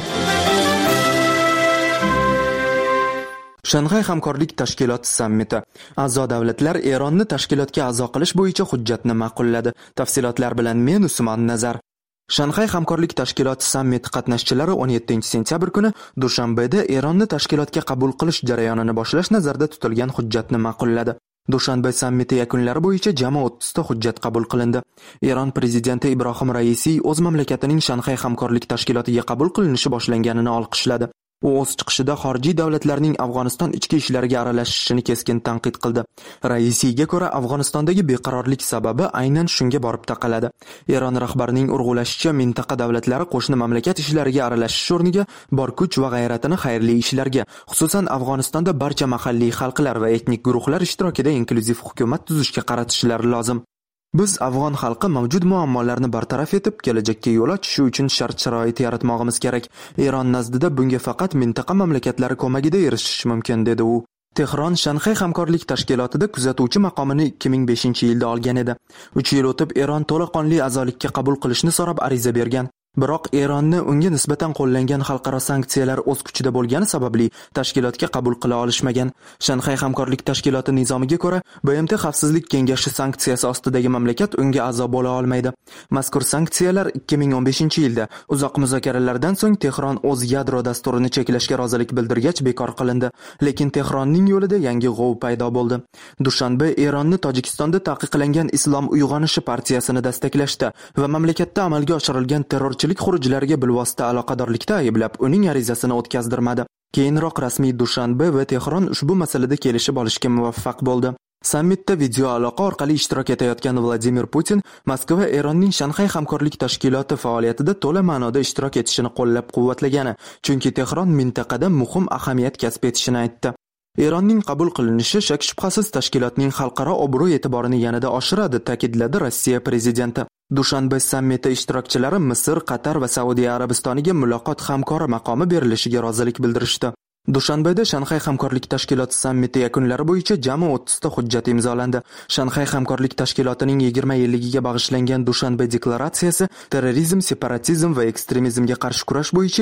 Speaker 4: Shanxay hamkorlik tashkiloti sammiti. A'zo davlatlar Eronni tashkilotga a'zo qilish bo'yicha hujjatni ma'qulladi. Tafsilotlar bilan men Usmon Nazar. Shanxay hamkorlik tashkiloti sammiti qatnashchilari 17-sentyabr kuni Dushanbeda Eronni tashkilotga qabul qilish jarayonini boshlash nazarda tutilgan hujjatni ma'qulladi. Dushanbe sammiti yakunlari bo'yicha jami 30 ta hujjat qabul qilindi. Eron prezidenti Ibrohim Raisiy o'z mamlakatining Shanxay hamkorlik tashkilotiga qabul qilinishi boshlanganini olqishladi. U o'z chiqishida xorijiy davlatlarning Afg'oniston ichki ishlariga aralashishini keskin tanqid qildi. Raisiyga ko'ra, Afg'onistondagi beqarorlik sababi aynan shunga borib taqaladi. Eron rahbarining urg'ulashicha, mintaqa davlatlari qo'shni mamlakat ishlariga aralashish o'rniga bor kuch va g'ayratini xayrli ishlarga, xususan Afg'onistonda barcha mahalliy xalqlar va etnik guruhlar ishtirokida inklyuziv hukumat tuzishga qaratishlari lozim. Biz afg'on xalqi mavjud muammolarni bartaraf etib, kelajakka yo'l ochishi uchun shart-sharoit yaratmoqimiz kerak. Eron nazdida bunga faqat mintaqa mamlakatlari ko'magida erishish mumkin, dedi u. Tehron Shanxay hamkorlik tashkilotida kuzatuvchi maqomini 2005-yilda olgan edi. 3 yil o'tib Eron to'laqonli a'zolikka qabul qilishni so'rab ariza bergan. Biroq Eronni unga nisbatan qo'llangan xalqaro sanksiyalar o'z kuchida bo'lgani sababli tashkilotga qabul qila olishmagan. Shanxay hamkorlik tashkiloti nizomiga ko'ra, BMT Xavfsizlik kengashi sanksiyasi ostidagi mamlakat unga a'zo bo'la olmaydi. Mazkur sanksiyalar 2015-yilda uzoq muzokaralardan so'ng Tehron o'z yadro dasturini cheklashga rozilik bildirgach bekor qilindi. Lekin Tehronning yo'lida yangi g'ov paydo bo'ldi. Dushanbe Eronni Tojikistonda taqiqlangan Islom uyg'onishi partiyasini destaklashda va mamlakatda amalga oshirilgan terrorchilik xurujlariga bilvosita aloqadorlikda ayblab, uning arizasini o'tkazdirmadi. Keyinroq rasmiy Dushanbe va Tehron ushbu masalada kelishib olishga muvaffaq bo'ldi. Sammitda video aloqa orqali ishtirok etayotgan Vladimir Putin Moskva Eronning Shanxay hamkorlik tashkiloti faoliyatida to'la ma'noda ishtirok etishini qo'llab-quvvatlagani, chunki Tehron mintaqada muhim ahamiyat kasb etishini aytdi. Eronning qabul qilinishi shak shubhasiz tashkilotning xalqaro obro'-e'tiborini yanada oshiradi, ta'kidladi Rossiya prezidenti. Dushanbe sammiti ishtirokchilari Misr, Qatar va Saudiya Arabistoniga muloqot hamkori maqomi berilishiga rozilik bildirishdi. Dushanbeda Shanxay hamkorlik tashkiloti sammiti yakunlari bo'yicha jami 30 ta hujjat imzolandi. Shanxay hamkorlik tashkilotining 20 yilligiga bag'ishlangan Dushanbe deklaratsiyasi terrorizm, separatizm va ekstremizmga qarshi kurash bo'yicha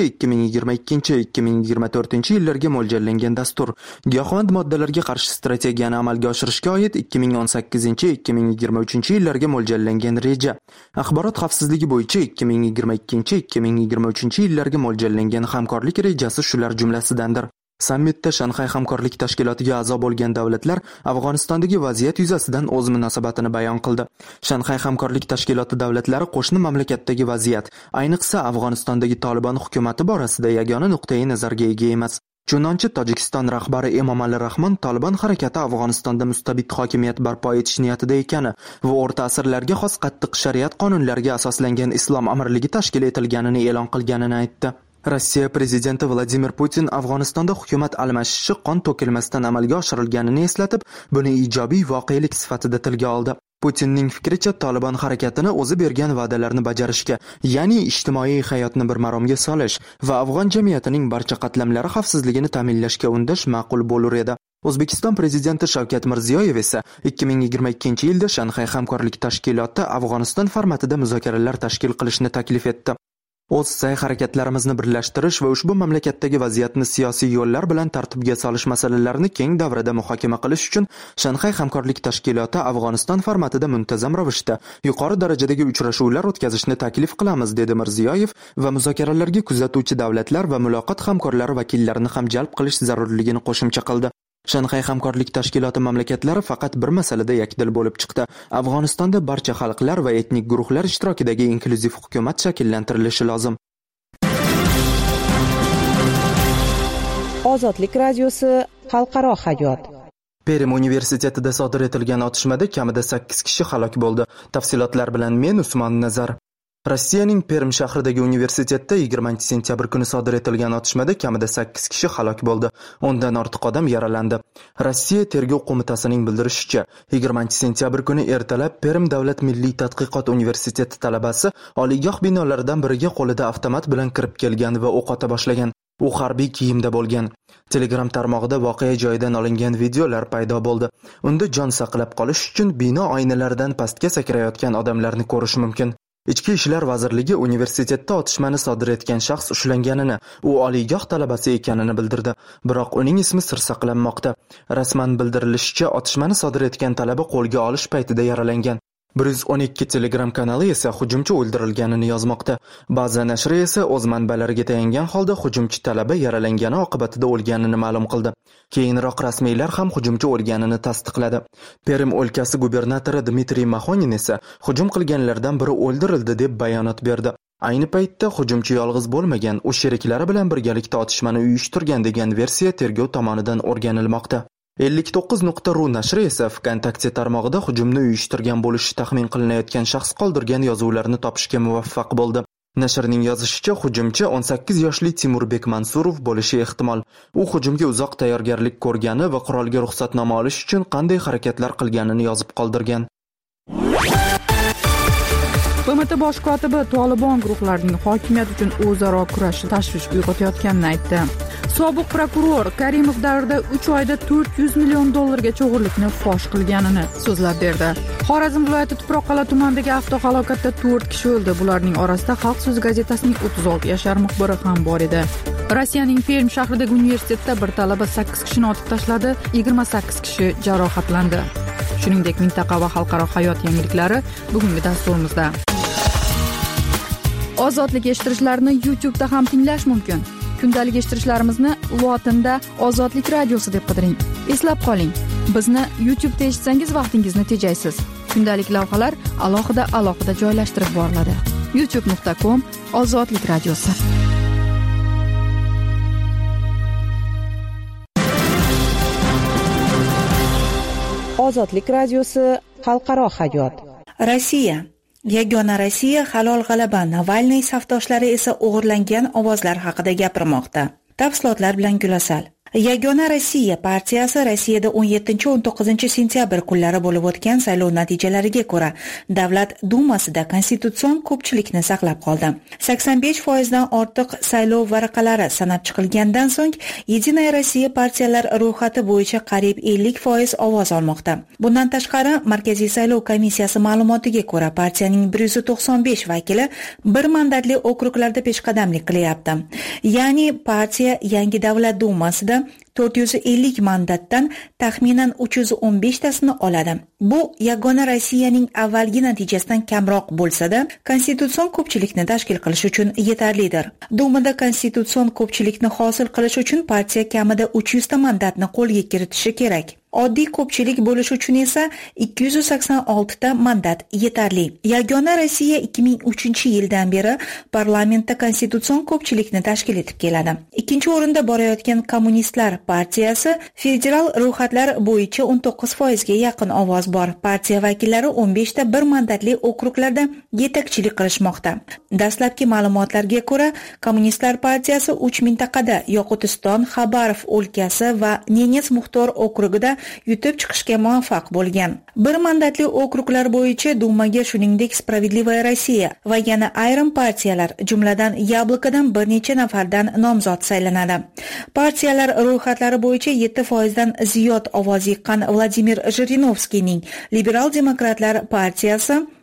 Speaker 4: 2022-2024 yillarga mo'ljallangan dastur. Giyohvand moddalarga qarshi strategiyani amalga oshirishga oid 2018-2023 yillarga mo'ljallangan reja. Axborot xavfsizligi bo'yicha 2022-2023 yillarga mo'ljallangan hamkorlik rejasi shular jumlasidandir. Sammitda Shanxay hamkorlik tashkilotiga a'zo bo'lgan davlatlar Afg'onistondagi vaziyat yuzasidan o'z munosabatini bayon qildi. Shanxay hamkorlik tashkiloti davlatlari qo'shni mamlakatdagi vaziyat, ayniqsa Afg'onistondagi Tolibon hukumati borasida yagona nuqtai nazarga ega emas. Chunonchi Tojikiston rahbari Emomali Rahmon Tolibon harakati Afg'onistonda mustabid hokimiyat barpo etish niyatida ekani va o'rta asrlarga xos qattiq shariat qonunlariga asoslangan islom amirligi tashkil etilganini e'lon qilganini aytdi. Rossiya prezidenti Vladimir Putin Afg'onistonda hukumat almashishi qon to'kilmasdan amalga oshirilganini eslatib, buni ijobiy voqelik sifatida tilga oldi. Putinning fikricha, Tolibon harakatini o'zi bergan va'dalarni bajarishga, ya'ni ijtimoiy hayotni bir maromga solish va afg'on jamiyatining barcha qatlamlari xavfsizligini ta'minlashga undash ma'qul bo'lar edi. O'zbekiston prezidenti Shavkat Mirziyoyev esa 2022-yilda Shanxay hamkorlik tashkiloti Afg'oniston formatida muzokaralar tashkil qilishni taklif etdi. o'z sa'y-harakatlarimizni birlashtirish va ushbu mamlakatdagi vaziyatni siyosiy yo'llar bilan tartibga solish masalalarini keng davrada muhokama qilish uchun Shanxay hamkorlik tashkiloti Afg'oniston formatida muntazam ravishda yuqori darajadagi uchrashuvlar o'tkazishni taklif qilamiz, dedi Mirziyoyev va muzokaralarga kuzatuvchi davlatlar va muloqot hamkorlari vakillarini ham jalb qilish zarurligini qo'shimcha qildi. Shanxay hamkorlik tashkiloti mamlakatlari faqat bir masalada yakdil bo'lib chiqdi. Afg'onistonda barcha xalqlar va etnik guruhlar ishtirokidagi inklyuziv hukumat shakllantirilishi lozim.
Speaker 5: Ozodlik radiosi xalqaro hayot.
Speaker 4: Perim universitetida sodir etilgan otishmada kamida 8 kishi halok bo'ldi. Tafsilotlar bilan men Usmon Nazar. Rossiyaning Perm shahridagi universitetda 20-sentyabr kuni sodir etilgan otishmada kamida 8 kishi halok bo'ldi. O'ndan ortiq odam yaralandi. Rossiya tergov qo'mitasining bildirishicha, 20-sentyabr kuni ertalab Perm davlat milliy tadqiqot universiteti talabasi oliygoh binolaridan biriga qo'lida avtomat bilan kirib kelgan va o'q ota boshlagan. U harbiy kiyimda bo'lgan. Telegram tarmog'ida voqea joyidan olingan videolar paydo bo'ldi. Unda jon saqlab qolish uchun bino oynalaridan pastga sakrayotgan odamlarni ko'rish mumkin. Ichki ishlar vazirligi universitetda otishmani sodir etgan shaxs ushlanganini, u oliygoh talabasi ekanini bildirdi. Biroq uning ismi sir saqlanmoqda. Rasman bildirilishicha, otishmani sodir etgan talaba qo'lga olish paytida yaralangan. 112 Telegram kanali esa hujumchi o'ldirilganini yozmoqda. Ba'zi nashri esa o'z manbalariga tayangan holda hujumchi talaba yaralangani oqibatida o'lganini ma'lum qildi. Keyinroq rasmiylar ham hujumchi o'lganini tasdiqladi. Perm o'lkasi gubernatori Dmitriy Maxonin esa hujum qilganlardan biri o'ldirildi deb bayonot berdi. Ayni paytda hujumchi yolg'iz bo'lmagan, u sheriklari bilan birgalikda otishmani uyushtirgan degan versiya tergov tomonidan o'rganilmoqda. 59.ru nashri esa VKontakte tarmog'ida hujumni uyushtirgan bo'lishi taxmin qilinayotgan shaxs qoldirgan yozuvlarni topishga muvaffaq bo'ldi. Nashrning yozishicha, hujumchi 18 yoshli Timurbek Mansurov bo'lishi ehtimol. U hujumga uzoq tayyorgarlik ko'rgani va qurolga ruxsatnoma olish uchun qanday harakatlar qilganini yozib qoldirgan.
Speaker 1: BMT bosh kotibi Tolibon guruhlarining hokimiyat uchun o'zaro kurashi tashvish uyg'otayotganini aytdi. Sobiq prokuror Karimov davrida 3 oyda 400 million dollargacha o'g'irlikni fosh qilganini so'zlab berdi. Xorazm viloyati Tuproqqal'a tumanidagi avtohalokatda 4 kishi o'ldi. Bularning orasida Xalq so'zi gazetasining 36 yashar muxbiri ham bor edi. Rossiyaning Perm shahridagi universitetda bir talaba 8 kishini otib tashladi, 28 kishi jarohatlandi. Shuningdek, mintaqa va xalqaro hayot yangiliklari bugungi dasturimizda. Ozodlik eshittirishlarni YouTube'da ham tinglash mumkin. Kundalik eshittirishlarimizni lotinda Ozodlik radiosi deb qidiring. Eslab qoling, bizni YouTube'da eshitsangiz vaqtingizni tejaysiz. Kundalik lavhalar alohida joylashtirib boriladi. youtube.com/Ozodlik radiosi.
Speaker 5: Ozodlik radiosi xalqaro hayot.
Speaker 6: Rossiya Yagona Rossiya halol g'alaba, Navalniy safdoshlari esa o'g'irlangan ovozlar haqida gapirmoqda. Tafsilotlar bilan Gulasal. Yagona Rossiya partiyasi Rossiyada 17-19 sentyabr kunlari bo'lib o'tgan saylov natijalariga ko'ra Davlat dumasida konstitutsion ko'pchilikni saqlab qoldi. 85% dan ortiq saylov varaqalari sanab chiqilgandan so'ng Yedinaya Rossiya partiyalar ro'yxati bo'yicha qariyb 50% ovoz olmoqda. Bundan tashqari, Markaziy saylov komissiyasi ma'lumotiga ko'ra partiyaning 195 vakili bir mandatli okruglarda peshqadamlik qilyapti. Ya'ni partiya yangi Davlat dumasida 450 mandatdan taxminan 315 tasini oladi. Bu Yagona Rossiyaning avvalgi natijasidan kamroq bo'lsa-da, konstitutsion ko'pchilikni tashkil qilish uchun yetarlidir. Dumada konstitutsion ko'pchilikni hosil qilish uchun partiya kamida 300 ta mandatni qo'lga kiritishi kerak. Oddiy ko'pchilik bo'lish uchun esa 286 ta mandat yetarli. Yagona Rossiya 2003-yildan beri parlamentda konstitutsion ko'pchilikni tashkil etib keladi. Ikkinchi o'rinda borayotgan Kommunistlar partiyasi federal ro'yxatlar bo'yicha 19% ga yaqin ovoz bor. Partiya vakillari 15 ta bir mandatli okruglarda yetakchilik qilishmoqda. Dastlabki ma'lumotlarga ko'ra, Kommunistlar partiyasi 3 mintaqada Yoqutiston, Xabarov o'lkasi va Nenets Muxtor okrugida yutib chiqishga muvaffaq bo'lgan. Bir mandatli okruglar bo'yicha Dumaga shuningdek Spravedlivaya Rossiya va yana ayrim partiyalar, jumladan Yablokodan bir necha nafardan nomzod saylanadi. Partiyalar ro'yxatlari bo'yicha 7% dan ziyod ovoz yiqqan Vladimir Zhirinovskiyning Liberal demokratlar partiyasi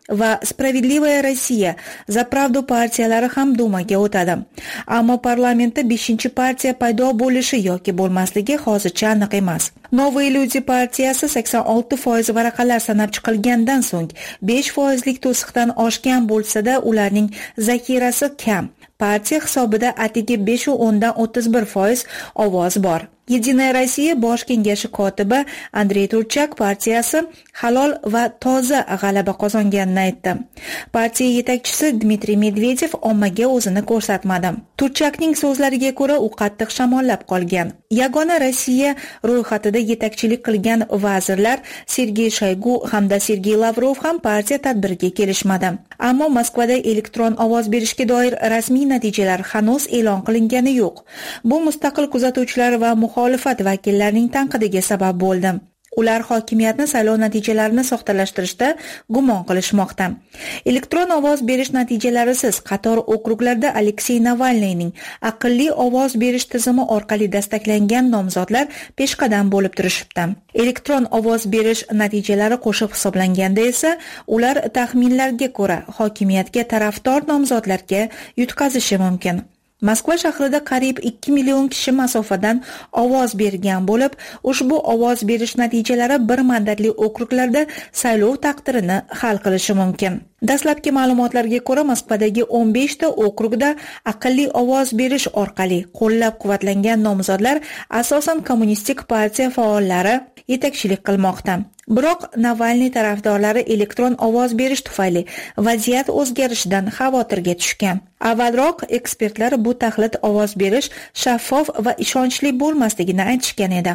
Speaker 6: va Spravedlivaya Rossiya, Za Pravdu partiyalari ham Dumaga o'tadi. Ammo parlamentda 5-partiya paydo bo'lishi yoki bo'lmasligi hozircha aniq emas. Новые люди partiyasi 86% varaqalar sanab chiqilgandan so'ng 5%lik to'siqdan oshgan bo'lsa-da, ularning zaxirasi kam. Partiya hisobida atigi 5.31% ovoz bor. Единая Rossiya bosh kengashi kotibi Andrey Turchak partiyasi halol va toza g'alaba qozonganini aytdi. Partiya yetakchisi Dmitriy Medvedev ommaga o'zini ko'rsatmadi. Turchakning so'zlariga ko'ra, u qattiq shamollab qolgan. Yagona Rossiya ro'yxatida yetakchilik qilgan vazirlar Sergey Shoygu hamda Sergey Lavrov ham partiya tadbiriga kelishmadi. Ammo Moskvada elektron ovoz berishga doir rasmiy natijalar hanuz e'lon qilingani yo'q. Bu mustaqil kuzatuvchilar va muxolifat vakillarining tanqidiga sabab bo'ldi. Ular hokimiyatni saylov natijalarini soxtalashtirishda gumon qilishmoqda. Elektron ovoz berish natijalarisiz qator okruglarda Aleksey Navalniyning aqlli ovoz berish tizimi orqali dastaklangan nomzodlar peshqadam bo'lib turishibdi. Elektron ovoz berish natijalari qo'shib hisoblanganda esa ular taxminlarga ko'ra hokimiyatga tarafdor nomzodlarga yutqazishi mumkin. Moskva shahrida qariyb 2 million kishi masofadan ovoz bergan bo'lib, ushbu ovoz berish natijalari bir mandatli okruglarda saylov taqdirini hal qilishi mumkin. Dastlabki ma'lumotlarga ko'ra, Moskvadagi 15 ta okrugda aqlli ovoz berish orqali qo'llab-quvvatlangan nomzodlar asosan kommunistik partiya faollari yetakchilik qilmoqda. Biroq Navalniy tarafdorlari elektron ovoz berish tufayli vaziyat o'zgarishidan xavotirga tushgan. Avvalroq ekspertlar bu taxlit ovoz berish shaffof va ishonchli bo'lmasligini aytishgan edi.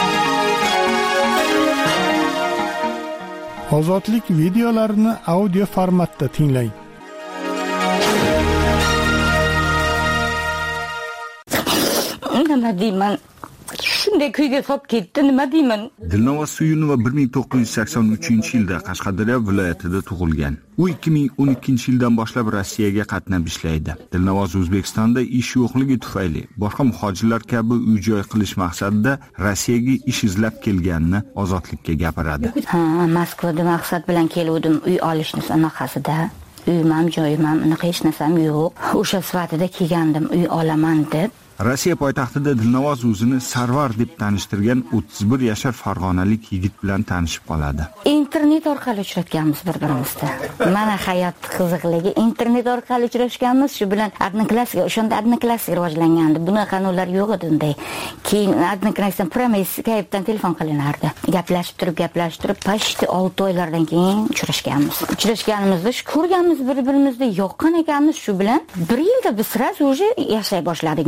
Speaker 7: Ozodlik videolarini audio formatda tinglang.
Speaker 8: Nima deyman? Shunday kuyga solib ketdi, nima deyman?
Speaker 3: Dilnavoz Suyunova 1983-yilda Qashqadaryo viloyatida tug'ilgan. U 2012-yildan boshlab Rossiyaga qatnab ishlaydi. Dilnavoz O'zbekistonda ish yo'qligi tufayli boshqa muhojirlar kabi uy-joy qilish maqsadida Rossiyaga ish izlab kelganini Ozodlikka gapiradi.
Speaker 8: Moskvada maqsad bilan keldim, uy olishni sanaqasida. Uyim ham, joyim ham, hech narsam yo'q. O'sha sifatida kelgandim, uy olaman deb.
Speaker 3: Rossiya poytaxtida Dilnavoz o'zini Sarvar deb tanishtirgan 31 yashar farg'onalik yigit bilan tanishib qoladi.
Speaker 8: Internet orqali uchratganmiz bir-birimizni. Mana hayot qiziqligi internet orqali uchrashganmiz, shu bilan Odnoklassga, o'shanda Odnoklassga rivojlangandi. Bunaqa qanunlar yo'q edi unday. Keyin Odnoklassdan promay Skype'dan telefon qilinardi. Gaplashib turib, pashti 6 oylardan keyin uchrashganmiz. Uchrashganimizda shu ko'rganmiz bir-birimizni, yoqqan ekanmiz, shu bilan 1 yilda biz sразу уже yashay boshladik.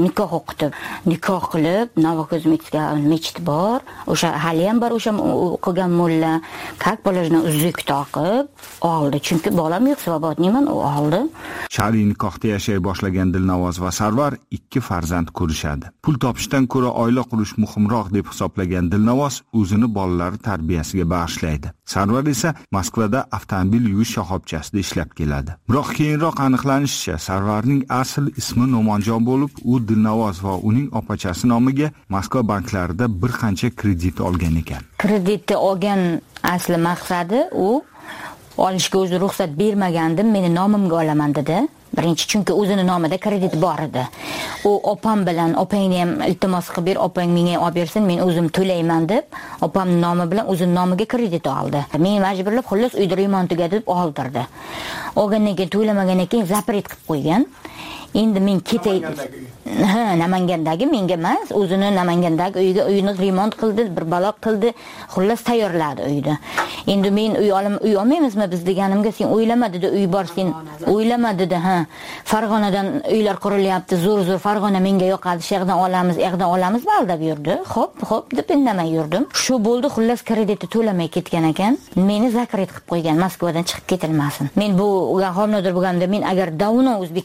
Speaker 8: Nikoh qilib, Novokozmitska mechit bor, o'sha hali ham bor, o'sha o'qigan mulla, как положено uzuk taqib oldi. Chunki bolam yo'q, svobodniman, u oldi.
Speaker 3: Shar'iy nikohda yashay boshlagan Dilnavoz va Sarvar 2 farzand ko'rishadi. Pul topishdan ko'ra oila qurish muhimroq deb hisoblagan Dilnavoz o'zini bolalari tarbiyasiga bag'ishlaydi. Sarvar esa Moskvada avtomobil yuvish shoxobchasida ishlab keladi. Biroq keyinroq aniqlanishicha, Sarvarning asl ismi Nomonjon bo'lib, u Dilnavoz va uning opachasi nomiga Moskva banklarida bir qancha kredit olgan ekan.
Speaker 8: Kreditni olgan asli maqsadi u olishga o'zi ruxsat bermagandim, meni nomimga olaman dedi. Birinchi, chunki o'zini nomida kredit bor edi. U opam bilan, opangni ham iltimos qilib ber, opang menga olib bersin, men o'zim to'layman deb, opamning nomi bilan o'zining nomiga kredit oldi. Meni majburlab, xullas uyda remont tugatib oldirdi. Olgandan keyin to'lamagandan keyin zapret qilib qo'ygan. Endi men ketay. Namangandagi menga emas, o'zini Namangandagi uyini remont qildi, bir baloq qildi, xullas tayyorladi uyni. Endi men uy olmaymizmi biz deganimga, sen o'ylama dedi, uy bor, sen o'ylama dedi, Farg'onadan uylar qurilyapti, zo'r Farg'ona menga yoqadi, sherdan olamiz baldab yurdi. Xo'p deb indamay yurdim. Shu bo'ldi, xullas kreditni to'lamay ketgan ekan. Meni zakret qilib qo'ygan, Moskvadan chiqib ketilmasin. Men bu homilador bo'lganimda, men agar davno O'zbekistonga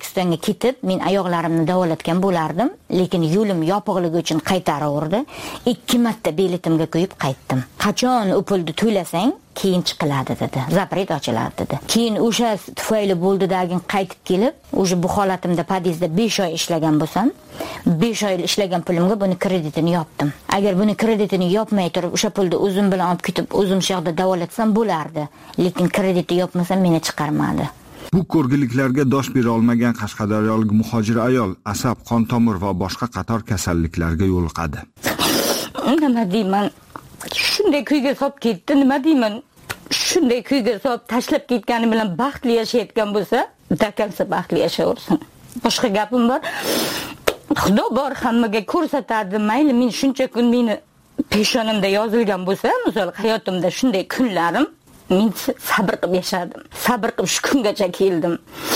Speaker 8: ketib men oyoqlarimni davolatgan bo'lardim, lekin yo'lim yopiqligi uchun qaytaraverdi. 2 marta biletimga qo'yib qaytdim. Qachon u pulni to'lasang, keyin chiqiladi dedi. Zapret ochiladi dedi. Keyin o'sha tufayli bo'ldidagin qaytib kelib, o'sha bu holatimda podyezdda 5 oy ishlagan bo'lsam, 5 oy ishlagan pulimga buni kreditini yopdim. Agar buni kreditini yopmay turib, o'sha pulni o'zim bilan olib ketib, o'zim shu yerda davolatsam bo'lardi. Lekin kreditni yopmasam meni chiqarmadi.
Speaker 3: Bu ko'rgiliklarga dosh bera olmagan qashqadaryolik muhojir ayol asab, qon tomir va boshqa qator kasalliklarga yo'liqadi.
Speaker 8: Nima deyman? Shunday kuyga solib ketdi, nima deyman? Shunday kuyga solib tashlab ketgani bilan baxtli yashayotgan bo'lsa, dakansa baxtli yashayversin. Boshqa gapim bor. Xudo bor hammaga ko'rsatadi. Mayli, men shuncha kun meni peshonamda yozilgan bo'lsa, misol hayotimda shunday kunlarim men sabr qilib yashadim. Sabr qilib shu kungacha keldim.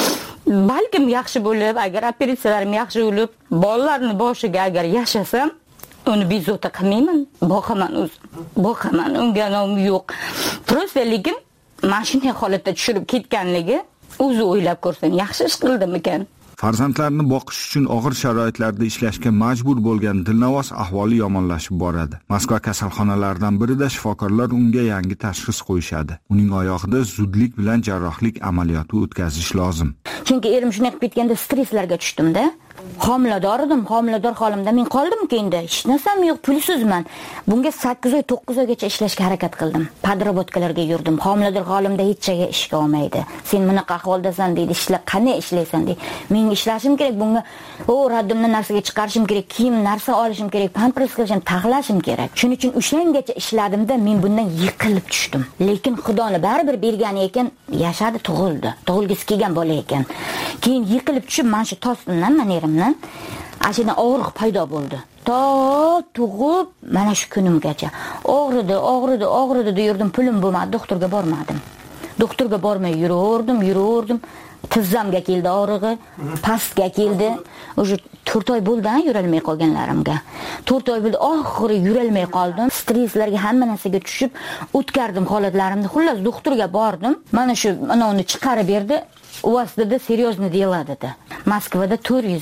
Speaker 8: Balkim yaxshi bo'lib, agar operatsiyalarim yaxshi bo'lib, bolalarning boshiga agar yashasam, uni bezovta qilmayman. Boqaman o'zim. Boqaman, unga nom yo'q. Prosta lekin mana shunday holatda tushirib ketganligi o'zi o'ylab ko'rsin, yaxshi ish qildim ekan.
Speaker 3: Farzandlarini boqish uchun og'ir sharoitlarda ishlashga majbur bo'lgan Dilnavoz ahvoli yomonlashib boradi. Moskva kasalxonalaridan birida shifokorlar unga yangi tashxis qo'yishadi. Uning oyog'ida zudlik bilan jarrohlik amaliyoti o'tkazish lozim.
Speaker 8: Chunki erim shunday qilib ketganda stresslarga tushdim-da. Homilador edim, homilador holimda men qoldim-ku endi. Hech narsam yo'q, pulsizman. Bunga 8 oy, 9 oygacha ishlashga harakat qildim. Podrobotkalarga yurdim. Homilador holimda hech joyga ishga olmaydi. Sen bunaqa ahvoldasan deydi, qanday ishlaysan deydi. Men ishlashim kerak, bunga raddimni narsaga chiqarishim kerak, kiyim narsa olishim kerak, pampers qilishim, taxlashim kerak. Shuning uchun o'shangacha ishladimda men bundan yiqilib tushdim. Lekin Xudoni baribir bergani ekan, yashadi, tug'ildi. Tug'ilgisi kelgan bola ekan. Keyin yiqilib tushib, mana shu tostimdan, mana erimdan ashuna og'riq paydo bo'ldi. To tug'ib mana shu kunimgacha og'ridi yurdim, pulim bo'lmadi, doktorga bormadim. Doktorga bormay yuraverdim. Tizzamga keldi og'rig'i, pastga keldi. O'sha 4 oy bo'ldi yurolmay qolganlarimga. 4 oy bo'ldi, oxiri yurolmay qoldim. Stresslarga hamma narsaga tushib o'tkardim holatlarimni. Xullas doktorga bordim. Mana shu uni chiqarib berdi. U aslida seriozniy dela dedi. Moskvada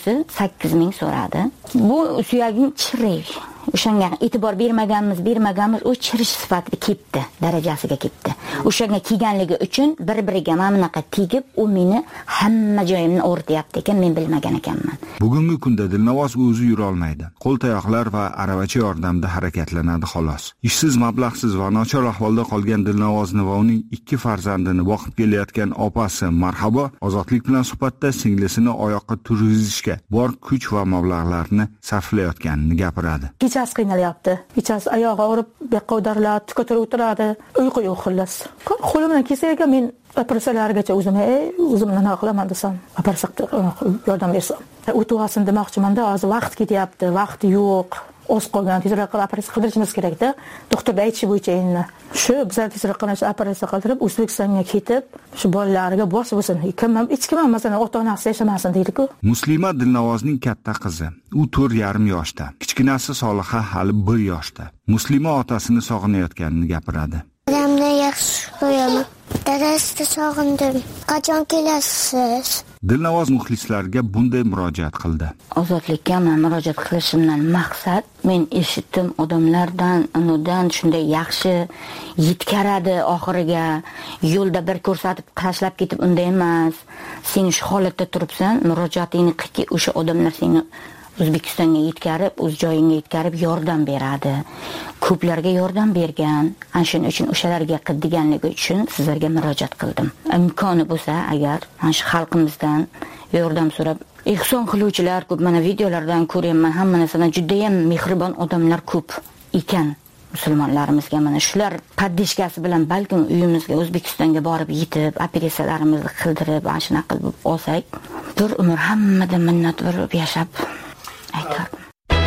Speaker 8: 408 ming so'radi. Bu suyaging chirik. O'shanga e'tibor bermaganmiz, u chirish sifatida ketdi, darajasiga ketdi. O'shanga kelganligi uchun bir-biriga mana bunaqa tegib, u meni hamma joyimni o'rtayapti ekan, men bilmagan ekanman.
Speaker 3: Bugungi kunda Dilnavoz o'zi yura olmaydi. Qo'l-tayoqlar va aravacha yordamida harakatlanadi xolos. Ishsiz, mablag'siz va nochor ahvolda qolgan Dilnavozni va uning 2 farzandini boqib kelayotgan opasi Marhabo Ozodlik bilan suhbatda singlisini oyoqqa turg'izishga bor kuch va mablag'larni sarflayotganini gapiradi.
Speaker 9: Kechasi qiynalyapti. Kechasi oyog'i og'rib, beqodarlar, ko'tarib o'tiradi. Uyqu yo'q xullas. Qo'limdan kelsa men operatsiyalargacha o'zimni nima qilaman desam, operatsiyaga yordam bersam. O'tvasin demoqchiman-da, hozir vaqt ketyapti, vaqti yo'q. O'z qolgan tezroq operatsiya qildirishimiz kerak-da. Doktorda aytishi bo'yicha endi shu bizlar tezroq operatsiya qildirib, O'zbekistonga ketib, shu bolalarga bosh bo'lsin. Hech kim masalan ota-onasi yashamasin deydi-ku.
Speaker 3: Muslima Dilnavozning katta qizi. U 4,5 yoshda. Kichkinasi Soliha hali 1 yoshda. Muslima otasini sog'inayotganini gapiradi.
Speaker 10: Dadamni yaxshi ko'raman. Dadasini sog'indim. Qachon kelasiz?
Speaker 3: Dilnavoz muxlislarga bunday murojaat qildi.
Speaker 8: Ozodlikka men murojaat qilishimdan maqsad, men eshitdim odamlardan, unudan shunday yaxshi yetkaradi oxiriga, yo'lda bir ko'rsatib tashlab ketib unday emas. Sen shu holatda turibsan, murojaatingni qilki, o'sha odamlar seni O'zbekistonga yetkazib, o'z joyingga yetkazib yordam beradi. Ko'plarga yordam bergan. Ana shuning uchun o'shalarga qildiganligi uchun sizlarga murojaat qildim. Imkoni bo'lsa, agar mana shu xalqimizdan yordam so'rab, ehson qiluvchilar ko'p, mana videolardan ko'raman, hamma narsadan juda ham mehribon odamlar ko'p ekan. Musulmonlarimizga mana shular paddishkasi bilan balkim uyimizga O'zbekistonga borib yetib, operatsiyalarimizni qildirib, ana shunaqa qilib olsak, bir umr hammadan minnatdor bo'lib yashab aytardim.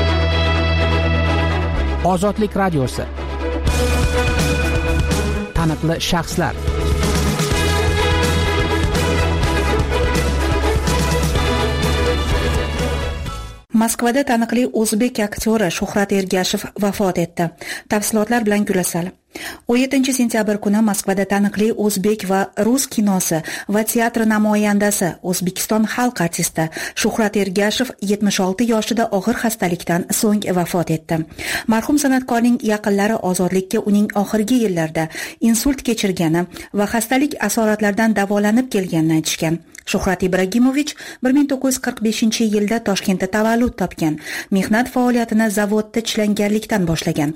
Speaker 14: Ozodlik radiosi. Taniqli shaxslar.
Speaker 6: Moskvada taniqli o'zbek aktyori Shuhrat Ergashev vafot etdi. Tafsilotlar bilan Gulasal. 17 sentyabr kuni Moskvada taniqli o'zbek va rus kinosi va teatri namoyandasi, O'zbekiston xalq artisti Shuhrat Ergashev 76 yoshida og'ir xastalikdan so'ng vafot etdi. Marhum san'atkorning yaqinlari ozodlikka uning oxirgi yillarda insult kechirgani va xastalik asoratlaridan davolanib kelganini aytishgan. Shuhrat Ibragimovich 1945-yilda Toshkentda tavallud topgan. Mehnat faoliyatini zavodda ishlanganlikdan boshlagan.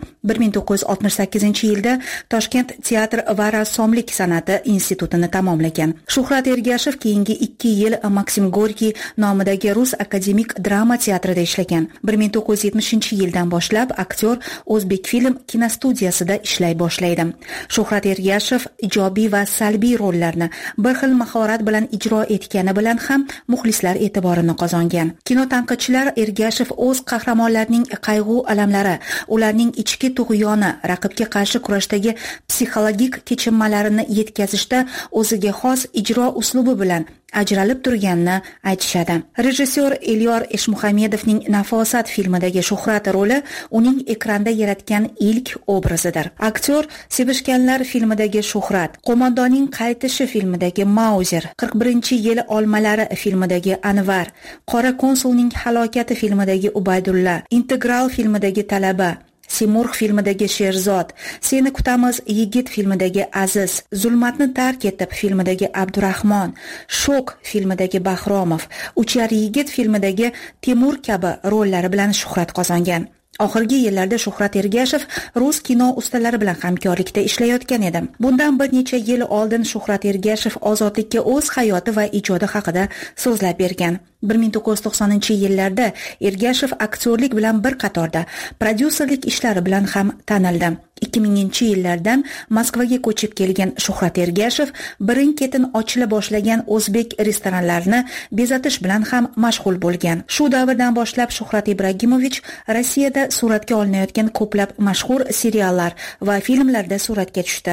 Speaker 6: 1968-yilda Toshkent teatr va rassomlik san'ati institutini tamomlagan. Shuhrat Ergashev keyingi 2 yil Maksim Gorkiy nomidagi Rus akademik drama teatrida ishlagan. 1970-yildan boshlab aktyor O'zbekfilm kinostudiyasida ishlay boshlaydi. Shuhrat Ergashev ijobiy va salbiy rollarni bir xil mahorat bilan ijro etgani bilan ham muxlislar e'tiborini qozongan. Kino tanqidchilar Ergashev o'z qahramonlarining qayg'u alamlari, ularning ichki tug'yoni, raqibga qarshi kurashdagi psixologik kechinmalarini yetkazishda o'ziga xos ijro uslubi bilan ajralib turganini aytishadi. Rejissyor Elyor Eshmuhamedovning Nafosat filmidagi Shuhrat roli uning ekranda yaratgan ilk obrazidir. Aktyor Sevishganlar filmidagi Shuhrat, Qo'mondonning qaytishi filmidagi Mauzer, 41-yil olmalari filmidagi Anvar, Qora konsulning halokati filmidagi Ubaydulla, Integral filmidagi Talaba, Simurg filmidagi Sherzod, Seni kutamiz yigit filmidagi Aziz, Zulmatni tark etib filmidagi Abdurahmon, Shok filmidagi Bahromov, Uchar yigit filmidagi Temur kabi rollari bilan shuhrat qozongan. Oxirgi yillarda Shuhrat Ergashev rus kino ustalari bilan hamkorlikda ishlayotgan edi. Bundan bir necha yil oldin Shuhrat Ergashev ozodlikka o'z hayoti va ijodi haqida so'zlab bergan. 1990-yillarda Ergashev aktyorlik bilan bir qatorda prodyuserlik ishlari bilan ham tanildi. 2000-yillardan Moskvaga ko'chib kelgan Shuhrat Ergashev birin-ketin ochila boshlagan o'zbek restoranlarini bezatish bilan ham mashg'ul bo'lgan. Shu davrdan boshlab Shuhrat Ibragimovich Rossiyada suratga olinayotgan ko'plab mashhur seriallar va filmlarda suratga tushdi.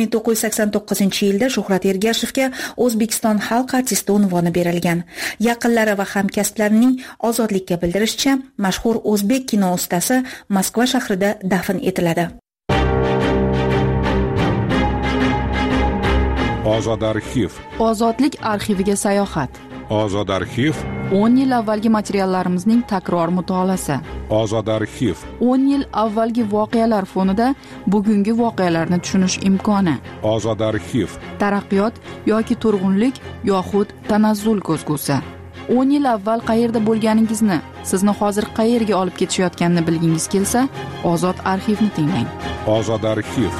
Speaker 6: 1989-yilda Shuhrat Ergashevga O'zbekiston xalq artisti unvoni berilgan. Yaqinlari va hamkasblarining ozodlikka bildirishicha, mashhur o'zbek kino ustasi Moskva shahrida dafn etiladi.
Speaker 2: Ozod arxiv.
Speaker 1: Ozodlik arxiviga sayohat.
Speaker 2: Ozod arxiv.
Speaker 1: 10 yil avvalgi materiallarimizning takror mutolaasi.
Speaker 2: Ozod arxiv.
Speaker 1: 10 yil avvalgi voqealar fonida bugungi voqealarni tushunish imkoni.
Speaker 2: Ozod arxiv.
Speaker 1: Taraqqiyot yoki turg'unlik yoxud tanazzul ko'zgusi. 10 yil avval qayerda bo'lganingizni, sizni hozir qayerga olib ketishayotganini bilgingiz kelsa, Ozod arxivni tinglang.
Speaker 2: Ozod arxiv.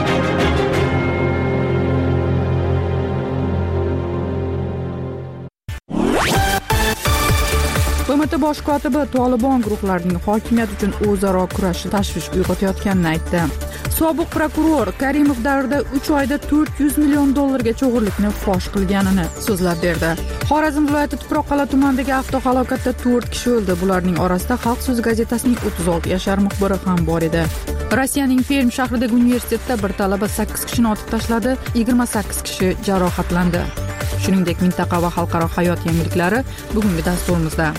Speaker 1: BMT bosh kotibi Tolibon guruhlarining hokimiyat uchun o'zaro kurashi tashvish uyg'otayotganini aytdi. Sobiq prokuror Karimov davrida 3 oyda $400 million o'g'irlikni fosh qilganini so'zlab berdi. Xorazm viloyati Tuproqqal'a tumanidagi avtohalokatda 4 kishi o'ldi. Bularning orasida Xalq so'zi gazetasining 36 yashar muxbiri ham bor edi. Rossiyaning Perm shahridagi universitetda bir talaba 8 kishini otib tashladi, 28 kishi jarohatlandi. Shuningdek, mintaqa va xalqaro hayot yangiliklari bugungi dasturimizda.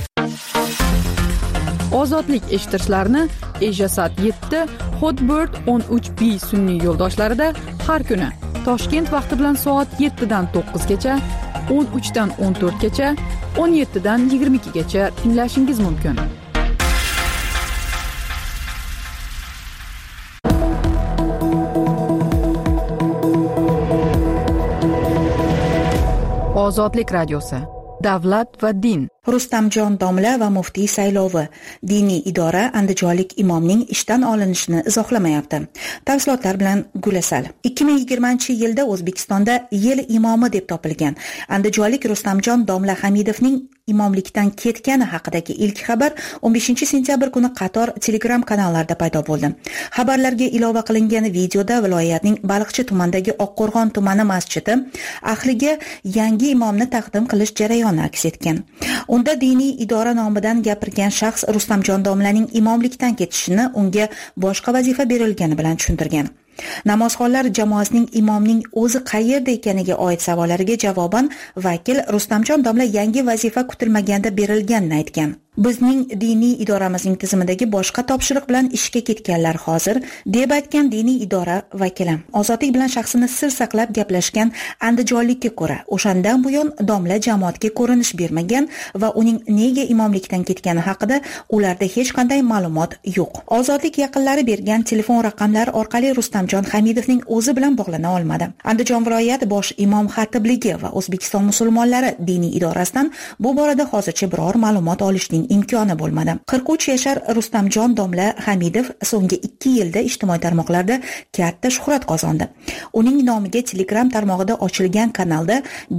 Speaker 1: Ozodlik eshittirishlarni Ejasat 7, Hotbird 13B sun'iy yo'ldoshlarida har kuni Toshkent vaqti bilan soat 7 dan 9 gacha, 13 dan 14 gacha, 17 dan 22 gacha tinglashingiz mumkin. Ozodlik radiosi. Davlat va din.
Speaker 6: Rustamjon domla va muftiy saylovi. Diniy idora andijonlik imomning ishdan olinishini izohlamayapti. Tafsilotlar bilan Gulasal. 2020-yilda O'zbekistonda yil imomi deb topilgan andijonlik Rustamjon domla Hamidovning imomlikdan ketgani haqidagi ilk xabar 15-sentyabr kuni qator Telegram kanallarda paydo bo'ldi. Xabarlarga ilova qilingan videoda viloyatning Baliqchi tumanidagi Oqqo'rg'on tumani masjidi ahliga yangi imomni taqdim qilish jarayoni aks etgan. Unda diniy idora nomidan gapirgan shaxs Rustamjon domlaning imomlikdan ketishini unga boshqa vazifa berilgani bilan tushuntirgan. Namozxonlar jamoasining imomning o'zi qayerda ekaniga oid savollariga javoban vakil Rustamjon domla yangi vazifa kutilmaganda berilganini aytgan. Bizning diniy idoramizning tizimidagi boshqa topshiriq bilan ishga ketganlar hozir, deb aytgan diniy idora vakili. Ozodlik bilan shaxsini sir saqlab gaplashgan andijonlikka ko'ra, o'shandan buyon domla jamoatga ko'rinish bermagan va uning nega imomlikdan ketgani haqida ularda hech qanday ma'lumot yo'q. Ozodlik yaqinlari bergan telefon raqamlari orqali Rustamjon Hamidovning o'zi bilan bog'lana olmadi. Andijon viloyat bosh imom xatibligi va O'zbekiston musulmonlari diniy idorasidan bu borada hozircha biror ma'lumot olishning imkoni bo'lmadi. 43 yashar Rustamjon domla Hamidov so'nggi 2 yilda ijtimoiy tarmoqlarda katta shuhrat qozondi. Uning nomiga Telegram tarmog'ida ochilgan kanalda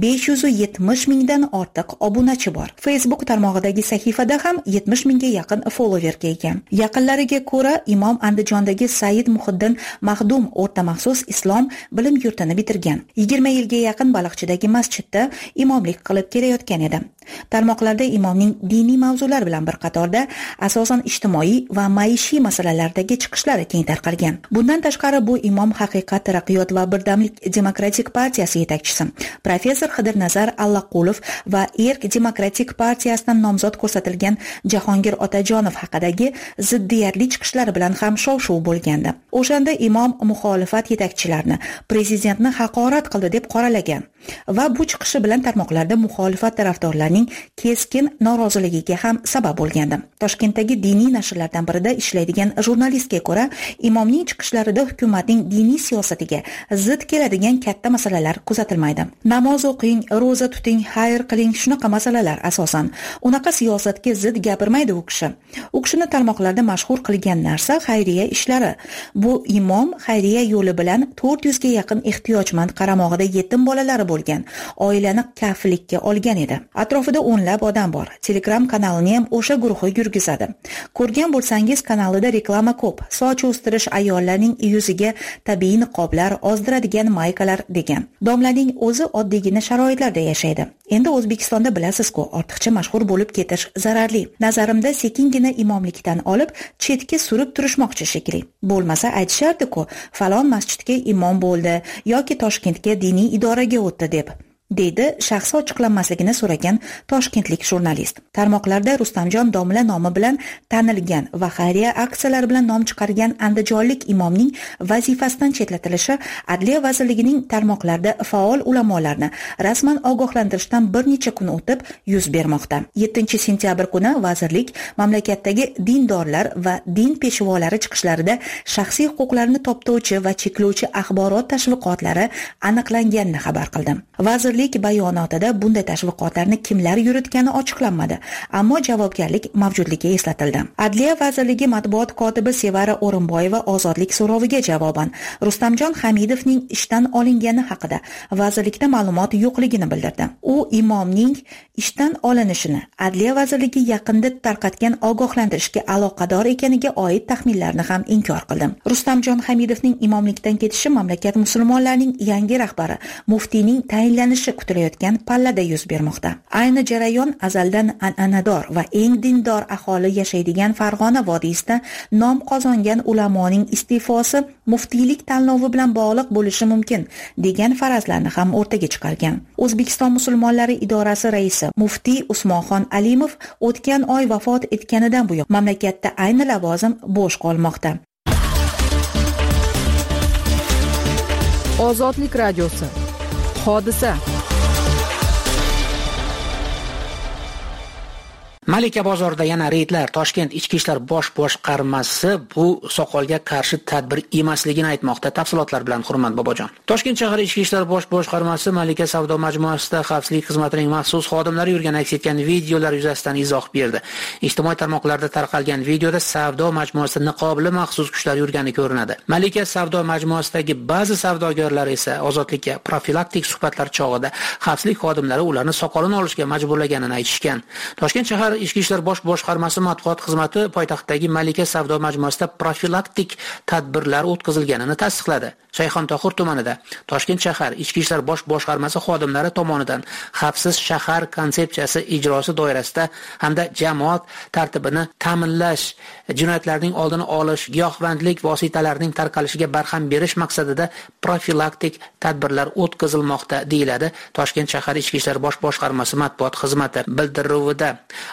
Speaker 6: 570 mingdan ortiq obunachi bor. Facebook tarmog'idagi sahifada ham 70 mingga yaqin followerga ega. Yaqinlariga ko'ra, imom Andijondagi Said Muhiddin Mahdum o'rta maxsus islom bilim yurtini bitirgan. 20 yilga yaqin Baliqchidagi masjidda imomlik qilib kelayotgan edi. Tarmoqlarda imomning diniy mavzular bilan bir qatorda asosan ijtimoiy va maishiy masalalardagi chiqishlari keng tarqalgan. Bundan tashqari bu imom Haqiqat, taraqqiyot va birdamlik demokratik partiyasi yetakchisi professor Xidirnazar Allaqulov va Erk demokratik partiyasidan nomzod ko'rsatilgan Jahongir Otajonov haqidagi ziddiyatli chiqishlari bilan ham shov-shuv bo'lgandi. O'shanda imom muxolifat yetakchilarini prezidentni haqorat qildi deb qoralagan va bu chiqishi bilan tarmoqlarda muxolifat tarafdorlarining keskin noroziligiga ham sabab bo'lgandi. Toshkentdagi diniy nashrlardan birida ishlaydigan jurnalistga ko'ra, imomning chiqishlarida hukumatning diniy siyosatiga zid keladigan katta masalalar kuzatilmaydi. Namoz o'qing, roza tuting, xayr qiling, shunaqa masalalar asosan. Unaqa siyosatga zid gapirmaydi u kishi. U kishini tarmoqlarda mashhur qilgan narsa xayriya ishlari. Bu imom xayriya yo'li bilan 400 ga yaqin ehtiyojmand qaramog'ida yetim bolalari bo'lgan oilani kafillikka olgan edi. Atrofida o'nlab odam bor. Telegram kanalini ham o'sha guruhi yurgizadi. Ko'rgan bo'lsangiz, kanalida reklama ko'p. Soch o'stirish, ayollarning yuziga tabiiy niqoblar, ozdiradigan maykalar degan. Domlaning o'zi oddiygina sharoitlarda yashaydi. Endi O'zbekistonda bilasiz-ku, ortiqcha mashhur bo'lib ketish zararli. Nazarimda sekingina imomlikdan olib chetga surib turishmoqchi shekilli. Bo'lmasa aytishardi-ku, falon masjidga imom bo'ldi yoki Toshkentga diniy idoraga o'tdi deb. deydi shaxsi ochiqlanmasligini so'ragan toshkentlik jurnalist. Tarmoqlarda Rustamjon domla nomi bilan tanilgan va xayriya aksiyalari bilan nom chiqargan andijonlik imomning vazifasidan chetlatilishi Adliya vazirligining tarmoqlarda faol ulamolarni rasman ogohlantirishdan bir necha kun o'tib yuz bermoqda. 7-sentyabr kuni vazirlik mamlakatdagi dindorlar va din peshvolari chiqishlarida shaxsiy huquqlarini toptovchi va cheklovchi axborot tashviqotlari aniqlanganini xabar qildi. Vazirlik bayonotida bunday tashviqotlarni kimlar yuritgani ochiqlanmadi, ammo javobgarlik mavjudligi eslatildi. Adliya vazirligi matbuot kotibi Sevara O'rinboyeva ozodlik so'roviga javoban Rustamjon Hamidovning ishdan olingani haqida vazirlikda ma'lumot yo'qligini bildirdi. U imomning ishdan olinishini Adliya vazirligi yaqinda tarqatgan ogohlantirishga aloqador ekaniga oid taxminlarni ham inkor qildi. Rustamjon Hamidovning imomlikdan ketishi mamlakat musulmonlarining yangi rahbari muftiyning tayinlanishi kutilayotgan pallada yuz bermoqda. Ayni jarayon azaldan an'anador va eng dindor aholi yashaydigan Farg'ona vodiysida nom qozongan ulamoning iste'fosi muftiylik tanlovi bilan bog'liq bo'lishi mumkin degan farazlarni ham o'rtaga chiqargan. O'zbekiston musulmonlari idorasi raisi muftiy Usmonxon Alimov o'tgan oy vafot etganidan buyon mamlakatda ayni lavozim bo'sh qolmoqda.
Speaker 1: Ozodlik radiosi. Hodisa.
Speaker 11: Malika bozorida yana reydlar. Toshkent ichki ishlar bosh boshqarmasi bu soqolga qarshi tadbir emasligini aytmoqda. Tafsilotlar bilan Hurmat Bobojon. Toshkent shahar ichki ishlar bosh boshqarmasi Malika savdo majmuasida xavfsizlik xizmatining maxsus xodimlari yurgan aks etgan videolar yuzasidan izoh berdi. Ijtimoiy tarmoqlarda tarqalgan videoda savdo majmuasida niqobli maxsus kuchlar yurgani ko'rinadi. Malika savdo majmuasidagi ba'zi savdogarlar esa ozodlikka profilaktik suhbatlar chog'ida xavfsizlik xodimlari ularni soqolini olishga majburlaganini aytishgan. Toshkent shahar ichki ishlar bosh boshqarmasi matbuot xizmati poytaxtdagi Malika savdo majmuasida profilaktik tadbirlar o'tkazilganini tasdiqladi. Shayxontohur tumanida Toshkent shahar ichki ishlar bosh boshqarmasi xodimlari tomonidan xavfsiz shahar konsepsiyasi ijrosi doirasida hamda jamoat tartibini ta'minlash, jinoyatlarning oldini olish, giyohvandlik vositalarining tarqalishiga barham berish maqsadida profilaktik tadbirlar o'tkazilmoqda deyiladi Toshkent shahar ichki ishlar bosh boshqarmasi matbuot xizmati bildiruvida.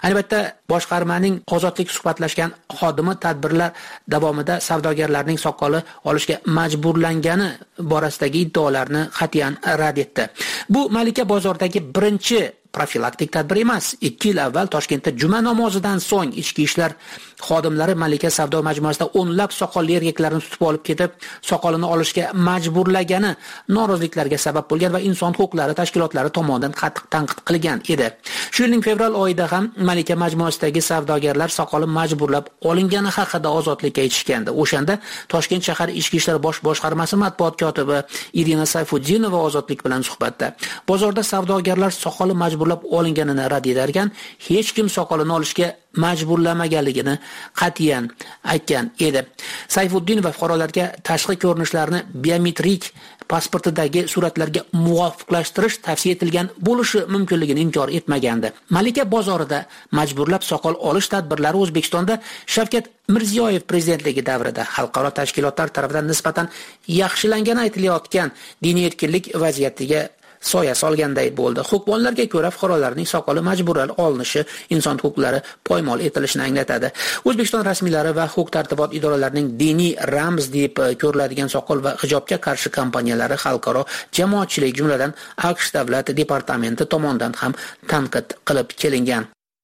Speaker 11: Albatta, boshqarmaning ozodlik suhbatlashgan xodimi tadbirlar davomida savdogarlarning soqoli olishga majburlangani borasidagi iddaolarni qat'iyan rad etdi. Bu Malika bozoridagi birinchi profilaktik tadbir emas. 2 yil avval Toshkentda juma namozidan so'ng ichki ishlar xodimlari Malika savdo majmuasida o'nlab soqolli erkaklarni tutib olib ketib, soqolini olishga majburlagani noroziliklarga sabab bo'lgan va inson huquqlari tashkilotlari tomonidan qattiq tanqid qilgan edi. Shu yilning fevral oyida ham Malika majmuasidagi savdogarlar soqoli majburlab olingani haqida ozodlikka aytishgandi. O'shanda Toshkent shahar ichki ishlar bosh boshqarmasi matbuot kotibi Irina Sayfuddinova ozodlik bilan suhbatda bozorda savdogarlar soqoli majburlab olinganini rad etarkan, hech kim soqolini olishga majburlamaganligini qat'iyan aytgan edi. Sayfuddinova fuqarolarga tashqi ko'rinishlarni biometrik pasportidagi suratlarga muvofiqlashtirish tavsiya etilgan bo'lishi mumkinligini inkor etmagandi. Malika bozorida majburlab soqol olish tadbirlari O'zbekistonda Shavkat Mirziyoyev prezidentligi davrida xalqaro tashkilotlar tomonidan nisbatan yaxshilangani aytilayotgan diniy erkinlik vaziyatiga soya solganday bo'ldi. Huquqbonlarga ko'ra fuqarolarning soqoli majburan olinishi inson huquqlari poymol etilishini anglatadi. O'zbekiston rasmiylari va huquq-tartibot idoralarining diniy ramz deb ko'riladigan soqol va hijobga qarshi kampaniyalari xalqaro jamoatchilik, jumladan AQSh davlat departamenti tomonidan ham tanqid qilib kelingan.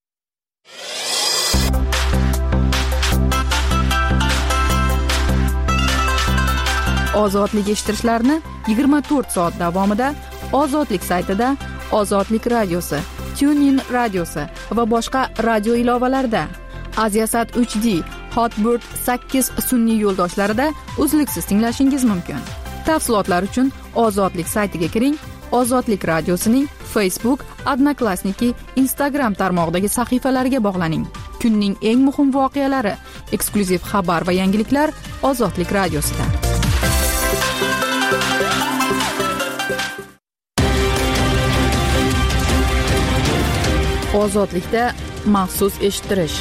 Speaker 1: Ozodlik eshittirishlarni 24 soat davomida Ozodlik saytida, Ozodlik radiosi, TuneIn radiosi va boshqa radio ilovalarida, Aziasat 3D, Hotbird 8 sun'iy yo'ldoshlarida uzluksiz tinglashingiz mumkin. Tafsilotlar uchun Ozodlik saytiga kiring. Ozodlik radiosining Facebook, Odnoklassniki, Instagram tarmog'idagi sahifalariga bog'laning. Kunning eng muhim voqealari, eksklyuziv xabar va yangiliklar Ozodlik radiosida. Ozodlikda maxsus eshittirish.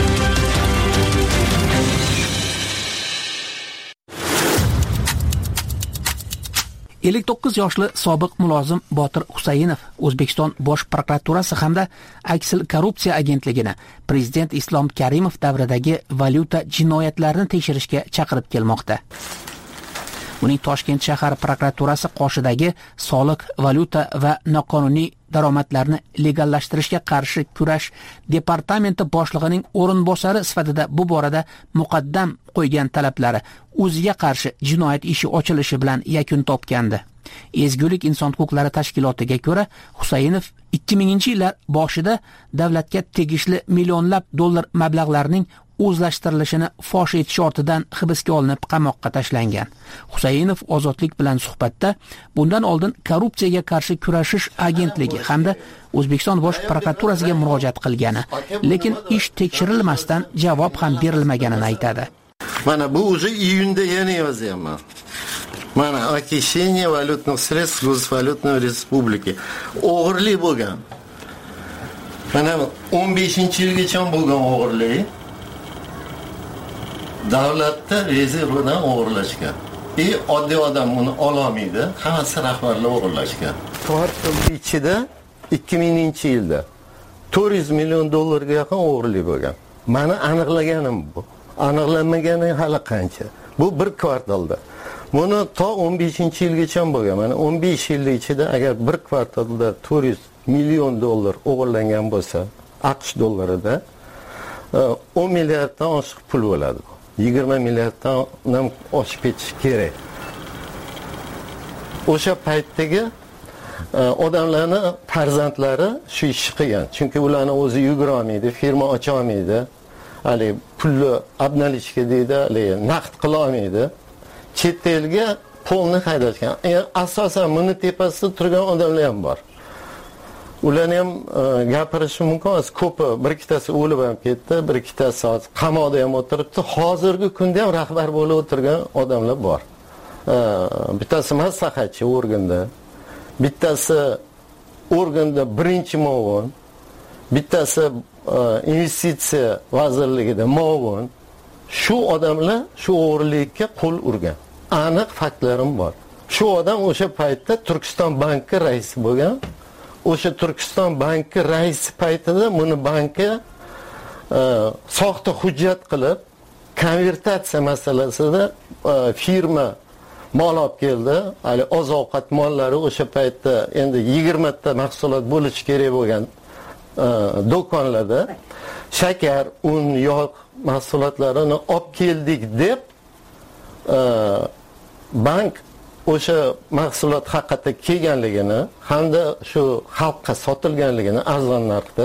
Speaker 14: $59 yoshli sobiq mulozim Botir Husaynov O'zbekiston bosh prokuraturasi hamda Aksil korrupsiya agentligini prezident Islom Karimov davridagi valyuta jinoyatlarini tekshirishga chaqirib kelmoqda. Uning Toshkent shahar prokuraturasi qoshidagi soliq, valyuta va noqonuniy daromadlarni legallashtirishga qarshi kurash departamenti boshlig'ining o'rinbosari sifatida bu borada muqaddam qo'ygan talablari o'ziga qarshi jinoyat ishi ochilishi bilan yakun topgandi. Ezgulik inson huquqlari tashkilotiga ko'ra, Husaynov 2000-yillar boshida davlatga tegishli millionlab dollar mablag'larning o'zlashtirilishini fosh etish ortidan hibsga olinib qamoqqa tashlangan. Husaynov Ozodlik bilan suhbatda bundan oldin korrupsiyaga qarshi kurashish agentligi hamda O'zbekiston bosh prokuraturasiga murojaat qilgani, lekin ish tekshirilmasdan javob ham berilmaganini aytadi.
Speaker 12: Mana bu уже iyunda yana yozyapman. Mana окищение валютных средств Госвалютной республики. O'g'irlik bo'lgan. Mana 15-yilgacha bo'lgan o'g'irlik. Davlatda rezervdan o'g'irlashgan. Oddiy odam uni ololmaydi, hammasi rahbarlar o'g'irlashgan. Kvartal ichida 2000-yilda 400 million dollarga yaqin o'g'irlik bo'lgan. Meni aniqlaganim bu. Aniqlanmagani hali qancha. Bu bir kvartalda. Buni to 15-yilgacha bo'lgan. Mana 15 yil ichida agar bir kvartalda 400 million dollar o'g'irlangan bo'lsa, AQSh dollarida 10 milliarddan oshiq pul bo'ladi. 20 milliarddan ham oshib ketishi kerak. O'sha paytdagi odamlarni farzandlari shu ishni qilgan. Chunki ularni o'zi yugura olmaydi, firma ocha olmaydi. Hali pulni obnalishga deydi, hali naqd qila olmaydi. Chet elga pulni haydashgan. Asosan buni tepasida turgan odamlar ham bor. Ularni ham gapirishi mumkin. Ko'pi bir ikkitasi o'lib ham ketdi, bir ikkitasi qamoqda ham o'tiribdi. Hozirgi kunda ham rahbar bo'lib o'tirgan odamlar bor. Bittasi maslahatchi organda, bittasi organda birinchi muavin, bittasi investitsiya vazirligida muavin. Shu odamlar shu o'g'irlikka qo'l urgan. Aniq faktlarim bor. Shu odam o'sha paytda Turkiston banki raisi bo'lgan. O'sha Turkiston banki raisi paytida buni banki soxta hujjat qilib konvertatsiya masalasida firma mol olib keldi. Hali oziq-ovqat mollari o'sha paytda endi 20 ta mahsulot bo'lishi kerak bo'lgan do'konlarda shakar, un, yog' mahsulotlarini olib keldik deb bank o'sha mahsulot haqiqatda kelganligini hamda shu xalqqa sotilganligini arzon narxda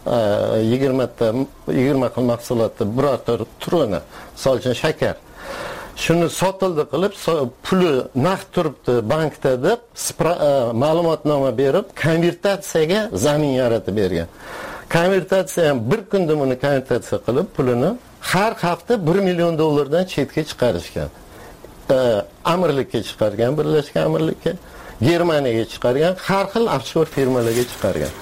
Speaker 12: 20 xil mahsulotni birorta turini, misol uchun shakar, shuni sotildi qilib, puli naqd turibdi bankda deb ma'lumotnoma berib, konvertatsiyaga zamin yaratib bergan. Konvertatsiya ham bir kunda buni konvertatsiya qilib, pulini har hafta $1 million chetga chiqarishgan. Amirlikka chiqargan, Birlashgan Amirlikka, Germaniyaga chiqargan, har xil offshore firmalarga chiqargan.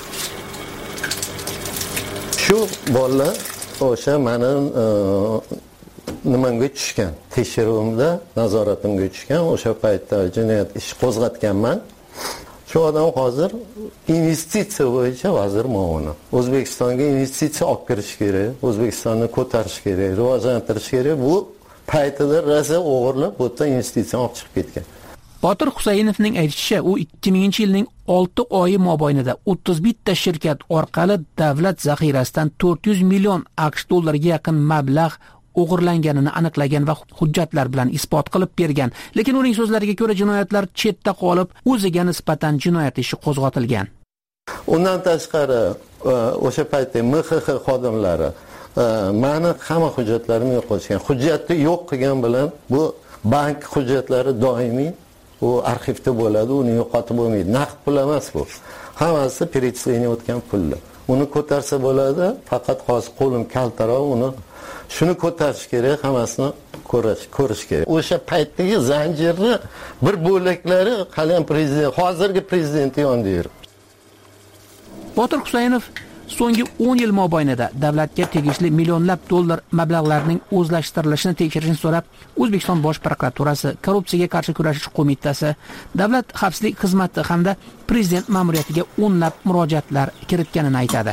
Speaker 12: Shu bolalar o'sha meni nimamga tushgan, tekshiruvimda nazoratimga tushgan, o'sha paytda jinoyat ish qo'zg'atganman. Shu odam hozir investitsiya bo'yicha vazir muavini. O'zbekistonga investitsiya olib kirish kerak, O'zbekistonni ko'tarish kerak, rivojlantirish kerak. Bu paytida rosa o'g'irlab, bu yerda investitsiya olib chiqib ketgan.
Speaker 14: Botir Husaynovning aytishicha, u 2000-yilning 6 oyi mobaynida 31 ta shirkat orqali davlat zaxirasidan 400 million AQSh dollariga yaqin mablag' o'g'irlanganini aniqlagan va hujjatlar bilan isbot qilib bergan. Lekin uning so'zlariga ko'ra jinoyatlar chetda qolib, o'ziga nisbatan jinoyat ishi qo'zg'atilgan.
Speaker 12: Undan tashqari o'sha paytda MXX xodimlari meni hamma hujjatlarimni yo'qotishgan. Hujjatni yo'q qilgan bilan bu bank hujjatlari doimiy u arxivda bo'ladi, uni yo'qotib bo'lmaydi. Naqd pul emas bu. Hammasi перечисление o'tgan pullar. Uni ko'tarsa bo'ladi, faqat hozir qo'lim kaltaroq uni shuni ko'tarish kerak, hammasini ko'rish kerak. O'sha paytdagi zanjirni bir bo'laklari hali ham prezident, hozirgi prezident yonida yuribdi.
Speaker 14: Botir Husaynov so'nggi 10 yil mobaynida davlatga tegishli millionlab dollar mablag'larning o'zlashtirilishini tekshirishni so'rab, O'zbekiston Bosh prokuraturasi, Korrupsiyaga qarshi kurashish qo'mitasi, Davlat xavfsizlik xizmati hamda prezident ma'muriyatiga o'nlab murojaatlar kiritganini aytadi.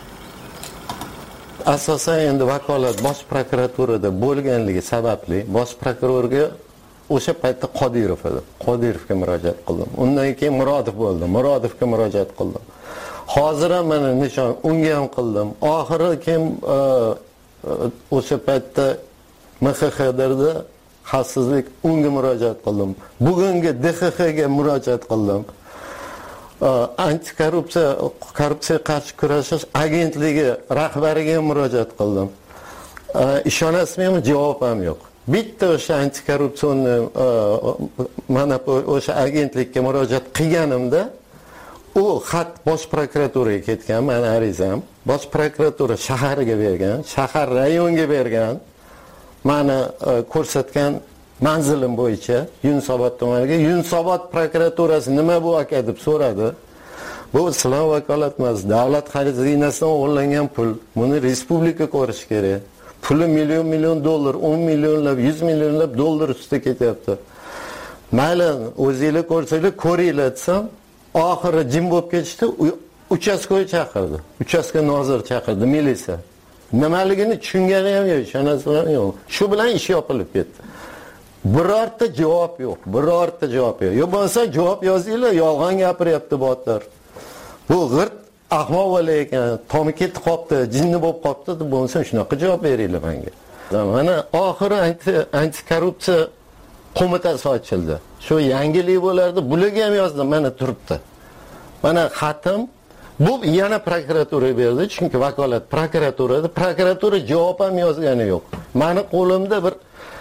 Speaker 12: Asosan endi vakolat Bosh prokuraturada bo'lganligi sababli Bosh prokurorga o'sha paytda Qodirov edi. Qodirovga murojaat qildim. Undan keyin Murodov bo'ldi. Murodovga murojaat qildim. Hozir ham mana nishon unga ham qildim. Oxiri kim o'sha paytda MXXda xavfsizlik unga murojaat qildim. Bugungi DXXga murojaat qildim. Korrupsiya qarshi kurashish agentligi rahbariga murojaat qildim. Ishonasizmi, javob ham yo'q. Bitta o'sha antikorrupsion mana o'sha agentlikka murojaat qilganimda u xat Bosh prokuraturaga ketgan, meni arizam. Bosh prokuratura shaharga bergan, shahar rayonga bergan. Meni ko'rsatgan manzilim bo'yicha Yunusobod tumaniga, Yunusobod prokuraturasi nima bu aka deb so'radi. Bu islom vakolat emas, davlat xazinasidan o'g'irlangan pul. Buni respublika ko'rish kerak. Puli million dollar, 10 millionlab, 100 millionlab dollar ustida ketyapti. Mayli, o'zingizlar ko'rsanglar, ko'ringlar desam, oxiri jim bo'lib ketishdi, uchastkoga chaqirdi. Uchastka nozir chaqirdi, militsiya. Nimaligini tushungani ham yo'q, ishonasizmi yo'q. Shu bilan ish yopilib ketdi. Birorta javob yo'q, birorta javob yo'q. Yo bo'lsa javob yozinglar, yolg'on gapiryapti Botir. Bu g'irt ahmoq bo'lar ekan, tomi ketib qopti, jinni bo'lib qopti deb bo'lsa shunaqa javob beringlar menga. Mana oxiri antikorrupsiya qo'mitasi ochildi. Shu yangilik bo'lardi, bularga ham yozdim, mana turibdi. Mana xatim bu yana prokuraturaga berdi, chunki vakolat prokuraturada, prokuratura javob ham yozgani yo'q. Meni qo'limda bir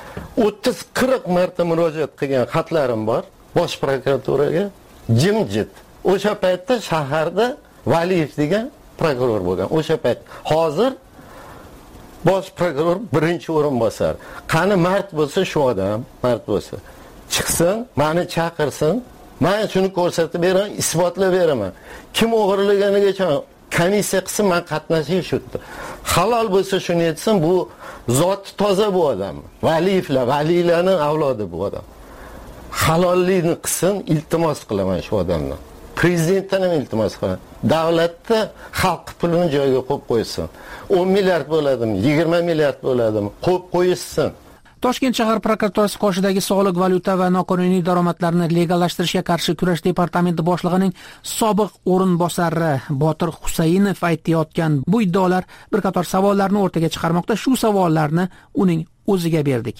Speaker 12: 30-40 marta murojaat qilgan xatlarim bor Bosh prokuraturaga, jimjit. O'sha paytda shaharda Valiyev degan prokuror bo'lgan. O'sha payt hozir Bosh prokuror birinchi o'rinbosar. Qani mard bo'lsa shu odam, mard bo'lsa, chiqsin, meni chaqirsin, men shuni ko'rsatib beraman, isbotlab beraman. Kim o'g'irlaganigacha komissiya qilsin, men qatnashish shu yerda. Halol bo'lsa shuni aytsin, bu zot toza bu odam. Valiylarning avlodi bu odam. Halollikni qilsin, iltimos qilaman shu odamdan. Prezidentdan ham iltimos qilaman. Davlatda xalq pulini joyiga qo'yib qo'ysin. 10 milliard bo'ladimi, 20 milliard bo'ladimi, qo'yib qo'yishsin.
Speaker 14: Toshkent shahar prokuraturasi qoshidagi soliq, valyuta va noqonuniy daromadlarni legallashtirishga qarshi kurash departamenti boshlig'ining sobiq o'rinbosari Botir Husaynov aytayotgan bu iddaolar bir qator savollarni o'rtaga chiqarmoqda. Shu savollarni uning o'ziga berdik.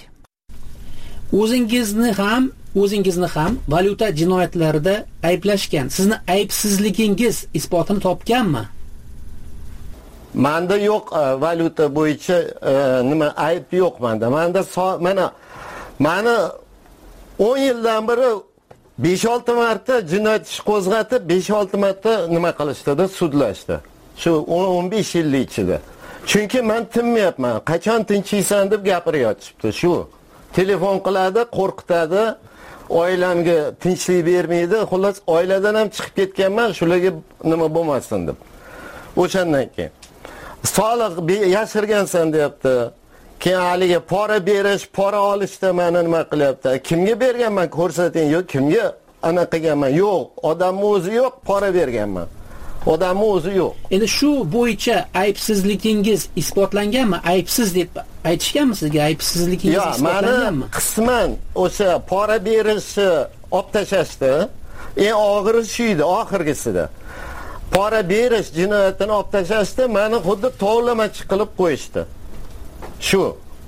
Speaker 14: O'zingizni ham valyuta jinoyatlarida ayblashgan. Sizni aybsizligingiz isbotini topganmi?
Speaker 12: Menda yo'q, valyuta bo'yicha nima ayb yo'q menda. Mani 10 yildan beri 5-6 marta jinoyat ishi qo'zg'atib, 5-6 marta nima qilishdi-da, sudlashdi. Shu 10-15 yil ichida. Chunki men tinmayapman. Qachon tinchiysan deb gapiryapti. Shu telefon qiladi, qo'rqitadi, oilamga tinchlik bermaydi. Xullas, oiladan ham chiqib ketganman, shularga nima bo'lmasin deb. O'shandan keyin soliq yashirgansan deyapti. Keyin haliga pora berish, pora olishda meni nima qilyapti? Kimga berganman ko'rsating? Yo'q, kimga ana qilganman? Yo'q, odamning o'zi yo'q, pora berganman. Odamning o'zi yo'q.
Speaker 14: Endi shu bo'yicha aybsizligingiz isbotlanganmi? Aybsiz deb aytishganmi sizga? Aybsizligingiz isbotlanganmi?
Speaker 12: Meni qisman o'sha pora berishni olib tashlashdi. Eng og'iri shu edi, oxirgisida. Pora berish jinoyatini olib tashlashdi, meni xuddi tovlamachi qilib qo'yishdi. Shu.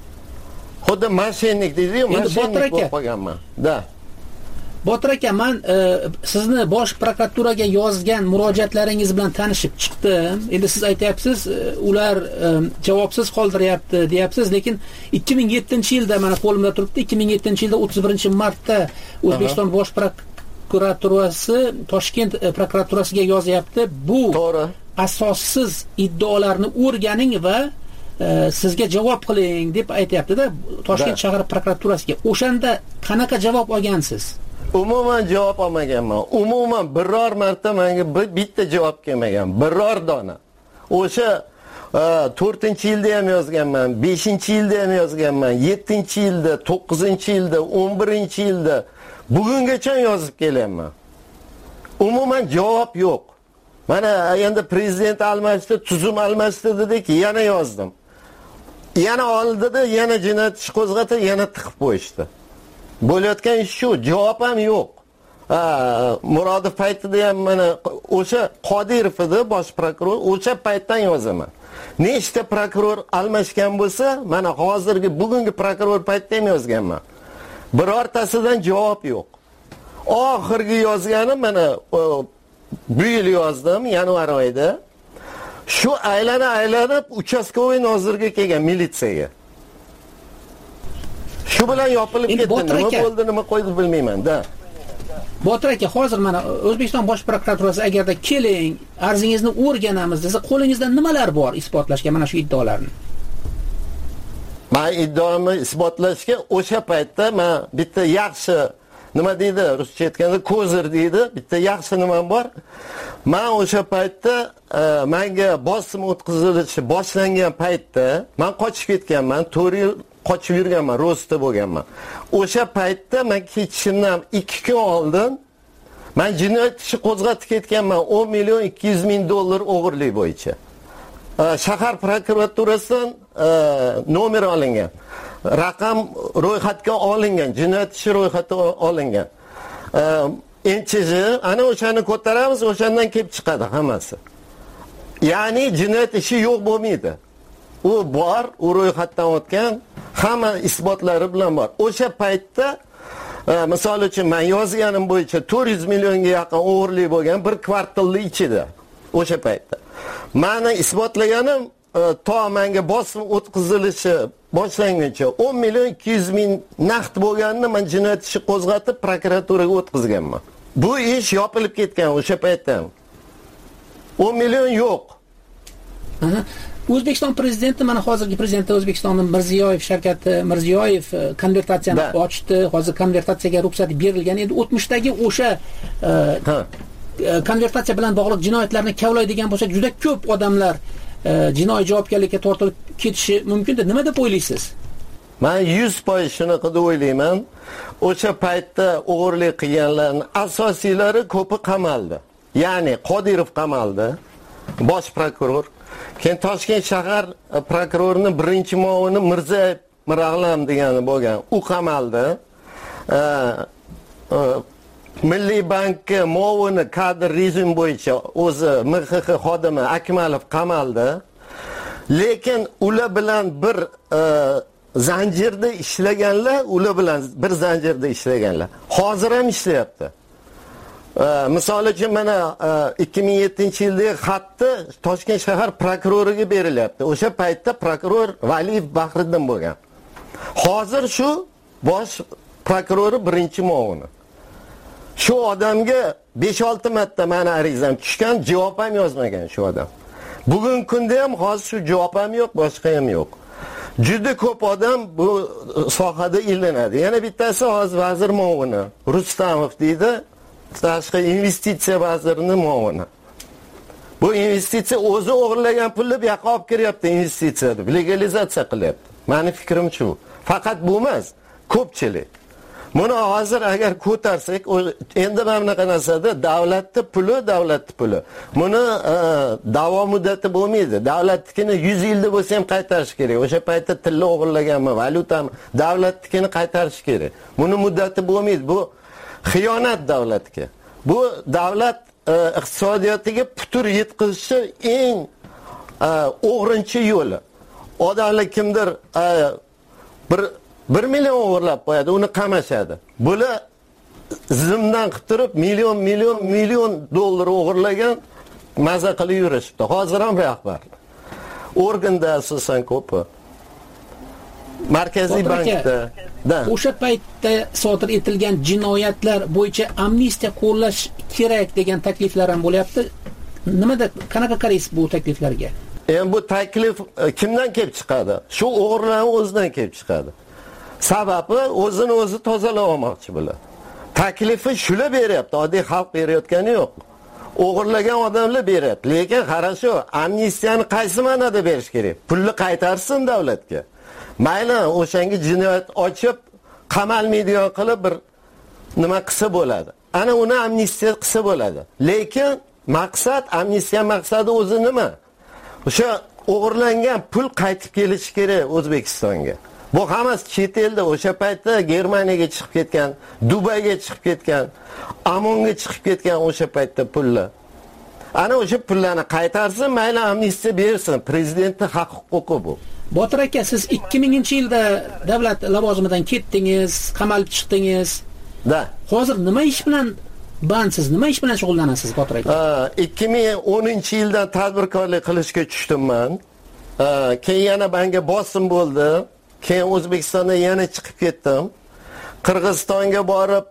Speaker 12: Xuddi mashinnik deydi-ku, mashinnik bo'lib qolganman. Da.
Speaker 14: Botir aka, men sizni bosh prokuraturaga yozgan murojaatlaringiz bilan tanishib chiqdim. Endi siz aytayapsiz, ular javobsiz qoldiryapti, deyapsiz, lekin 2007-yilda mana qo'limda turibdi. 2007-yilda 31-martda O'zbekiston bosh prokuraturasi Toshkent prokuraturasiga yozyapti. Bu asossiz iddaolarni o'rganing va sizga javob qiling deb aytayapti-da Toshkent shahar prokuraturasiga. O'shanda qanaqa javob olgansiz?
Speaker 12: Umuman javob olmaganman. Umuman biror marta menga bitta javob kelmagan. Biror dona. O'sha 4-yilda ham yozganman, 5-yilda ham yozganman, 7-yilda, 9-yilda, 11-yilda bugungacha yozib kelyapman. Umuman javob yo'q. Mana endi prezident almashdi, tuzum almashdi dedik, yana yozdim. Yana oldida, yana jinoyat ishi qo'zg'atib, yana tiqib qo'yishdi. Bo'layotgan ish shu, javob ham yo'q. Murodov paytida ham mana o'sha Qodirov edi bosh prokuror, o'sha paytdan yozaman. Nechta prokuror almashgan bo'lsa, mana hozirgi bugungi prokuror paytda ham yozganman. Birortasidan javob yo'q. Oxirgi yozganim mana bu yil yozdim, yanvar oyida. Shu aylanib uchastkovoy nozirga kelgan militsiyaga. Shu bilan yopilib ketdi. Nima bo'ldi, nima qo'ydi bilmayman, da.
Speaker 14: Botir aka, hozir mana O'zbekiston bosh prokuraturasi agarda keling, arzingizni o'rganamiz desa, qo'lingizda nimalar bor isbotlashga mana shu iddaolarni?
Speaker 12: Men iddaomni isbotlashga o'sha paytda men bitta yaxshi nima deydi, ruscha aytganda kozir deydi, bitta yaxshi nimam bor. Men o'sha paytda menga bosim o'tkazilishi boshlangan paytda men qochib ketganman, 4 yil qochib yurganman, ro'stda bo'lganman. O'sha paytda men ketishimdan 2 kun oldin men jinoyat ishi qo'zg'atib ketganman, 10 million 200 ming dollar o'g'irlik bo'yicha. Shahar prokuraturasidan nomer olingan. Raqam ro'yxatga olingan, jinoyat ishi ro'yxatga olingan. NCJ ana o'shani ko'taramiz, o'shandan kelib chiqadi hammasi. Ya'ni jinoyat ishi yo'q bo'lmaydi. U bor, u ro'yxatdan o'tgan, hamma isbotlari bilan bor. O'sha paytda misol uchun men yozganim bo'yicha 400 millionga yaqin o'g'irlik bo'lgan bir kvartalning ichida. O'sha paytda. Meni isbotlaganim to menga bosim o'tkazilishi boshlanguncha 10 million 200 ming naqd bo'lganini men jinoyat ishi qo'zg'atib prokuraturaga o'tkazganman. Bu ish yopilib ketgan o'sha paytda. 10 million yo'q.
Speaker 14: O'zbekiston prezidenti mana hozirgi prezident O'zbekistonning Shavkat Mirziyoyev konvertatsiyani ochdi. Hozir konvertatsiyaga ruxsat berilgan. Endi o'tmishdagi o'sha konvertatsiya bilan bog'liq jinoyatlarni kavlaydigan bo'lsa, juda ko'p odamlar jinoiy javobgarlikka tortilib ketishi mumkin-da. Nima deb o'ylaysiz?
Speaker 12: Men 100% shunaqa deb o'ylayman. O'sha paytda o'g'irlik qilganlarning asosiylari ko'pi qamaldi. ya'ni Qodirov qamaldi, bosh prokuror. Keyin Toshkent shahar prokurorining birinchi muavini Mirzayev Mirag'lam degani bo'lgan, u qamaldi. Milliy bankka muavini kadr rejim bo'yicha o'zi MXX xodimi Akmalov qamaldi. Lekin ular bilan bir zanjirda ishlaganlar, ular bilan bir zanjirda ishlaganlar. Hozir ham ishlayapti. Misol uchun mana 2007-yildagi xatni Toshkent shahar prokuroriga berilyapti. O'sha paytda prokuror Valiyev Bahriddin bo'lgan. Hozir shu bosh prokurori birinchi muavini. Shu odamga 5-6 marta meni arizam tushgan, javob ham yozmagan shu odam. Bugungi kunda ham hozir shu javob ham yo'q, boshqa ham yo'q. Juda ko'p odam bu sohada illanadi. Yana bittasi hozir vazir muavini Rustamov deydi, tashqi investitsiya vazirining muavini. Bu investitsiya o'zi o'g'irlagan pulni bu yoqqa olib kiryapti, investitsiya deb legalizatsiya qilyapti. Meni fikrim shu. Faqat bu emas, ko'pchilik. Buni hozir agar ko'tarsak, endi mana bunaqa narsada davlatning puli. Buni davom muddati bo'lmaydi. Davlatnikini 100 yilda bo'lsa ham qaytarish kerak. O'sha paytda tilla o'g'irlaganmi, valyutami, davlatnikini qaytarish kerak. Buni muddati bo'lmaydi. Bu xiyonat davlatga. Bu davlat iqtisodiyotiga putur yetkazishi eng o'g'rinchi yo'li. Odamlar kimdir 1 million o'g'irlab qo'yadi, uni qamashadi. Bular zimdan qilib turib million dollar o'g'irlagan maza qilib yurishibdi. Hozir ham rahbar. Organda asosan ko'pi. Markaziy bankda.
Speaker 14: O'sha paytda sodir etilgan jinoyatlar bo'yicha amnistiya qo'llash kerak degan takliflar ham bo'lyapti. Nimada qanaqa qaraysiz bu takliflarga?
Speaker 12: Bu taklif kimdan kelib chiqadi? Shu o'g'irlarning o'zidan kelib chiqadi. Sababi o'zini o'zi tozalab olmoqchi bular. Taklifi shular beryapti, oddiy xalq berayotgani yo'q. O'g'irlagan odamlar beryapti. Lekin qarashu, amnistiyani qaysi ma'noda berish kerak? Pulni qaytarsin davlatga. Mayli o'shanga jinoyat ochib, qamalmaydigan qilib bir nima qilsa bo'ladi. Ana uni amnistiya qilsa bo'ladi. Lekin maqsad, amnistiya maqsadi o'zi nima? O'sha o'g'irlangan pul qaytib kelishi kerak O'zbekistonga. Bu hammasi chet elda o'sha paytda Germaniyaga chiqib ketgan, Dubayga chiqib ketgan, Amonga chiqib ketgan o'sha paytda pullar. Ana o'sha pullarni qaytarsin, mayli amnistiya bersin. Prezidentning haq-huquqi bu.
Speaker 14: Botir aka, siz 2000-yilda davlat lavozimidan ketdingiz, qamalib chiqdingiz. Hozir nima ish bilan bandsiz? Nima ish bilan shug'ullanasiz, Botir aka?
Speaker 12: 2010-yildan tadbirkorlik qilishga tushdim men. Keyin yana menga bosim bo'ldi. Keyin O'zbekistondan yana chiqib ketdim. Qirg'izistonga borib,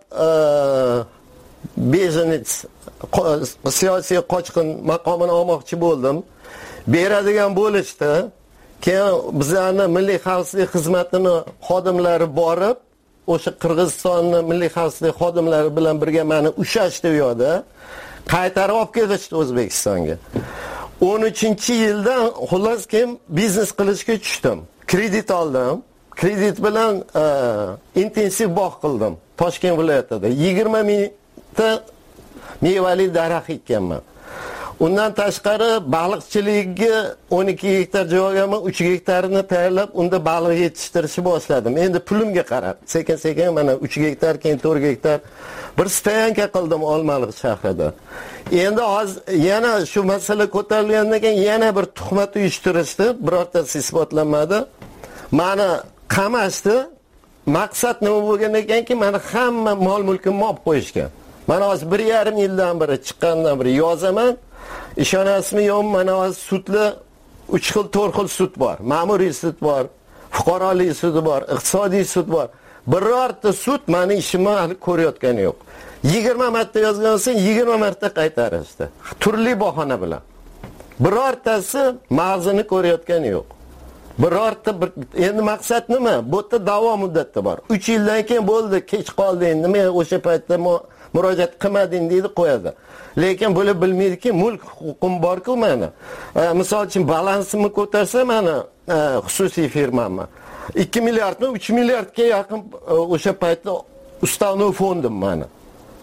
Speaker 12: Bejenets siyosiy qochqin maqomini olmoqchi bo'ldim. Beradigan bo'lishdi. Keyin bizlarning Milliy xavfsizlik xizmatining xodimlari borib, o'sha Qirg'izistonning Milliy xavfsizlik xodimlari bilan birga meni ushlashdi u yoqda. Qaytarib olib kelishdi O'zbekistonga. 13-yilda xullas keyin biznes qilishga tushdim. Kredit oldim. Kredit bilan intensiv bog' qildim. Toshkent viloyatida 20 mingta mevali daraxt ekkanman. Undan tashqari baliqchilikka 12 gektar joyga 3 gektarini tayyorlab, unda baliq yetishtirishni boshladim. Endi pulimga qarab, sekin-sekin mana 3 gektar, keyin 4 gektar bir stoyanka qildim Olmaliq shahrida. Endi hozir yana shu masala ko'tarilgandan keyin yana bir tuhmat uyushtirishdi, birortasi isbotlanmadi. Meni qamashdi. Maqsad nima bo'lgan ekanki, meni hamma mol-mulkimni olib qo'yishgan. Mana hozir 1,5 yildan beri chiqqandan beri yozaman. Ishonasizmi yo'qmi, mana hozir sudlar 3 xil, 4 xil sud bor. Ma'muriy sud bor, fuqarolik sudi bor, iqtisodiy sud bor. Birorta sud meni ishimni hali ko'rayotgani yo'q. 20 marta yozgansan, 20 marta qaytarishdi. Turli bahona bilan. Birortasi mag'zini ko'rayotgani yo'q. Birorta endi maqsad nima? Bu yerda davom muddati bor. 3 yildan keyin bo'ldi, kech qolding, nima o'sha paytda murojaat qilmading deydi, qo'yadi. Lekin bular bilmaydiki, mulk huquqim bor-ku meni. Misol uchun balansimni ko'tarsa, meni xususiy firmamni 2 milliarddan 3 milliardga yaqin o'sha paytda ustavnoy fondim meni.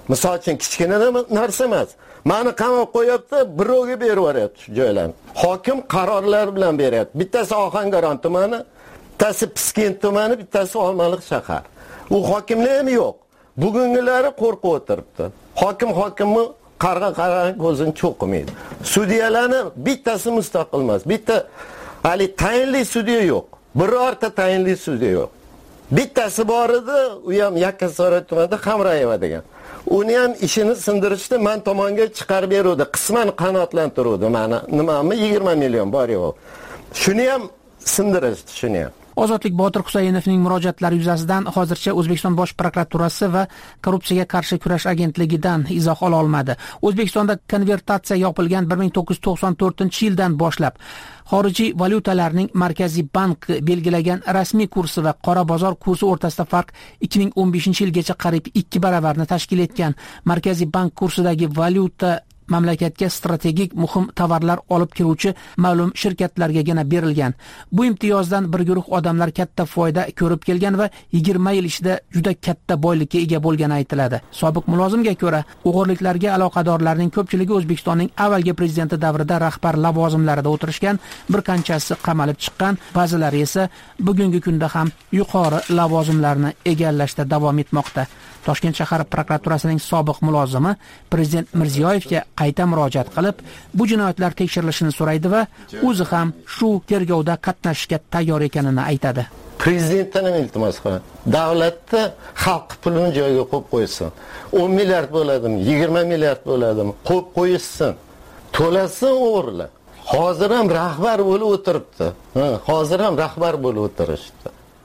Speaker 12: Misol uchun kichkina narsa emas. Mani qamab qo'yapti, birovga berib yuboryapti shu joylarni. Hokim qarorlar bilan beryapti. Bittasi Ohangaron tumani, bittasi Piskent tumani, bittasi Olmaliq shahar. U hokimlar ham yo'q. Bugungilari qo'rqib o'tiribdi. Hokimni qarg'a ko'zini cho'qimaydi. Sudyalarni bittasi mustaqil emas. Bitta hali tayinli sudya yo'q. Birorta tayinli sudya yo'q. Bittasi bor edi, u ham Yakkasaroy tumanida Hamrayeva degan. Uni ham ishini sindirishdi, men tomonga chiqarib beruvdi, qisman qanotlantiruvdi meni. Nimami 20 million bor yo'q. Shuni ham sindirishdi, shuni ham.
Speaker 14: Ozodlik Botir Husaynovning murojaatlari yuzasidan hozircha O'zbekiston Bosh prokuraturasi va Korrupsiyaga qarshi kurash agentligidan izoh ola olmadi. O'zbekistonda konvertatsiya yopilgan 1994-yildan boshlab xorijiy valyutalarning Markaziy bank belgilagan rasmiy kursi va qora bozor kursi o'rtasida farq 2015-yilgacha qariyb 2 baravarni tashkil etgan. Markaziy bank kursidagi valyuta mamlakatga strategik muhim tovarlar olib kiruvchi ma'lum shirkatlargagina berilgan. Bu imtiyozdan bir guruh odamlar katta foyda ko'rib kelgan va 20 yil ichida juda katta boylikka ega bo'lgani aytiladi. Sobiq mulozimga ko'ra, o'g'irliklarga aloqadorlarning ko'pchiligi O'zbekistonning avvalgi prezidenti davrida rahbar lavozimlarida o'tirishgan, bir qanchasi qamalib chiqqan, ba'zilari esa bugungi kunda ham yuqori lavozimlarni egallashda davom etmoqda. Toshkent shahar prokuraturasining sobiq mulozimi prezident Mirziyoyevga qayta murojaat qilib, bu jinoyatlar tekshirilishini so'raydi va o'zi ham shu tergovda qatnashishga tayyor ekanini aytadi.
Speaker 12: Prezidentdan ham iltimos qilaman. Davlatda xalq pulini joyiga qo'yib qo'ysin. 10 milliard bo'ladimi, 20 milliard bo'ladimi, qo'yib qo'ysin. To'lasin o'g'rilar. Hozir ham rahbar bo'lib o'tiribdi. Hozir ham rahbar bo'lib o'tirishdi.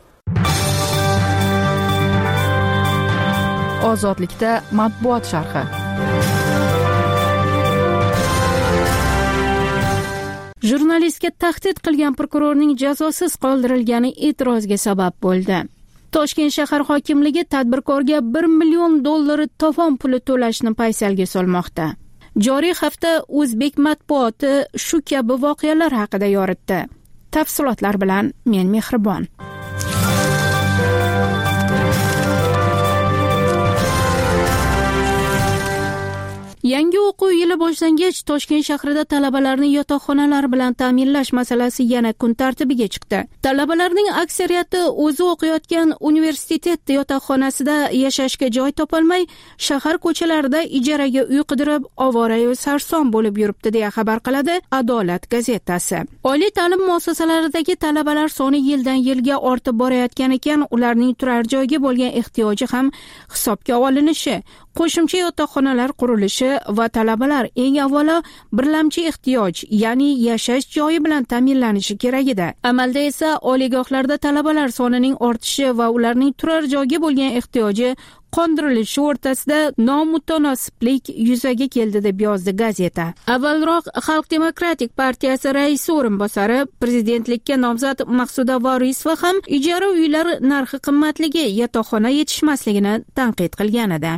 Speaker 1: Ozodlikda matbuot sharhi.
Speaker 13: Jurnalistga tahdid qilgan prokurorning jazosiz qoldirilgani e'tirozga sabab bo'ldi. Toshkent shahar hokimligi tadbirkorga $1 million tovon puli to'lashni paysalga solmoqda. Joriy hafta o'zbek matbuoti shu kabi voqealar haqida yoritdi. Tafsilotlar bilan men Mehribon. Yangi o'quv yili boshlangach, Toshkent shahrida talabalarni yotoqxonalar bilan ta'minlash masalasi yana kun tartibiga chiqdi. Talabalarning aksariyati o'zi o'qiyotgan universitet yotoqxonasida yashashga joy topolmay, shahar ko'chalarida ijaraga uy qidirib, ovora-yu sarson bo'lib yuribdi, deya xabar qiladi Adolat gazetasi. Oliy ta'lim muassasalaridagi talabalar soni yildan yilga ortib borayotgan ekan, ularning turar joyga bo'lgan ehtiyoji ham hisobga olinishi, qo'shimcha yotoqxonalar qurilishi va talabalar eng avvalo birlamchi ehtiyoj, ya'ni yashash joyi bilan ta'minlanishi kerak edi. Amalda esa oliygohlarda talabalar sonining ortishi va ularning turar joyga bo'lgan ehtiyoji qondirilishi o'rtasida nomutanosiblik yuzaga keldi, deb yozdi gazeta. Avvalroq Xalq demokratik partiyasi raisi o'rinbosari, prezidentlikka nomzod Maqsuda Vorisova ham ijara uylar narxi qimmatligi, yotoqxona yetishmasligini tanqid qilgan edi.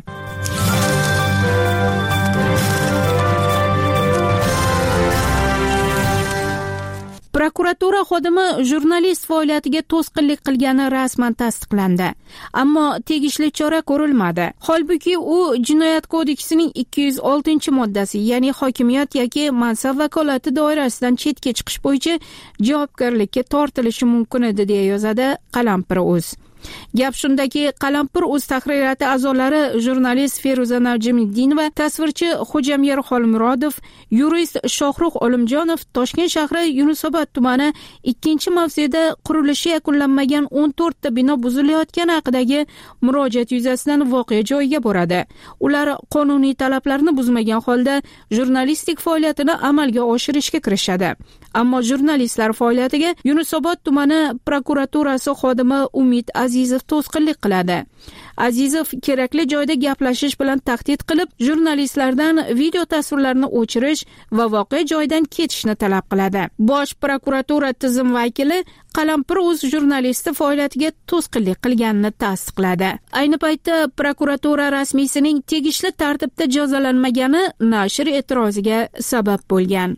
Speaker 13: Prokuratura xodimi jurnalist faoliyatiga to'sqinlik qilgani rasman tasdiqlandi, ammo tegishli chora ko'rilmadi. Holbuki u Jinoyat kodeksining 206-moddasi, ya'ni hokimiyat yoki mansab vakolati doirasidan chetga chiqish bo'yicha javobgarlikka tortilishi mumkin edi, deya yozadi Qalampir.uz. Gap shundaki, Qalampir.uz tahririyati a'zolari jurnalist Feruza Najmiddinova, tasvirchi Xo'jamyer Xolmurodov, yurist Shohruh Olimjonov Toshkent shahri Yunusobod tumani 2-mavzeda qurilishi yakunlanmagan 14 ta bino buzilayotgani haqidagi murojaat yuzasidan voqea joyiga boradi. Ular qonuniy talablarni buzmagan holda jurnalistik faoliyatini amalga oshirishga kirishadi. Ammo jurnalistlar faoliyatiga Yunusobod tumani prokuraturasi xodimi Umid Azizov to'sqinlik qiladi. Azizov kerakli joyda gaplashish bilan tahdid qilib, jurnalistlardan video tasvirlarni o'chirish va voqea joyidan ketishni talab qiladi. Bosh prokuratura tizim vakili Qalampir.uz jurnalisti faoliyatiga to'sqinlik qilganini tasdiqladi. Ayni paytda prokuratura rasmiysining tegishli tartibda jazolanmagani nashr e'tiroziga sabab bo'lgan.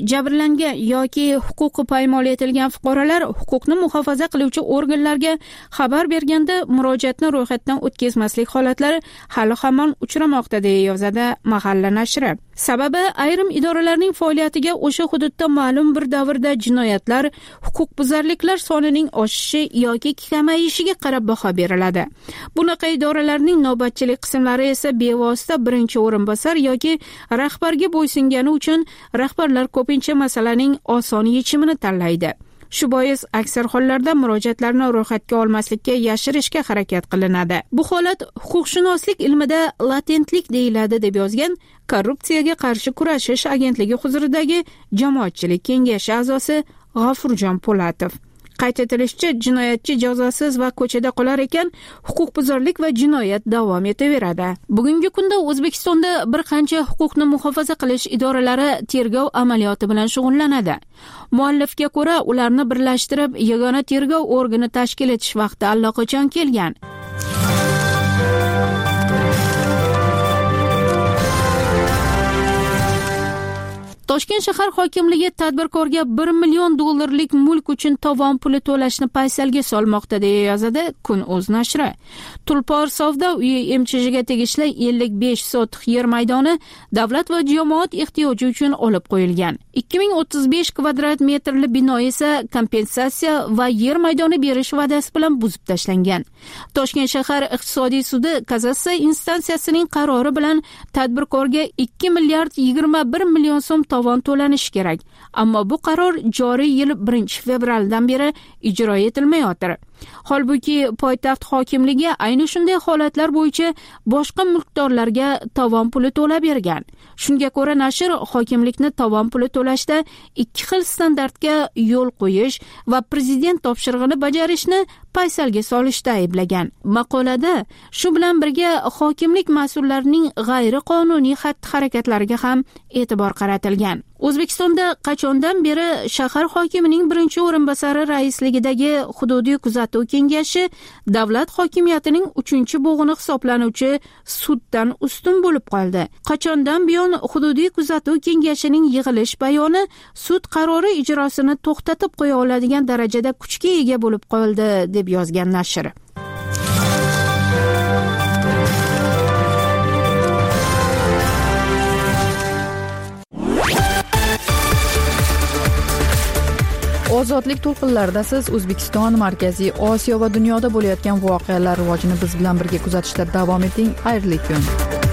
Speaker 13: jabrlangan yoki huquqi poymol etilgan fuqarolar huquqni muhofaza qiluvchi organlarga xabar berganda murojaatni ro'yxatdan o'tkazmaslik holatlari hali hamon uchramoqda, deya yozadi Mahalla nashri. Sababi ayrim idoralarning faoliyatiga o'sha hududda ma'lum bir davrda jinoyatlar, huquqbuzarliklar sonining oshishi yoki kamayishiga qarab baho beriladi. Bunaqa idoralarning navbatchilik qismlari esa bevosita birinchi o'rinbosar yoki rahbarga bo'ysungani uchun rahbarlar ko'pincha masalaning oson yechimini tanlaydi. Shu bois aksar hollarda murojaatlarni ro'yxatga olmaslikka yashirishga harakat qilinadi. Bu holat huquqshunoslik ilmida latentlik deyiladi, deb yozgan Korrupsiyaga qarshi kurashish agentligi huzuridagi jamoatchilik kengashi a'zosi G'afurjon Po'latov. Qayd etilishicha, jinoyatchi jazosiz va ko'chada qolar ekan, huquqbuzarlik va jinoyat davom etaveradi. Bugungi kunda O'zbekistonda bir qancha huquqni muhofaza qilish idoralari tergov amaliyoti bilan shug'ullanadi. Muallifga ko'ra, ularni birlashtirib yagona tergov organi tashkil etish vaqti allaqachon kelgan. Toshkent shahar hokimligi tadbirkorga $1 million mulk uchun tovon puli to'lashni paysalga solmoqda, deya yozadi Kun.uz nashri. Tulpor savdo uyi MCHga tegishli 55 sotix yer maydoni davlat va jamoat ehtiyoji uchun olib qo'yilgan. 2035 kvadrat metrli bino esa kompensatsiya va yer maydoni berish va'dasi bilan buzib tashlangan. Toshkent shahar iqtisodiy sudi kassatsiya instansiyasining qarori bilan tadbirkorga 2 milliard 21 million so'm tovon to'lanishi kerak. Ammo bu qaror joriy yil 1 fevraldan beri ijro etilmayotir. Holbuki poytaxt hokimligi ayni shunday holatlar bo'yicha boshqa mulkdorlarga tovon puli to'lab bergan. Shunga ko'ra nashr hokimlikni tovon puli to'lashda ikki xil standartga yo'l qo'yish va prezident topshirig'ini bajarishni paysalga solishda ayblagan. Maqolada shu bilan birga hokimlik mas'ullarining g'ayri qonuniy xatti-harakatlariga ham e'tibor qaratilgan. O'zbekistonda qachondan beri shahar hokimining birinchi o'rinbosari raisligidagi hududiy kuzatuv kengashi davlat hokimiyatining 3-bo'g'ini hisoblanuvchi suddan ustun bo'lib qoldi. Qachondan buyon hududiy kuzatuv kengashining yig'ilish bayoni sud qarori ijrosini to'xtatib qo'ya oladigan darajada kuchga ega bo'lib qoldi, deb yozgan nashr.
Speaker 1: Ozodlik to'lqinlarida siz O'zbekiston, Markaziy Osiyo va dunyoda bo'layotgan voqealar rivojini biz bilan birga kuzatishda davom eting. Xayrli kun.